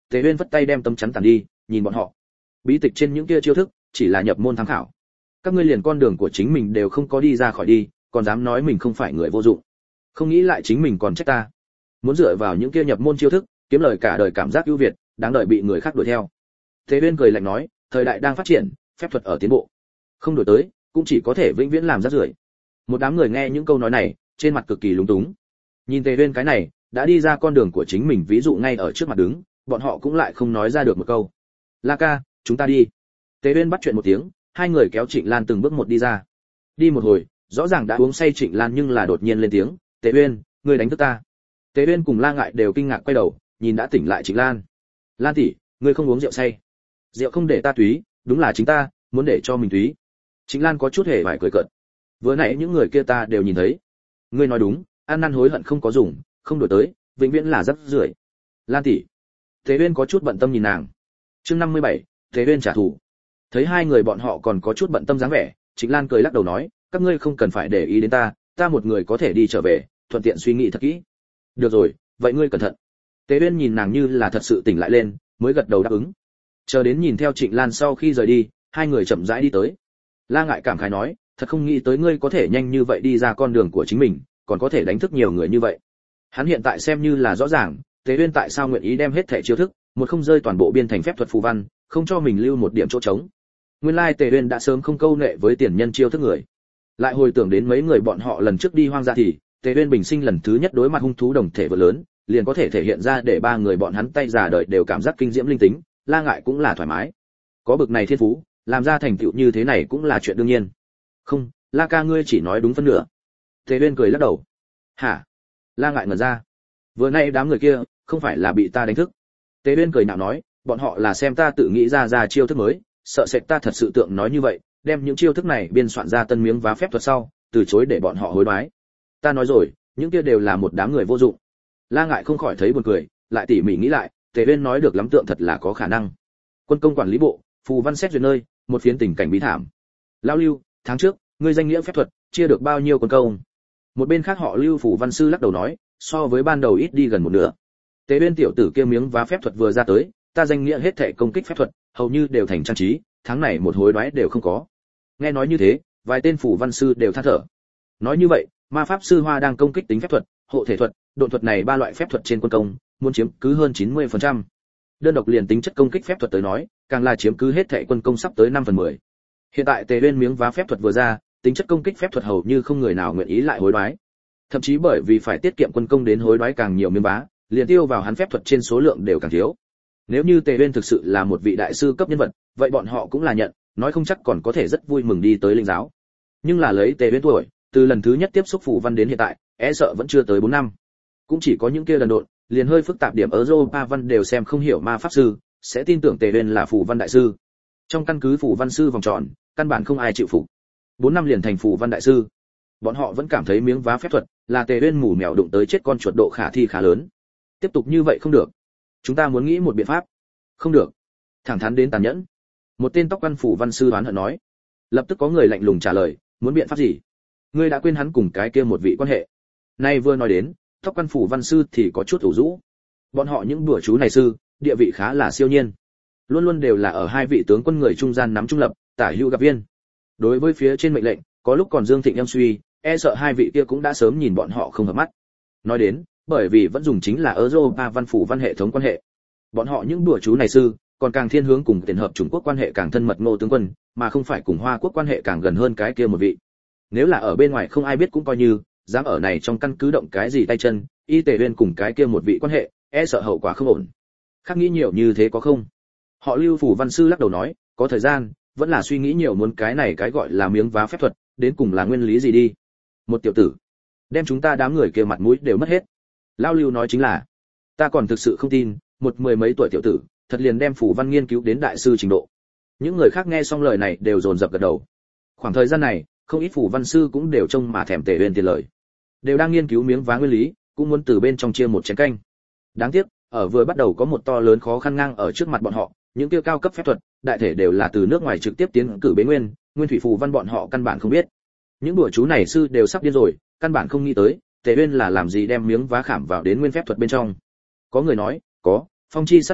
Tề Uyên vất tay đem tấm chắn tản đi, nhìn bọn họ. Bí tịch trên những kia chiêu thức, chỉ là nhập môn tham khảo. Các ngươi liền con đường của chính mình đều không có đi ra khỏi đi, còn dám nói mình không phải người vô dụng. Không nghĩ lại chính mình còn trách ta. Muốn dựa vào những kia nhập môn chiêu thức, kiếm lời cả đời cảm giác ưu việt, đáng đợi bị người khác đuổi theo. Tề Uyên cười lạnh nói, thời đại đang phát triển, phép thuật ở tiến bộ. Không đổi tới, cũng chỉ có thể vĩnh viễn làm rác rưởi. Một đám người nghe những câu nói này, trên mặt cực kỳ lúng túng. Nhìn Tề Uyên cái này, đã đi ra con đường của chính mình, ví dụ ngay ở trước mặt đứng, bọn họ cũng lại không nói ra được một câu. La ca, chúng ta đi. Tề Uyên bắt chuyện một tiếng, hai người kéo Trịnh Lan từng bước một đi ra. Đi một hồi, rõ ràng đã uống say Trịnh Lan nhưng là đột nhiên lên tiếng, Tề Uyên, ngươi đánh thức ta. Tề Uyên cùng La Ngại đều kinh ngạc quay đầu, nhìn đã tỉnh lại Trịnh Lan. Lan tỷ, ngươi không uống rượu say. Rượu không để ta túy, đúng là chính ta muốn để cho mình túy. Trịnh Lan có chút hề vải cười cợt. Vừa nãy những người kia ta đều nhìn thấy. Ngươi nói đúng, ăn năn hối hận không có dùng, không đổi tới, vĩnh viễn là rất rưởi. Lan tỷ. Tề Uyên có chút bận tâm nhìn nàng. Chương 57, Tề Uyên trả thù. Thấy hai người bọn họ còn có chút bận tâm dáng vẻ, Trịnh Lan cười lắc đầu nói, các ngươi không cần phải để ý đến ta một người có thể đi trở về, thuận tiện suy nghĩ thật kỹ. Được rồi, vậy ngươi cẩn thận. Tề Uyên nhìn nàng như là thật sự tỉnh lại lên, mới gật đầu đáp ứng. Chờ đến nhìn theo Trịnh Lan sau khi rời đi, hai người chậm rãi đi tới. La Ngại cảm khái nói, thật không nghĩ tới ngươi có thể nhanh như vậy đi ra con đường của chính mình, còn có thể đánh thức nhiều người như vậy. Hắn hiện tại xem như là rõ ràng, Tề Uyên tại sao nguyện ý đem hết thể chiêu thức, một không rơi toàn bộ biên thành phép thuật phù văn, không cho mình lưu một điểm chỗ trống. Nguyên lai Tề Uyên đã sớm không câu nệ với tiền nhân chiêu thức người. Lại hồi tưởng đến mấy người bọn họ lần trước đi hoang dã thì, Tề Uyên bình sinh lần thứ nhất đối mặt hung thú đồng thể vượt lớn, liền có thể thể hiện ra để ba người bọn hắn tay già đời đều cảm giác kinh diễm linh tính, La Ngại cũng là thoải mái. Có bực này thiên phú, làm ra thành tựu như thế này cũng là chuyện đương nhiên. Không, La ca ngươi chỉ nói đúng phân nửa. Tề Uyên cười lắc đầu. Hả? La Ngại ngẩn ra. Vừa nay đám người kia, không phải là bị ta đánh thức. Tề Uyên cười nhạo nói, bọn họ là xem ta tự nghĩ ra chiêu thức mới, sợ sệt ta thật sự tượng nói như vậy, đem những chiêu thức này biên soạn ra tân miếng vá phép thuật sau, từ chối để bọn họ hối đoái. Ta nói rồi, những kia đều là một đám người vô dụng. La Ngại không khỏi thấy buồn cười, lại tỉ mỉ nghĩ lại, Tề Uyên nói được lắm tượng thật là có khả năng. Quân công quản lý bộ, phù văn xét duyệt nơi, một phiến tình cảnh bí thảm. Lão Lưu, tháng trước, ngươi danh nghĩa phép thuật, chia được bao nhiêu quân công? Một bên khác họ Lưu phù văn sư lắc đầu nói, so với ban đầu ít đi gần một nửa. Tề Uyên tiểu tử kia miếng vá phép thuật vừa ra tới, ta danh nghĩa hết thảy công kích phép thuật, hầu như đều thành trang trí, tháng này một hối đoái đều không có. Nghe nói như thế, vài tên phù văn sư đều than thở. Nói như vậy, ma pháp sư Hoa đang công kích tính phép thuật, hộ thể thuật, độn thuật này ba loại phép thuật trên quân công, muốn chiếm cứ hơn 90%. Đơn độc liền tính chất công kích phép thuật tới nói, càng là chiếm cứ hết thảy quân công sắp tới 5/10. Hiện tại Tề Uyên miếng vá phép thuật vừa ra, tính chất công kích phép thuật hầu như không người nào nguyện ý lại hối đoái. Thậm chí bởi vì phải tiết kiệm quân công đến hối đoái càng nhiều miếng vá, liền tiêu vào hắn phép thuật trên số lượng đều càng thiếu. Nếu như Tề Uyên thực sự là một vị đại sư cấp nhân vật, vậy bọn họ cũng là nhận, nói không chắc còn có thể rất vui mừng đi tới linh giáo. Nhưng là lấy Tề Uyên tuổi, từ lần thứ nhất tiếp xúc phù văn đến hiện tại, e sợ vẫn chưa tới 4 năm. Cũng chỉ có những kia lần độn, liền hơi phức tạp điểm ở Europa văn đều xem không hiểu ma pháp sư, sẽ tin tưởng Tề Uyên là phù văn đại sư. Trong căn cứ phù văn sư vòng tròn, căn bản không ai chịu phục. 4 năm liền thành phù văn đại sư. Bọn họ vẫn cảm thấy miếng vá phép thuật là Tề Uyên mù mèo đụng tới chết con chuột độ khả thi khá lớn. Tiếp tục như vậy không được. Chúng ta muốn nghĩ một biện pháp. Không được. Thẳng thắn đến tàn nhẫn. Một tên tóc quan phù văn sư đoán hận nói. Lập tức có người lạnh lùng trả lời, muốn biện pháp gì? Ngươi đã quên hắn cùng cái kia một vị quan hệ. Nay vừa nói đến, tóc quan phù văn sư thì có chút ủ rũ. Bọn họ những đùa chú này sư, địa vị khá là siêu nhiên. Luôn luôn đều là ở hai vị tướng quân người trung gian nắm trung lập, tả hữu gặp viên. Đối với phía trên mệnh lệnh, có lúc còn Dương Thịnh em suy, e sợ hai vị kia cũng đã sớm nhìn bọn họ không hợp mắt. Nói đến, bởi vì vẫn dùng chính là Europa văn phủ văn hệ thống quan hệ. Bọn họ những đùa chú này sư, còn càng thiên hướng cùng tiền hợp Trung Quốc quan hệ càng thân mật Ngô tướng quân, mà không phải cùng Hoa quốc quan hệ càng gần hơn cái kia một vị. Nếu là ở bên ngoài không ai biết cũng coi như, dám ở này trong căn cứ động cái gì tay chân, y Tề Uyên cùng cái kia một vị quan hệ, e sợ hậu quả không ổn. Khác nghĩ nhiều như thế có không? Họ Lưu phủ văn sư lắc đầu nói, có thời gian, vẫn là suy nghĩ nhiều muốn cái này cái gọi là miếng vá phép thuật, đến cùng là nguyên lý gì đi. Một tiểu tử, đem chúng ta đám người kia mặt mũi đều mất hết. Lão Lưu nói chính là, ta còn thực sự không tin, một mười mấy tuổi tiểu tử, thật liền đem phủ văn nghiên cứu đến đại sư trình độ. Những người khác nghe xong lời này đều dồn dập gật đầu. Khoảng thời gian này, không ít phủ văn sư cũng đều trông mà thèm Tề Uyên tiền lời, đều đang nghiên cứu miếng vá nguyên lý, cũng muốn từ bên trong chia một chén canh. Đáng tiếc, ở vừa bắt đầu có một to lớn khó khăn ngang ở trước mặt bọn họ, những tiêu cao cấp phép thuật, đại thể đều là từ nước ngoài trực tiếp tiến cử bế nguyên thủy phù văn bọn họ căn bản không biết. Những đùa chú này sư đều sắp điên rồi, căn bản không nghĩ tới, Tề Uyên là làm gì đem miếng vá khảm vào đến nguyên phép thuật bên trong. Có người nói, có, phong chi sát lục,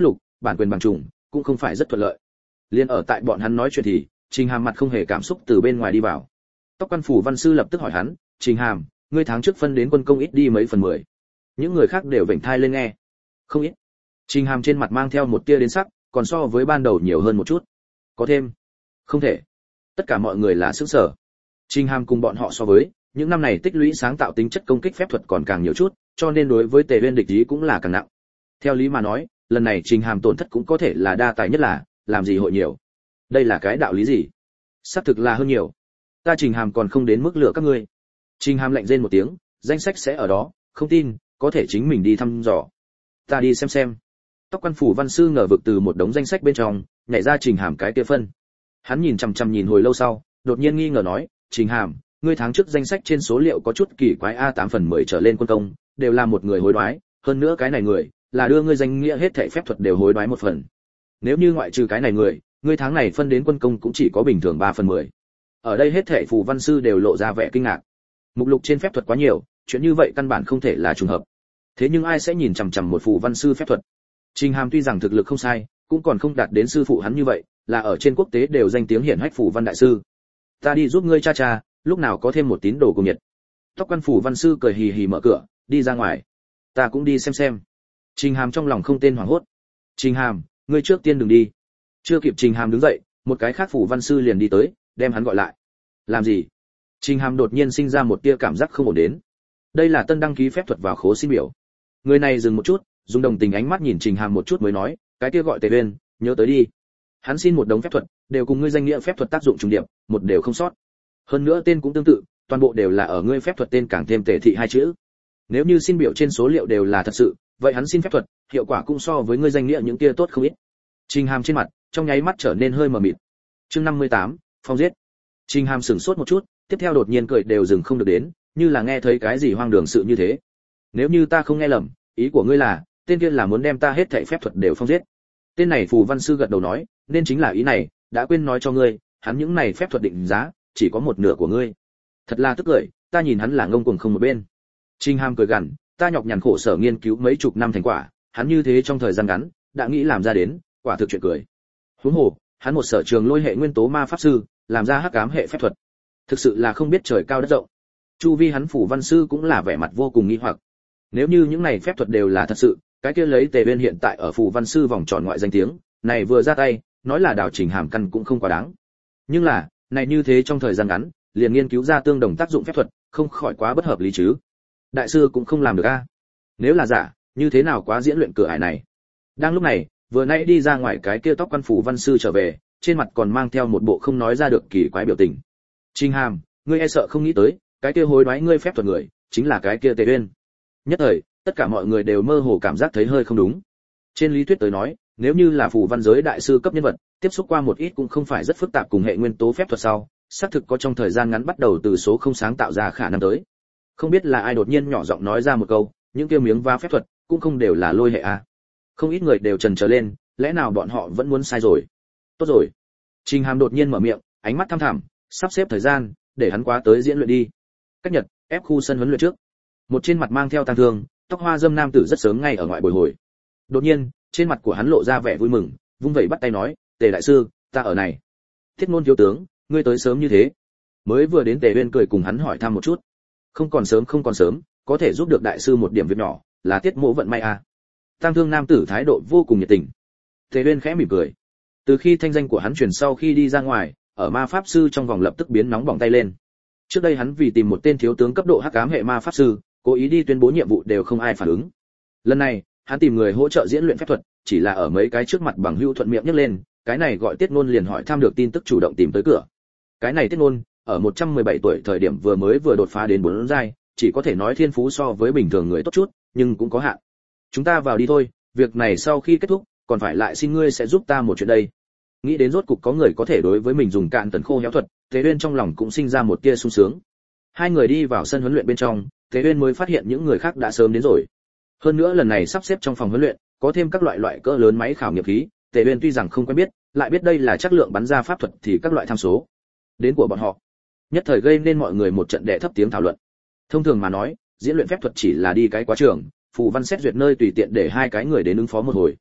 bản quyền bằng trùng cũng không phải rất thuận lợi. Liên ở tại bọn hắn nói chuyện thì Trình Hàm mặt không hề cảm xúc từ bên ngoài đi vào. Tóc quan phủ văn sư lập tức hỏi hắn, Trình Hàm, ngươi tháng trước phân đến quân công ít đi mấy phần 10. Những người khác đều vểnh thai lên nghe. Không ít. Trình Hàm trên mặt mang theo một tia đến sắc, còn so với ban đầu nhiều hơn một chút. Có thêm? Không thể. Tất cả mọi người là sững sờ. Trình Hàm cùng bọn họ so với, những năm này tích lũy sáng tạo tính chất công kích phép thuật còn càng nhiều chút, cho nên đối với Tề Uyên địch ý cũng là càng nặng. Theo lý mà nói, lần này Trình Hàm tổn thất cũng có thể là đa tài nhất là, làm gì hội nhiều. Đây là cái đạo lý gì? Xác thực là hơn nhiều. Ta Trình Hàm còn không đến mức lựa các ngươi. Trình Hàm lạnh rên một tiếng, danh sách sẽ ở đó, không tin, có thể chính mình đi thăm dò. Ta đi xem. Tóc quan phủ văn sư ngờ vực từ một đống danh sách bên trong, nhảy ra Trình Hàm cái kia phân. Hắn nhìn chằm chằm nhìn hồi lâu sau, đột nhiên nghi ngờ nói, Trình Hàm, ngươi tháng trước danh sách trên số liệu có chút kỳ quái a, 8 phần 10 trở lên quân công, đều là một người hối đoái, hơn nữa cái này người là đưa ngươi danh nghĩa hết thảy phép thuật đều hối đoái một phần. Nếu như ngoại trừ cái này người, ngươi tháng này phân đến quân công cũng chỉ có bình thường 3 phần 10. Ở đây hết thảy phù văn sư đều lộ ra vẻ kinh ngạc. Mục lục trên phép thuật quá nhiều, chuyện như vậy căn bản không thể là trùng hợp. Thế nhưng ai sẽ nhìn chằm chằm một phù văn sư phép thuật? Trình Hàm tuy rằng thực lực không sai, cũng còn không đạt đến sư phụ hắn như vậy, là ở trên quốc tế đều danh tiếng hiển hách phù văn đại sư. Ta đi giúp ngươi cha, lúc nào có thêm một tín đồ cùng nhiệt. Tóc quan phủ văn sư cười hì hì mở cửa, đi ra ngoài. Ta cũng đi xem. Trình Hàm trong lòng không tên hoảng hốt. Trình Hàm, ngươi trước tiên đừng đi. Chưa kịp Trình Hàm đứng dậy, một cái khác phủ văn sư liền đi tới, đem hắn gọi lại. Làm gì? Trình Hàm đột nhiên sinh ra một tia cảm giác không ổn đến. Đây là tân đăng ký phép thuật vào khố xin biểu. Người này dừng một chút, dùng đồng tình ánh mắt nhìn Trình Hàm một chút mới nói, cái kia gọi Tề Uyên, nhớ tới đi. Hắn xin một đống phép thuật, đều cùng ngươi danh nghĩa phép thuật tác dụng trùng điệp, một đều không sót. Hơn nữa tên cũng tương tự, toàn bộ đều là ở ngươi phép thuật tên càng thêm Tề thị hai chữ. Nếu như xin biểu trên số liệu đều là thật sự, vậy hắn xin phép thuật, hiệu quả cũng so với ngươi danh nghĩa những kia tốt không ít. Trình Hàm trên mặt, trong nháy mắt trở nên hơi mờ mịt. Chương 58, phong giết. Trình Hàm sửng sốt một chút, tiếp theo đột nhiên cười đều dừng không được đến, như là nghe thấy cái gì hoang đường sự như thế. Nếu như ta không nghe lầm, ý của ngươi là, tên kia là muốn đem ta hết thảy phép thuật đều phong giết. Tên này phù văn sư gật đầu nói, nên chính là ý này, đã quên nói cho ngươi, hắn những này phép thuật định giá, chỉ có một nửa của ngươi. Thật là tức cười, ta nhìn hắn là ngông cuồng không một bên. Trình Hàm cười gằn, ta nhọc nhằn khổ sở nghiên cứu mấy chục năm thành quả, hắn như thế trong thời gian ngắn, đã nghĩ làm ra đến, quả thực chuyện cười. Huống hồ, hắn một sở trường lôi hệ nguyên tố ma pháp sư, làm ra hắc ám hệ phép thuật. Thực sự là không biết trời cao đất rộng. Chu vi hắn phủ văn sư cũng là vẻ mặt vô cùng nghi hoặc. Nếu như những này phép thuật đều là thật sự, cái kia lấy Tề Uyên hiện tại ở phủ văn sư vòng tròn ngoại danh tiếng, này vừa ra tay, nói là đào Trình Hàm căn cũng không quá đáng. Nhưng là, này như thế trong thời gian ngắn, liền nghiên cứu ra tương đồng tác dụng phép thuật, không khỏi quá bất hợp lý chứ. Đại sư cũng không làm được a. Nếu là giả, như thế nào quá diễn luyện cửa ải này. Đang lúc này, vừa nãy đi ra ngoài cái kia tóc quan phủ văn sư trở về, trên mặt còn mang theo một bộ không nói ra được kỳ quái biểu tình. Trình Hàm, ngươi e sợ không nghĩ tới, cái kia hối đoái ngươi phép thuật người, chính là cái kia Tề Uyên. Nhất thời, tất cả mọi người đều mơ hồ cảm giác thấy hơi không đúng. Trên lý thuyết tới nói, nếu như là phù văn giới đại sư cấp nhân vật, tiếp xúc qua một ít cũng không phải rất phức tạp cùng hệ nguyên tố phép thuật sau, xác thực có trong thời gian ngắn bắt đầu từ số không sáng tạo ra khả năng tới. Không biết là ai đột nhiên nhỏ giọng nói ra một câu, những kia miếng va phép thuật cũng không đều là lôi hệ a. Không ít người đều chần chờ lên, lẽ nào bọn họ vẫn muốn sai rồi? Tốt rồi. Trình Hàm đột nhiên mở miệng, ánh mắt thăm thẳm, sắp xếp thời gian, để hắn quá tới diễn luyện đi. Cách Nhật, ép khu sân huấn luyện trước. Một trên mặt mang theo tang thương, tóc hoa dâm nam tử rất sớm ngay ở ngoại bồi hồi. Đột nhiên, trên mặt của hắn lộ ra vẻ vui mừng, vung vẩy bắt tay nói, Tề đại sư, ta ở này. Thiết Ngôn thiếu tướng, ngươi tới sớm như thế. Mới vừa đến Tề Uyên cười cùng hắn hỏi thăm một chút. Không còn sớm, có thể giúp được đại sư một điểm việc nhỏ, là Tiết Mỗ vận may à. Tang thương nam tử thái độ vô cùng nhiệt tình. Tề Uyên khẽ mỉm cười. Từ khi thanh danh của hắn truyền sau khi đi ra ngoài, ở ma pháp sư trong vòng lập tức biến nóng bỏng tay lên. Trước đây hắn vì tìm một tên thiếu tướng cấp độ hắc ám hệ ma pháp sư, cố ý đi tuyên bố nhiệm vụ đều không ai phản ứng. Lần này, hắn tìm người hỗ trợ diễn luyện phép thuật, chỉ là ở mấy cái trước mặt bằng hữu thuận miệng nhắc lên, cái này gọi Tiết Ngôn liền hỏi thăm được tin tức chủ động tìm tới cửa. Cái này Tiết Ngôn, ở 117 tuổi thời điểm vừa đột phá đến 4 giai, chỉ có thể nói thiên phú so với bình thường người tốt chút, nhưng cũng có hạn. Chúng ta vào đi thôi, việc này sau khi kết thúc, còn phải lại xin ngươi sẽ giúp ta một chuyện đây. Nghĩ đến rốt cục có người có thể đối với mình dùng cạn tần khô héo thuật, Tề Uyên trong lòng cũng sinh ra một tia sung sướng. Hai người đi vào sân huấn luyện bên trong, Tề Uyên mới phát hiện những người khác đã sớm đến rồi. Hơn nữa lần này sắp xếp trong phòng huấn luyện, có thêm các loại cỡ lớn máy khảo nghiệm khí, Tề Uyên tuy rằng không quen biết, lại biết đây là chất lượng bắn ra pháp thuật thì các loại tham số. Đến của bọn họ, nhất thời gây nên mọi người một trận đệ thấp tiếng thảo luận. Thông thường mà nói, diễn luyện phép thuật chỉ là đi cái quá trường, phù văn xét duyệt nơi tùy tiện để hai cái người đến ứng phó một hồi.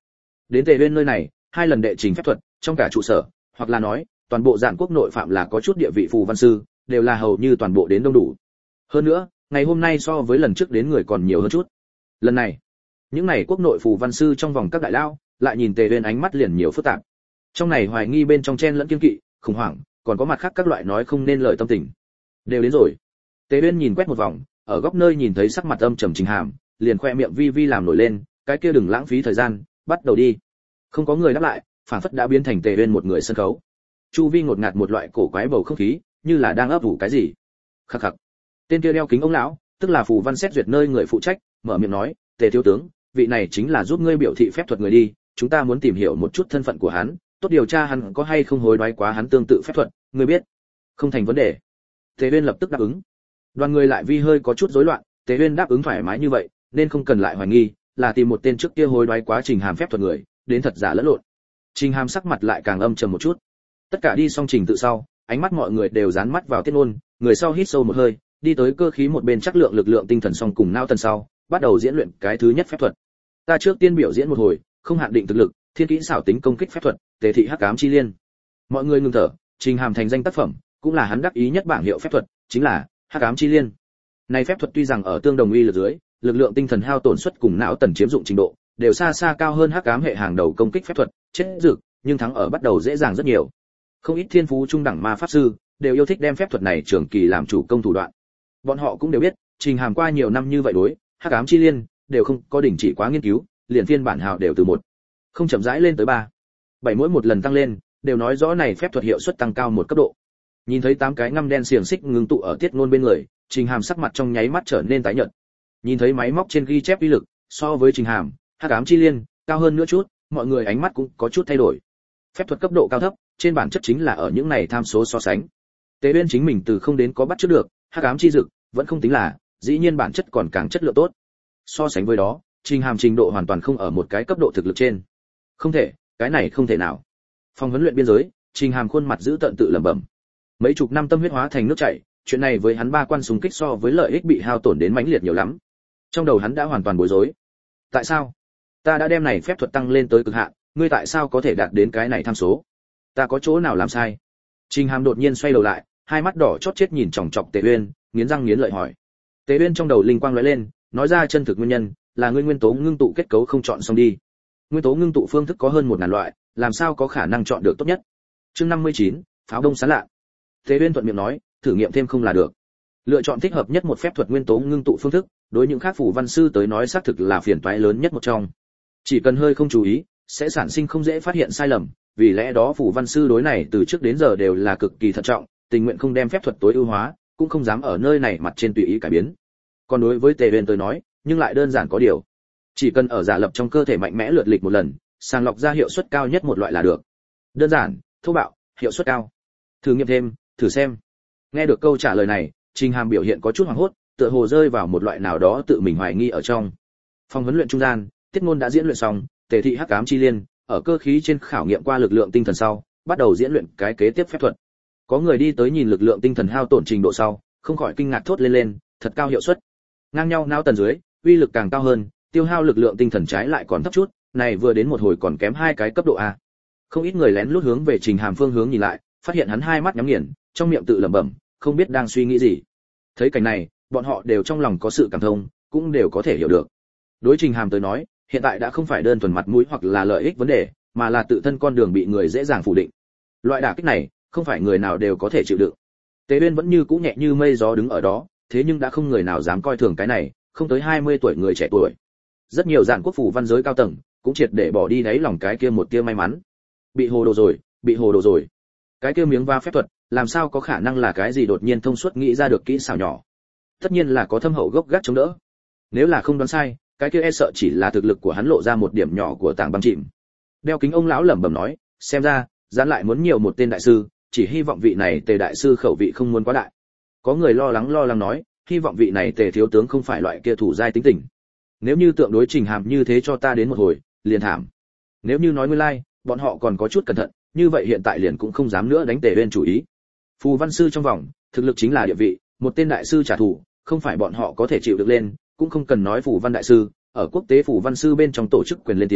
đến Tề Uyên nơi này, 2 lần đệ trình phép thuật, trong cả trụ sở, hoặc là nói, toàn bộ Dạn quốc nội phạm là có chút địa vị phù văn sư, đều là hầu như toàn bộ đến đông đủ. Hơn nữa, ngày hôm nay so với lần trước đến người còn nhiều hơn chút. Lần này, những này quốc nội phù văn sư trong vòng các đại lao, lại nhìn Tề Uyên ánh mắt liền nhiều phức tạp. Trong này hoài nghi bên trong chen lẫn kiêng kỵ, khủng hoảng, còn có mặt khác các loại nói không nên lời tâm tình. Đều đến rồi. Tề Uyên nhìn quét một vòng, ở góc nơi nhìn thấy sắc mặt âm trầm Trình Hàm, liền khoe miệng vi vi làm nổi lên, cái kia đừng lãng phí thời gian, bắt đầu đi. Không có người đáp lại, phản phất đã biến thành Tề Uyên một người sân khấu. Chu vi ngột ngạt một loại cổ quái bầu không khí, như là đang ấp ủ cái gì. Khắc khắc. Tên kia đeo kính ông lão, tức là phù văn xét duyệt nơi người phụ trách, mở miệng nói, Tề thiếu tướng, vị này chính là giúp ngươi biểu thị phép thuật người đi, chúng ta muốn tìm hiểu một chút thân phận của hắn, tốt điều tra hắn có hay không hối đoái quá hắn tương tự phép thuật, ngươi biết. Không thành vấn đề. Tề Uyên lập tức đáp ứng. Đoàn người lại vi hơi có chút rối loạn, Tề Uyên đáp ứng thoải mái như vậy, nên không cần lại hoài nghi, là tìm một tên trước kia hối đoái quá Trình Hàm phép thuật người, đến thật giả lẫn lộn. Trình Hàm sắc mặt lại càng âm trầm một chút. Tất cả đi xong trình tự sau, ánh mắt mọi người đều dán mắt vào Tiết Nôn, người sau hít sâu một hơi, đi tới cơ khí một bên chắc lượng lực lượng tinh thần song cùng não tần sau, bắt đầu diễn luyện cái thứ nhất phép thuật. Ta trước tiên biểu diễn một hồi, không hạn định thực lực, thiên kỹ xảo tính công kích phép thuật, Tề thị hắc ám chi liên. Mọi người ngừng thở, Trình Hàm thành danh tác phẩm, cũng là hắn đắc ý nhất bảng hiệu phép thuật, chính là hắc ám chi liên. Này phép thuật tuy rằng ở tương đồng uy lực dưới, lực lượng tinh thần hao tổn suất cùng não tần chiếm dụng trình độ, đều xa xa cao hơn hắc ám hệ hàng đầu công kích phép thuật, chết dược, nhưng thắng ở bắt đầu dễ dàng rất nhiều. Không ít thiên phú trung đẳng ma pháp sư đều yêu thích đem phép thuật này trường kỳ làm chủ công thủ đoạn. Bọn họ cũng đều biết, Trình Hàm qua nhiều năm như vậy đối hắc ám chi liên đều không có đình chỉ quá nghiên cứu, liền phiên bản hào đều từ 1, không chậm rãi lên tới 3, 7 mỗi một lần tăng lên, đều nói rõ này phép thuật hiệu suất tăng cao một cấp độ. Nhìn thấy 8 cái ngăm đen xiềng xích ngưng tụ ở Tiết Nôn bên người, Trình Hàm sắc mặt trong nháy mắt trở nên tái nhợt. Nhìn thấy máy móc trên ghi chép uy lực, so với Trình Hàm, hắc ám chi liên cao hơn nữa chút, mọi người ánh mắt cũng có chút thay đổi. Phép thuật cấp độ cao thấp, trên bản chất chính là ở những này tham số so sánh. Tế Uyên chính mình từ không đến có bắt chước được, hắc ám chi dực vẫn không tính là, dĩ nhiên bản chất còn càng chất lượng tốt. So sánh với đó, Trình Hàm trình độ hoàn toàn không ở một cái cấp độ thực lực trên. Không thể, cái này không thể nào. Phòng huấn luyện biên giới, Trình Hàm khuôn mặt giữ tận tự lẩm bẩm. Mấy chục năm tâm huyết hóa thành nước chảy, chuyện này với hắn 3 quan súng kích so với lợi ích bị hao tổn đến mãnh liệt nhiều lắm. Trong đầu hắn đã hoàn toàn bối rối. Tại sao? Ta đã đem này phép thuật tăng lên tới cực hạn, ngươi tại sao có thể đạt đến cái này tham số? Ta có chỗ nào làm sai? Trình Hàm đột nhiên xoay đầu lại, hai mắt đỏ chót chết nhìn chòng chọc Tề Uyên, nghiến răng nghiến lợi hỏi. Tề Uyên trong đầu linh quang lóe lên, nói ra chân thực nguyên nhân, là ngươi nguyên tố ngưng tụ kết cấu không chọn xong đi. Nguyên tố ngưng tụ phương thức có hơn 1000 loại, làm sao có khả năng chọn được tốt nhất? Chương 59, pháo đông sán lạ. Tề Uyên thuận miệng nói, thử nghiệm thêm không là được. Lựa chọn thích hợp nhất một phép thuật nguyên tố ngưng tụ phương thức, đối những khác phù văn sư tới nói xác thực là phiền toái lớn nhất một trong. Chỉ cần hơi không chú ý, sẽ sản sinh không dễ phát hiện sai lầm, vì lẽ đó phù văn sư đối này từ trước đến giờ đều là cực kỳ thận trọng, tình nguyện không đem phép thuật tối ưu hóa, cũng không dám ở nơi này mặt trên tùy ý cải biến. Còn đối với Tề Uyên tới nói, nhưng lại đơn giản có điều, chỉ cần ở giả lập trong cơ thể mạnh mẽ lượt lịch một lần, sàng lọc ra hiệu suất cao nhất một loại là được. Đơn giản, thô bạo, hiệu suất cao. Thử nghiệm thêm, thử xem. Nghe được câu trả lời này, Trình Hàm biểu hiện có chút hoảng hốt, tựa hồ rơi vào một loại nào đó tự mình hoài nghi ở trong. Phòng huấn luyện trung gian, Tiết Ngôn đã diễn luyện xong, Tề thị hắc ám chi liên, ở cơ khí trên khảo nghiệm qua lực lượng tinh thần sau, bắt đầu diễn luyện cái kế tiếp phép thuật. Có người đi tới nhìn lực lượng tinh thần hao tổn trình độ sau, không khỏi kinh ngạc thốt lên, thật cao hiệu suất. Ngang nhau não tần dưới, uy lực càng cao hơn, tiêu hao lực lượng tinh thần trái lại còn thấp chút, này vừa đến một hồi còn kém 2 cái cấp độ a. Không ít người lén lút hướng về Trình Hàm phương hướng nhìn lại, phát hiện hắn hai mắt nhắm nghiền, trong miệng tự lẩm bẩm, không biết đang suy nghĩ gì. Thấy cảnh này, bọn họ đều trong lòng có sự cảm thông, cũng đều có thể hiểu được. Đối Trình Hàm tới nói, hiện tại đã không phải đơn thuần mặt mũi hoặc là lợi ích vấn đề, mà là tự thân con đường bị người dễ dàng phủ định. Loại đả kích này, không phải người nào đều có thể chịu đựng. Tế Uyên vẫn như cũ nhẹ như mây gió đứng ở đó, thế nhưng đã không người nào dám coi thường cái này, không tới 20 tuổi người trẻ tuổi. Rất nhiều Dạn quốc phủ văn giới cao tầng, cũng triệt để bỏ đi đáy lòng cái kia một tia may mắn. Bị hồ đồ rồi, bị hồ đồ rồi. Cái kia miếng va phép thuật, làm sao có khả năng là cái gì đột nhiên thông suốt nghĩ ra được kỹ xảo nhỏ. Tất nhiên là có thâm hậu gốc gác chống đỡ. Nếu là không đoán sai, cái kia e sợ chỉ là thực lực của hắn lộ ra một điểm nhỏ của tảng băng chìm. Đeo kính ông lão lẩm bẩm nói, xem ra, Gián lại muốn nhiều một tên đại sư, chỉ hy vọng vị này Tề đại sư khẩu vị không muốn quá đại. Có người lo lắng nói, hy vọng vị này Tề thiếu tướng không phải loại kia thủ giai tính tình. Nếu như tượng đối Trình Hàm như thế cho ta đến một hồi, liền thảm. Nếu như nói nguyên lai, bọn họ còn có chút cẩn thận, như vậy hiện tại liền cũng không dám nữa đánh Tề Uyên chủ ý. Phù văn sư trong vòng, thực lực chính là địa vị, một tên đại sư trả thù, không phải bọn họ có thể chịu được lên, cũng không cần nói phù văn đại sư, ở quốc tế phù văn sư bên trong tổ chức quyền lên tiếng,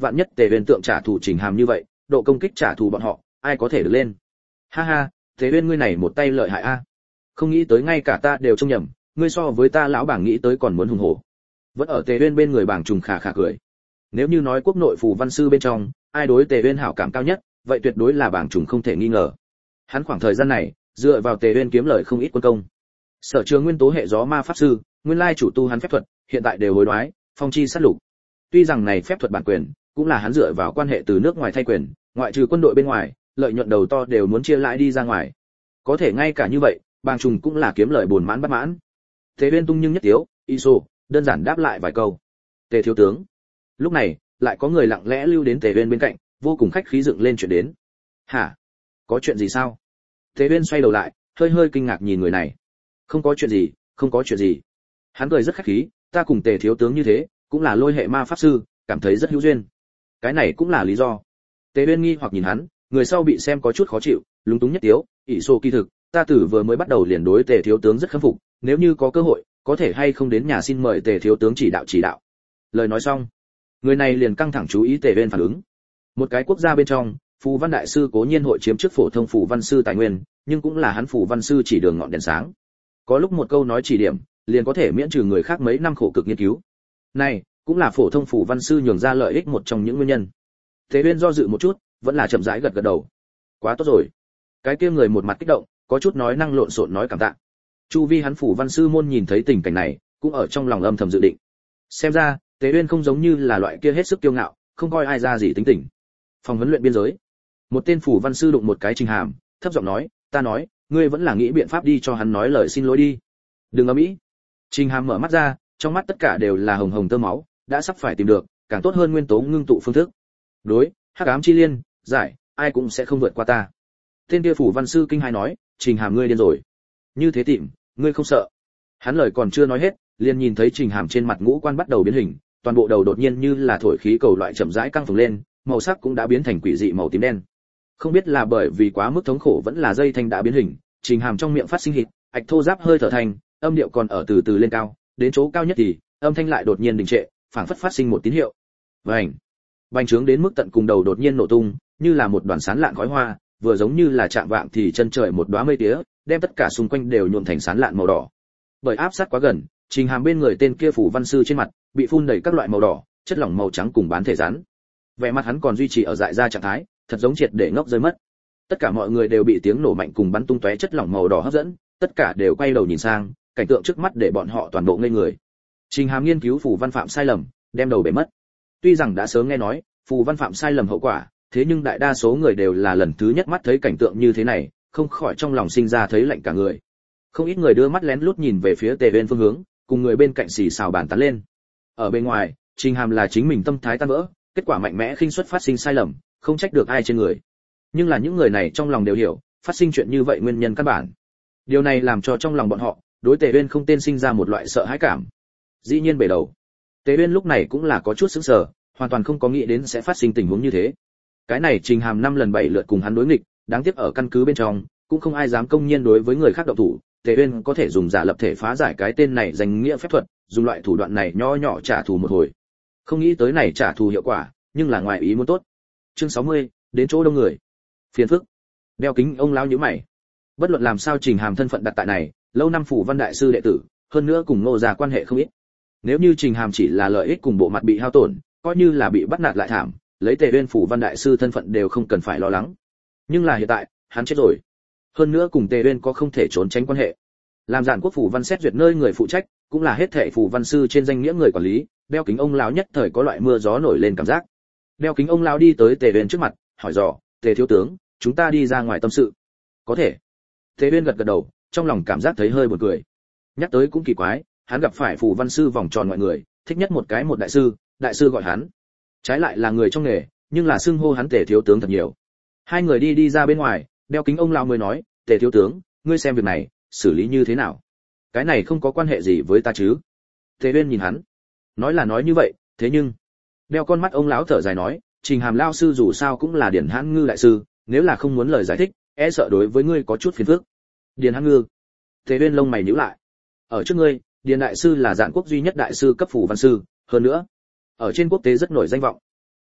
vạn nhất Tề Uyên tượng trả thù Trình Hàm như vậy, độ công kích trả thù bọn họ, ai có thể được lên. Ha ha, Tề Uyên ngươi này một tay lợi hại a. Không nghĩ tới ngay cả ta đều trông nhầm, ngươi so với ta lão bảng nghĩ tới còn muốn hùng hổ. Vẫn ở Tề Uyên bên người bảng trùng khà khà cười. Nếu như nói quốc nội phù văn sư bên trong, ai đối Tề Uyên hảo cảm cao nhất, vậy tuyệt đối là bảng trùng không thể nghi ngờ. Hắn khoảng thời gian này, dựa vào Tề Uyên kiếm lời không ít quân công. Sở trường nguyên tố hệ gió ma pháp sư, nguyên lai chủ tu hắn phép thuật, hiện tại đều hối đoái, phong chi sát lục. Tuy rằng này phép thuật bản quyền, cũng là hắn dựa vào quan hệ từ nước ngoài thay quyền, ngoại trừ quân đội bên ngoài, lợi nhuận đầu to đều muốn chia lại đi ra ngoài. Có thể ngay cả như vậy, bàng trùng cũng là kiếm lợi buồn mãn bất mãn. Tề Uyên tung nhưng nhất tiếu, iso, đơn giản đáp lại vài câu. Tề thiếu tướng. Lúc này, lại có người lặng lẽ lưu đến Tề Uyên bên cạnh, vô cùng khách khí dựng lên chuyện đến. Hả? Có chuyện gì sao? Tề Uyên xoay đầu lại, hơi hơi kinh ngạc nhìn người này. Không có chuyện gì, không có chuyện gì. Hắn cười rất khách khí, ta cùng Tề thiếu tướng như thế, cũng là lôi hệ ma pháp sư, cảm thấy rất hữu duyên. Cái này cũng là lý do. Tề Uyên nghi hoặc nhìn hắn, người sau bị xem có chút khó chịu, lúng túng nhất tiếu, ỷ sô kỳ thực, ta tử vừa mới bắt đầu liền đối Tề thiếu tướng rất khâm phục, nếu như có cơ hội, có thể hay không đến nhà xin mời Tề thiếu tướng chỉ đạo. Lời nói xong, người này liền căng thẳng chú ý Tề Uyên phản ứng. Một cái quốc gia bên trong, phù văn đại sư cố nhiên hội chiếm trước phổ thông phù văn sư tài nguyên, nhưng cũng là hắn phù văn sư chỉ đường ngọn đèn sáng. Có lúc một câu nói chỉ điểm, liền có thể miễn trừ người khác mấy năm khổ cực nghiên cứu. Này, cũng là phổ thông phù văn sư nhường ra lợi ích một trong những nguyên nhân. Tề Uyên do dự một chút, vẫn là chậm rãi gật gật đầu. Quá tốt rồi. Cái kia người một mặt kích động, có chút nói năng lộn xộn nói cảm tạ. Chu vi hắn phù văn sư môn nhìn thấy tình cảnh này, cũng ở trong lòng âm thầm dự định. Xem ra, Tề Uyên không giống như là loại kia hết sức kiêu ngạo, không coi ai ra gì tính tình. Phòng huấn luyện biên giới, một tên phù văn sư đụng một cái Trình Hàm, thấp giọng nói, ta nói, ngươi vẫn là nghĩ biện pháp đi cho hắn nói lời xin lỗi đi. Đừng ầm ĩ. Trình Hàm mở mắt ra, trong mắt tất cả đều là hồng hồng tơ máu, đã sắp phải tìm được, càng tốt hơn nguyên tố ngưng tụ phương thức. Đối, hắc ám chi liên, giải, ai cũng sẽ không vượt qua ta. Tên kia phù văn sư kinh hãi nói, Trình Hàm ngươi điên rồi. Như thế tìm, ngươi không sợ? Hắn lời còn chưa nói hết, liền nhìn thấy Trình Hàm trên mặt ngũ quan bắt đầu biến hình, toàn bộ đầu đột nhiên như là thổi khí cầu loại chậm rãi căng phồng lên, màu sắc cũng đã biến thành quỷ dị màu tím đen. Không biết là bởi vì quá mức thống khổ vẫn là dây thanh đã biến hình, Trình Hàm trong miệng phát sinh hít, ạch thô giáp hơi thở thành, âm điệu còn ở từ từ lên cao, đến chỗ cao nhất thì âm thanh lại đột nhiên đình trệ, phảng phất phát sinh một tín hiệu. Vành, bành trướng đến mức tận cùng đầu đột nhiên nổ tung, như là một đoàn sán lạn khói hoa, vừa giống như là chạm vạng thì chân trời một đóa mây tía, đem tất cả xung quanh đều nhuộm thành sán lạn màu đỏ. Bởi áp sát quá gần, Trình Hàm bên người tên kia phủ văn sư trên mặt bị phun đầy các loại màu đỏ, chất lỏng màu trắng cùng bán thể rắn. Vẻ mặt hắn còn duy trì ở dại ra trạng thái, thật giống triệt để ngốc rơi mất. Tất cả mọi người đều bị tiếng nổ mạnh cùng bắn tung tóe chất lỏng màu đỏ hấp dẫn, tất cả đều quay đầu nhìn sang, cảnh tượng trước mắt để bọn họ toàn bộ ngây người. Trình Hàm nghiên cứu phù văn phạm sai lầm, đem đầu bể mất. Tuy rằng đã sớm nghe nói phù văn phạm sai lầm hậu quả, thế nhưng đại đa số người đều là lần thứ nhất mắt thấy cảnh tượng như thế này, không khỏi trong lòng sinh ra thấy lạnh cả người. Không ít người đưa mắt lén lút nhìn về phía Tề Uyên phương hướng, cùng người bên cạnh xì xào bàn tán lên. Ở bên ngoài, Trình Hàm là chính mình tâm thái tan vỡ, kết quả mạnh mẽ khinh suất phát sinh sai lầm, không trách được ai trên người. Nhưng là những người này trong lòng đều hiểu, phát sinh chuyện như vậy nguyên nhân căn bản. Điều này làm cho trong lòng bọn họ, đối Tề Uyên không tên sinh ra một loại sợ hãi cảm. Dĩ nhiên bể đầu. Tề Uyên lúc này cũng là có chút sững sờ, hoàn toàn không có nghĩ đến sẽ phát sinh tình huống như thế. Cái này Trình Hàm 5 lần 7 lượt cùng hắn đối nghịch, đáng tiếc ở căn cứ bên trong, cũng không ai dám công nhiên đối với người khác động thủ. Tề Uyên có thể dùng giả lập thể phá giải cái tên này danh nghĩa phép thuật, dùng loại thủ đoạn này nho nhỏ trả thù một hồi. Không nghĩ tới này trả thù hiệu quả, nhưng là ngoài ý muốn tốt. Chương 60, đến chỗ đông người. Phiền phức. Đeo kính ông lão nhíu mày. Bất luận làm sao Trình Hàm thân phận đặt tại này, lâu năm phủ văn đại sư đệ tử, hơn nữa cùng Ngô gia quan hệ không ít. Nếu như Trình Hàm chỉ là lợi ích cùng bộ mặt bị hao tổn, coi như là bị bắt nạt lại thảm, lấy Tề Uyên phủ văn đại sư thân phận đều không cần phải lo lắng. Nhưng là hiện tại, hắn chết rồi. Hơn nữa cùng Tề Uyên có không thể trốn tránh quan hệ. Làm giản quốc phủ văn xét duyệt nơi người phụ trách, cũng là hết thảy phủ văn sư trên danh nghĩa người quản lý, đeo kính ông lão nhất thời có loại mưa gió nổi lên cảm giác. Đeo kính ông lão đi tới Tề Uyên trước mặt, hỏi dò, "Tề thiếu tướng, chúng ta đi ra ngoài tâm sự." "Có thể." Tề Uyên gật gật đầu, trong lòng cảm giác thấy hơi buồn cười. Nhắc tới cũng kỳ quái, hắn gặp phải phủ văn sư vòng tròn mọi người, thích nhất một cái một đại sư gọi hắn. Trái lại là người trong nghề, nhưng là xưng hô hắn Tề thiếu tướng thật nhiều. Hai người đi ra bên ngoài, đeo kính ông lão mới nói, "Tề thiếu tướng, ngươi xem việc này, xử lý như thế nào? Cái này không có quan hệ gì với ta chứ?" Tề Uyên nhìn hắn, nói là nói như vậy, thế nhưng đeo con mắt ông lão thở dài nói, Trình Hàm lão sư dù sao cũng là Điển Hãn Ngư đại sư, nếu là không muốn lời giải thích, e sợ đối với ngươi có chút phiền phức. Điển Hãn Ngư. Tề Uyên lông mày nhíu lại. Ở trước ngươi, Điền đại sư là Dạn quốc duy nhất đại sư cấp phủ văn sư, hơn nữa, ở trên quốc tế rất nổi danh vọng.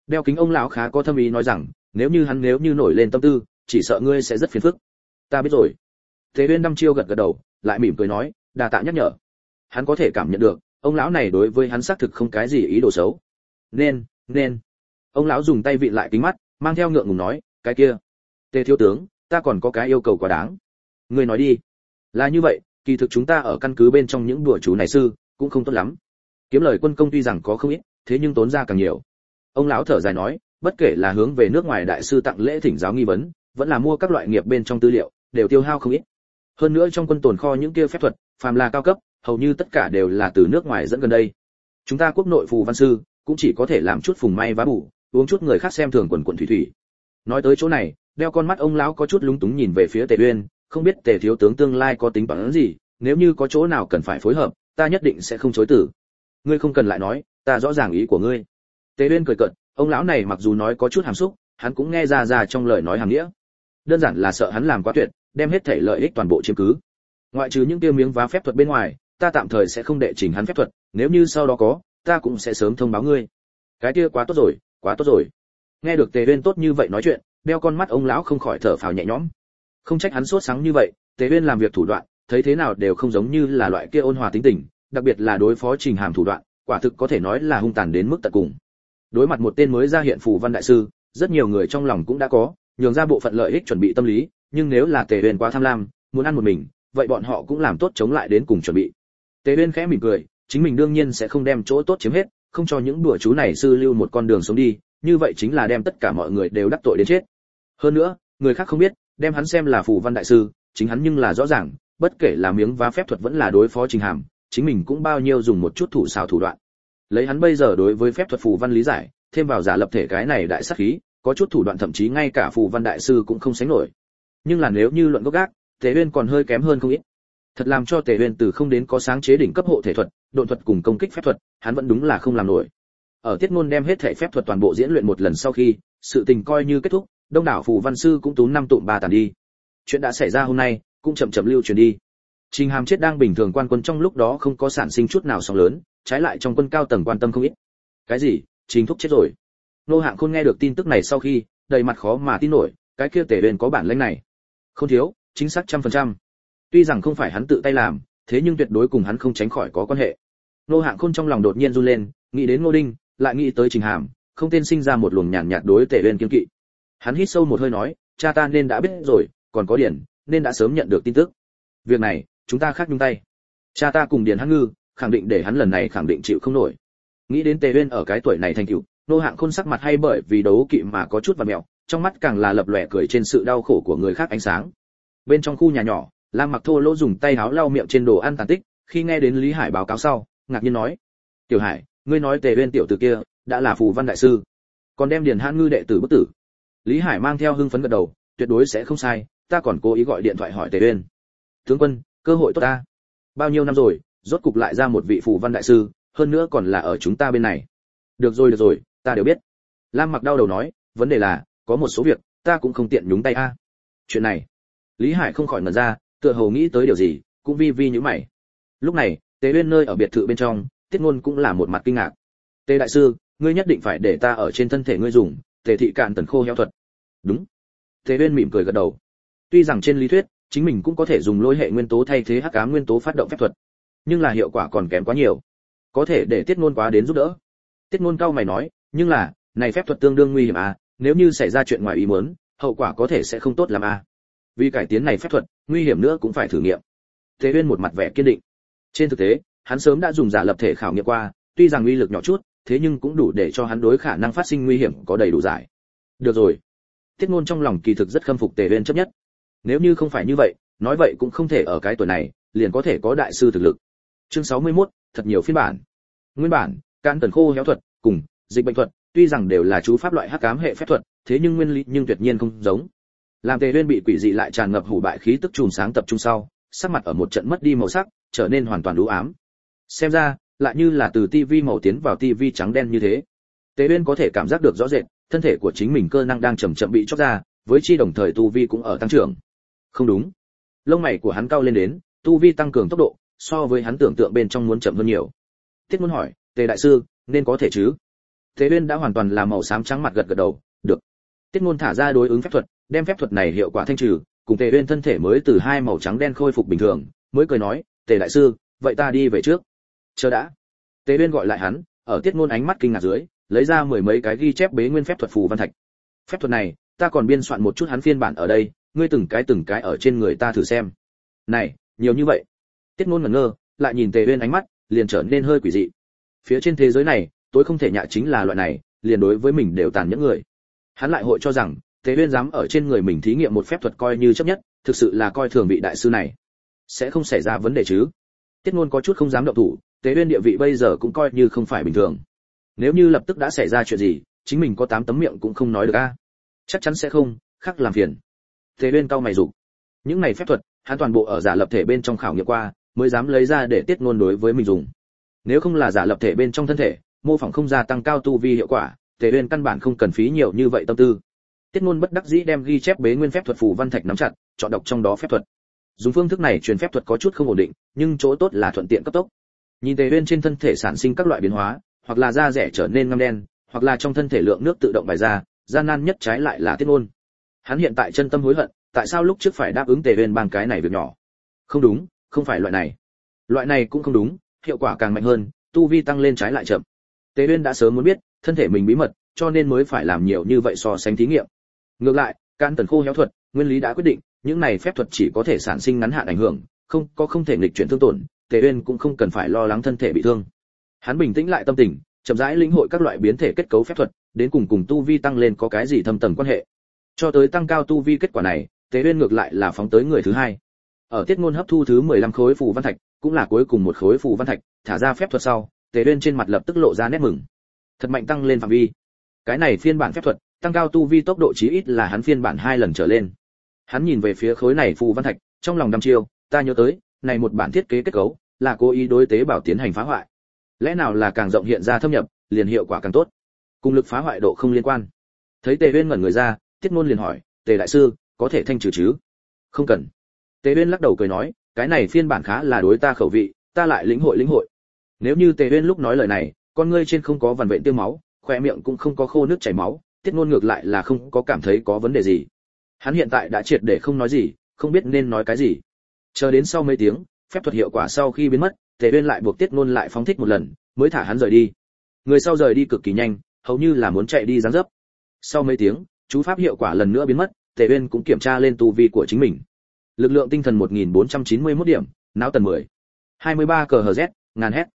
Đeo kính ông lão khá có thâm ý nói rằng, nếu như nổi lên tâm tư, chỉ sợ ngươi sẽ rất phiền phức. Ta biết rồi. Tề Uyên đăm chiêu gật gật đầu, lại mỉm cười nói, đa tạ nhắc nhở. Hắn có thể cảm nhận được, ông lão này đối với hắn xác thực không cái gì ý đồ xấu. Nên. Ông lão dùng tay vịn lại kính mắt, mang theo ngượng ngùng nói, cái kia, Tề thiếu tướng, ta còn có cái yêu cầu quá đáng. Ngươi nói đi. Là như vậy, kỳ thực chúng ta ở căn cứ bên trong những đùa chú này sư cũng không tốt lắm. Kiếm lời quân công tuy rằng có không ít, thế nhưng tốn ra càng nhiều. Ông lão thở dài nói, bất kể là hướng về nước ngoài đại sư tặng lễ thỉnh giáo nghi vấn, vẫn là mua các loại nghiệp bên trong tư liệu, đều tiêu hao không ít. Hơn nữa trong quân tồn kho những kia phép thuật, phàm là cao cấp, hầu như tất cả đều là từ nước ngoài dẫn gần đây. Chúng ta quốc nội phù văn sư cũng chỉ có thể làm chút phùng may vá bù, uống chút người khác xem thường quần quần thủy thủy. Nói tới chỗ này, đeo con mắt ông lão có chút lúng túng nhìn về phía Tề Uyên, không biết Tề thiếu tướng tương lai có tính toán gì, nếu như có chỗ nào cần phải phối hợp, ta nhất định sẽ không chối từ. Ngươi không cần lại nói, ta rõ ràng ý của ngươi. Tề Uyên cười cợt, ông lão này mặc dù nói có chút hàm xúc, hắn cũng nghe ra trong lời nói hàm nghĩa. Đơn giản là sợ hắn làm quá tuyệt, đem hết thể lợi ích toàn bộ chiếm cứ. Ngoại trừ những tiêu miếng vá phép thuật bên ngoài, ta tạm thời sẽ không đệ trình hắn phép thuật, nếu như sau đó có, ta cũng sẽ sớm thông báo ngươi. Cái kia quá tốt rồi, quá tốt rồi. Nghe được Tề Uyên tốt như vậy nói chuyện, đeo con mắt ông lão không khỏi thở phào nhẹ nhõm. Không trách hắn sốt sáng như vậy, Tề Uyên làm việc thủ đoạn, thấy thế nào đều không giống như là loại kia ôn hòa tính tình, đặc biệt là đối phó Trình Hàm thủ đoạn, quả thực có thể nói là hung tàn đến mức tận cùng. Đối mặt một tên mới ra hiện phù văn đại sư, rất nhiều người trong lòng cũng đã có nhường ra bộ phận lợi ích chuẩn bị tâm lý, nhưng nếu là Tề Uyên quá tham lam, muốn ăn một mình, vậy bọn họ cũng làm tốt chống lại đến cùng chuẩn bị. Tề Uyên khẽ mỉm cười, chính mình đương nhiên sẽ không đem chỗ tốt chiếm hết, không cho những đùa chú này sư lưu một con đường sống đi, như vậy chính là đem tất cả mọi người đều đắc tội đến chết. Hơn nữa, người khác không biết, đem hắn xem là phù văn đại sư, chính hắn nhưng là rõ ràng, bất kể là miếng vá phép thuật vẫn là đối phó Trình Hàm, chính mình cũng bao nhiêu dùng một chút thủ xào thủ đoạn. Lấy hắn bây giờ đối với phép thuật phù văn lý giải, thêm vào giả lập thể cái này đại sát khí, có chút thủ đoạn thậm chí ngay cả phù văn đại sư cũng không sánh nổi. Nhưng là nếu như luận gốc gác, Tề Uyên còn hơi kém hơn không ít. Thật làm cho Tề Uyên từ không đến có sáng chế đỉnh cấp hộ thể thuật, độn thuật cùng công kích phép thuật, hắn vẫn đúng là không làm nổi. Ở Tiết Ngôn đem hết thể phép thuật toàn bộ diễn luyện một lần sau khi, sự tình coi như kết thúc, đông đảo phù văn sư cũng túm năm tụm ba tàn đi. Chuyện đã xảy ra hôm nay, cũng chậm chậm lưu truyền đi. Trình Hàm chết đang bình thường quan quân trong lúc đó không có sản sinh chút nào sóng lớn, trái lại trong quân cao tầng quan tâm không ít. Cái gì? Trình thúc chết rồi? Nô Hạng Khôn nghe được tin tức này sau khi, đầy mặt khó mà tin nổi, cái kia Tề Uyên có bản lĩnh này. Không thiếu, chính xác 100%. Tuy rằng không phải hắn tự tay làm, thế nhưng tuyệt đối cùng hắn không tránh khỏi có quan hệ. Nô Hạng Khôn trong lòng đột nhiên run lên, nghĩ đến Ngô Đinh, lại nghĩ tới Trình Hàm, không tên sinh ra một luồng nhàn nhạt đối Tề Uyên kiêng kỵ. Hắn hít sâu một hơi nói, cha ta nên đã biết rồi, còn có Điền, nên đã sớm nhận được tin tức. Việc này, chúng ta khác nhung tay. Cha ta cùng Điền Hắc Ngư, khẳng định để hắn lần này khẳng định chịu không nổi. Nghĩ đến Tề Uyên ở cái tuổi này thành tựu, Nô Hạng Khôn sắc mặt hay bởi vì đấu kỵ mà có chút vặn mèo, trong mắt càng là lập lòe cười trên sự đau khổ của người khác ánh sáng. Bên trong khu nhà nhỏ, Lam Mặc Thô Lỗ dùng tay áo lau miệng trên đồ ăn tàn tích, khi nghe đến Lý Hải báo cáo sau, ngạc nhiên nói: "Tiểu Hải, ngươi nói Tề Uyên tiểu tử kia đã là phù văn đại sư, còn đem Điền Hãn Ngư đệ tử bức tử?" Lý Hải mang theo hưng phấn gật đầu, tuyệt đối sẽ không sai, ta còn cố ý gọi điện thoại hỏi Tề Uyên. "Tướng quân, cơ hội tốt ta. Bao nhiêu năm rồi, rốt cục lại ra một vị phù văn đại sư, hơn nữa còn là ở chúng ta bên này." Được rồi, ta đều biết. Lam Mặc đau đầu nói, vấn đề là, có một số việc, ta cũng không tiện nhúng tay a. Chuyện này, Lý Hải không khỏi ngẩn ra, tựa hồ nghĩ tới điều gì, cũng vi vi nhíu mày. Lúc này, Tề Uyên nơi ở biệt thự bên trong, Tiết Ngôn cũng là một mặt kinh ngạc. "Tề đại sư, ngươi nhất định phải để ta ở trên thân thể ngươi dùng Tề thị cạn tần khô heo thuật." "Đúng." Tề Uyên mỉm cười gật đầu. Tuy rằng trên lý thuyết, chính mình cũng có thể dùng lôi hệ nguyên tố thay thế hắc ám nguyên tố phát động phép thuật, nhưng là hiệu quả còn kém quá nhiều. Có thể để Tiết Ngôn quá đến giúp đỡ. Tiết Ngôn cau mày nói, nhưng là, này phép thuật tương đương nguy hiểm à, nếu như xảy ra chuyện ngoài ý muốn, hậu quả có thể sẽ không tốt lắm à. Vì cải tiến này phép thuật, nguy hiểm nữa cũng phải thử nghiệm. Tề Uyên một mặt vẻ kiên định. Trên thực tế, hắn sớm đã dùng giả lập thể khảo nghiệm qua, tuy rằng uy lực nhỏ chút, thế nhưng cũng đủ để cho hắn đối khả năng phát sinh nguy hiểm có đầy đủ giải. Được rồi. Tiết Ngôn trong lòng kỳ thực rất khâm phục Tề Uyên chấp nhất. Nếu như không phải như vậy, nói vậy cũng không thể ở cái tuổi này, liền có thể có đại sư thực lực. Chương 61, thật nhiều phiên bản. Nguyên bản, Cạn tần khô héo thuật cùng dịch bệnh thuật, tuy rằng đều là chú pháp loại hắc ám hệ phép thuật, thế nhưng nguyên lý nhưng tuyệt nhiên không giống. Làm Tề Uyên bị quỷ dị lại tràn ngập hủ bại khí tức trùm sáng tập trung sau, sắc mặt ở một trận mất đi màu sắc, trở nên hoàn toàn u ám. Xem ra, lại như là từ tivi màu tiến vào tivi trắng đen như thế. Tề Uyên có thể cảm giác được rõ rệt, thân thể của chính mình cơ năng đang chậm chậm bị chóc ra, với chi đồng thời tu vi cũng ở tăng trưởng. Không đúng. Lông mày của hắn cau lên đến, tu vi tăng cường tốc độ, so với hắn tưởng tượng bên trong muốn chậm hơn nhiều. Tiết Ngôn hỏi, Tề đại sư, nên có thể chứ? Tế Uyên đã hoàn toàn là màu xám trắng mặt gật gật đầu, được. Tiết Ngôn thả ra đối ứng phép thuật, đem phép thuật này hiệu quả thanh trừ, cùng Tế Uyên thân thể mới từ hai màu trắng đen khôi phục bình thường, mới cười nói, "Tề đại sư, vậy ta đi về trước." "Chờ đã." Tế Uyên gọi lại hắn, ở Tiết Ngôn ánh mắt kinh ngạc dưới, lấy ra mười mấy cái ghi chép bế nguyên phép thuật phù văn thạch. "Phép thuật này, ta còn biên soạn một chút hắn phiên bản ở đây, ngươi từng cái ở trên người ta thử xem." "Này, nhiều như vậy?" Tiết Ngôn ngẩn ngơ, lại nhìn Tề Uyên ánh mắt, liền trở nên hơi quỷ dị. Phía trên thế giới này, tối không thể nhạ chính là loại này, liền đối với mình đều tàn nhẫn người. Hắn lại hội cho rằng, Tề Uyên dám ở trên người mình thí nghiệm một phép thuật coi như chấp nhất, thực sự là coi thường vị đại sư này. Sẽ không xảy ra vấn đề chứ? Tiết Ngôn có chút không dám động thủ, Tề Uyên địa vị bây giờ cũng coi như không phải bình thường. Nếu như lập tức đã xảy ra chuyện gì, chính mình có 8 tấm miệng cũng không nói được a. Chắc chắn sẽ không, khắc làm phiền. Tề Uyên cau mày rụng. Những này phép thuật, hắn toàn bộ ở giả lập thể bên trong khảo nghiệm qua, mới dám lấy ra để Tiết Ngôn đối với mình dùng. Nếu không là giả lập thể bên trong thân thể, mô phỏng không gia tăng cao tu vi hiệu quả, Tề Uyên căn bản không cần phí nhiều như vậy tâm tư. Tiết Ngôn bất đắc dĩ đem ghi chép bế nguyên phép thuật phù văn thạch nắm chặt, chọn đọc trong đó phép thuật. Dùng phương thức này truyền phép thuật có chút không ổn định, nhưng chỗ tốt là thuận tiện cấp tốc. Nhìn Tề Uyên trên thân thể sản sinh các loại biến hóa, hoặc là da rẻ trở nên ngăm đen, hoặc là trong thân thể lượng nước tự động bài ra, gian nan nhất trái lại là Tiết Ngôn. Hắn hiện tại chân tâm hối hận, tại sao lúc trước phải đáp ứng Tề Uyên bằng cái này việc nhỏ. Không đúng, không phải loại này. Loại này cũng không đúng, hiệu quả càng mạnh hơn, tu vi tăng lên trái lại chậm. Tề Uyên đã sớm muốn biết thân thể mình bí mật, cho nên mới phải làm nhiều như vậy so sánh thí nghiệm. Ngược lại, can tần khô héo thuật, nguyên lý đã quyết định, những này phép thuật chỉ có thể sản sinh ngắn hạn ảnh hưởng, không thể nghịch chuyển thương tổn, Tề Uyên cũng không cần phải lo lắng thân thể bị thương. Hắn bình tĩnh lại tâm tình, chậm rãi lĩnh hội các loại biến thể kết cấu phép thuật, đến cùng tu vi tăng lên có cái gì thâm tầng quan hệ. Cho tới tăng cao tu vi kết quả này, Tề Uyên ngược lại là phóng tới người thứ hai. Ở Tiết Ngôn hấp thu thứ 15 khối phù văn thạch, cũng là cuối cùng một khối phù văn thạch, thả ra phép thuật sau, Tề Uyên trên mặt lập tức lộ ra nét mừng. Thật mạnh tăng lên phạm vi. Cái này phiên bản phép thuật, tăng cao tu vi tốc độ chí ít là hắn phiên bản 2 lần trở lên. Hắn nhìn về phía khối này phù văn thạch, trong lòng đăm chiêu, ta nhớ tới, này một bản thiết kế kết cấu, là cố ý đối tế bào tiến hành phá hoại. Lẽ nào là càng rộng hiện ra thâm nhập, liền hiệu quả càng tốt. Cùng lực phá hoại độ không liên quan. Thấy Tề Uyên ngẩn người ra, Tiết Ngôn liền hỏi, Tề đại sư, có thể thanh trừ chứ? Không cần. Tề Uyên lắc đầu cười nói, cái này phiên bản khá là đối ta khẩu vị, ta lại lĩnh hội. Nếu như Tề Uyên lúc nói lời này, con ngươi trên không có vằn vện tiêu máu, khóe miệng cũng không có khô nước chảy máu, Tiết Ngôn ngược lại là không có cảm thấy có vấn đề gì. Hắn hiện tại đã triệt để không nói gì, không biết nên nói cái gì. Chờ đến sau mấy tiếng, phép thuật hiệu quả sau khi biến mất, Tề Uyên lại buộc Tiết Ngôn lại phóng thích một lần, mới thả hắn rời đi. Người sau rời đi cực kỳ nhanh, hầu như là muốn chạy đi giáng dấp. Sau mấy tiếng, chú pháp hiệu quả lần nữa biến mất, Tề Uyên cũng kiểm tra lên tu vi của chính mình. Lực lượng tinh thần 1491 điểm, não tần 10. 23 kHz, ngàn Hz.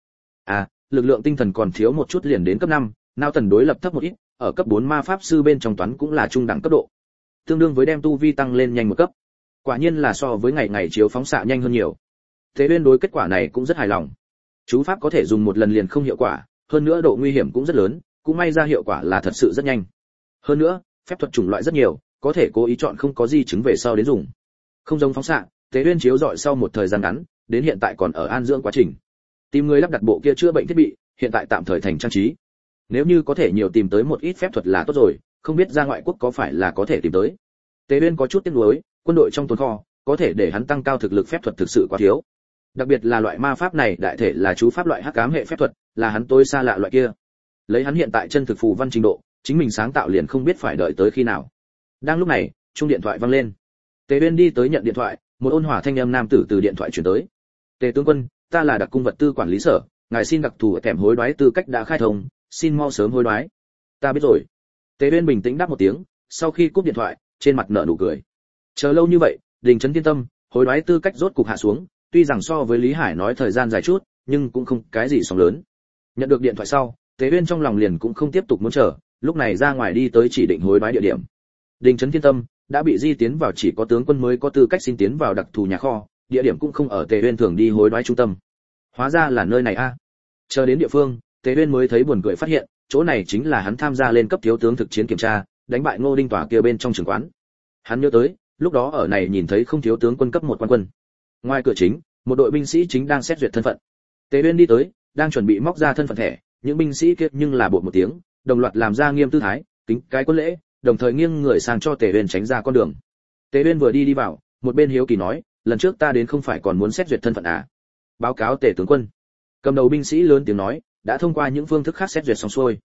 Lực lượng tinh thần còn thiếu một chút liền đến cấp 5, não tần đối lập thấp một ít, ở cấp 4 ma pháp sư bên trong toán cũng là trung đẳng cấp độ. Tương đương với đem tu vi tăng lên nhanh một cấp. Quả nhiên là so với ngày chiếu phóng xạ nhanh hơn nhiều. Thế Uyên đối kết quả này cũng rất hài lòng. Chú pháp có thể dùng một lần liền không hiệu quả, hơn nữa độ nguy hiểm cũng rất lớn, cũng may ra hiệu quả là thật sự rất nhanh. Hơn nữa, phép thuật chủng loại rất nhiều, có thể cố ý chọn không có di chứng về sau đến dùng. Không giống phóng xạ, Tế Uyên chiếu rọi sau một thời gian ngắn, đến hiện tại còn ở an dưỡng quá trình. Tìm người lắp đặt bộ kia chữa bệnh thiết bị, hiện tại tạm thời thành trang trí. Nếu như có thể nhiều tìm tới một ít phép thuật là tốt rồi, không biết ra ngoại quốc có phải là có thể tìm tới. Tế Uyên có chút tiếc nuối, quân đội trong tồn kho, có thể để hắn tăng cao thực lực phép thuật thực sự quá thiếu. Đặc biệt là loại ma pháp này đại thể là chú pháp loại hắc ám hệ phép thuật, là hắn tối xa lạ loại kia. Lấy hắn hiện tại chân thực phù văn trình độ, chính mình sáng tạo liền không biết phải đợi tới khi nào. Đang lúc này, chuông điện thoại vang lên. Tế Uyên đi tới nhận điện thoại, một ôn hòa thanh âm nam tử từ điện thoại truyền tới. Tề tướng quân, ta là đặc cung vật tư quản lý sở, ngài xin đặc thù kèm hối đoái tư cách đã khai thông, xin mau sớm hối đoái. Ta biết rồi. Tế Uyên bình tĩnh đáp một tiếng, sau khi cúp điện thoại, trên mặt nở nụ cười. Chờ lâu như vậy, Đình Trấn Thiên Tâm, hối đoái tư cách rốt cục hạ xuống, tuy rằng so với Lý Hải nói thời gian dài chút, nhưng cũng không cái gì sóng lớn. Nhận được điện thoại sau, Tế Uyên trong lòng liền cũng không tiếp tục muốn chờ, lúc này ra ngoài đi tới chỉ định hối đoái địa điểm. Đình Trấn Thiên Tâm đã bị di tiến vào chỉ có tướng quân mới có tư cách xin tiến vào đặc thù nhà kho, địa điểm cũng không ở Tế Uyên thường đi hối đoái trung tâm. Hóa ra là nơi này a. Chờ đến địa phương, Tế Uyên mới thấy buồn cười phát hiện, chỗ này chính là hắn tham gia lên cấp thiếu tướng thực chiến kiểm tra, đánh bại Ngô Đinh Tỏa kia bên trong trường quán. Hắn nhớ tới, lúc đó ở này nhìn thấy không thiếu tướng quân cấp một quan quân. Ngoài cửa chính, một đội binh sĩ chính đang xét duyệt thân phận. Tế Uyên đi tới, đang chuẩn bị móc ra thân phận thẻ, những binh sĩ kia nhưng là bột một tiếng, đồng loạt làm ra nghiêm tư thái, kính cái quân lễ, đồng thời nghiêng người sang cho Tế Uyên tránh ra con đường. Tế Uyên vừa đi vào, một bên hiếu kỳ nói, lần trước ta đến không phải còn muốn xét duyệt thân phận à? Báo cáo Tề tướng quân. Cầm đầu binh sĩ lớn tiếng nói, đã thông qua những phương thức khác xét duyệt xong xuôi.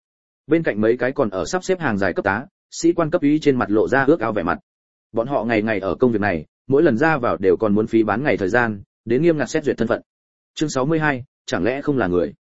Bên cạnh mấy cái còn ở sắp xếp hàng dài cấp tá, sĩ quan cấp úy trên mặt lộ ra ước ao vẻ mặt. Bọn họ ngày ngày ở công việc này, mỗi lần ra vào đều còn muốn phí bán ngày thời gian, đến nghiêm ngặt xét duyệt thân phận. Chương 62, chẳng lẽ không là người?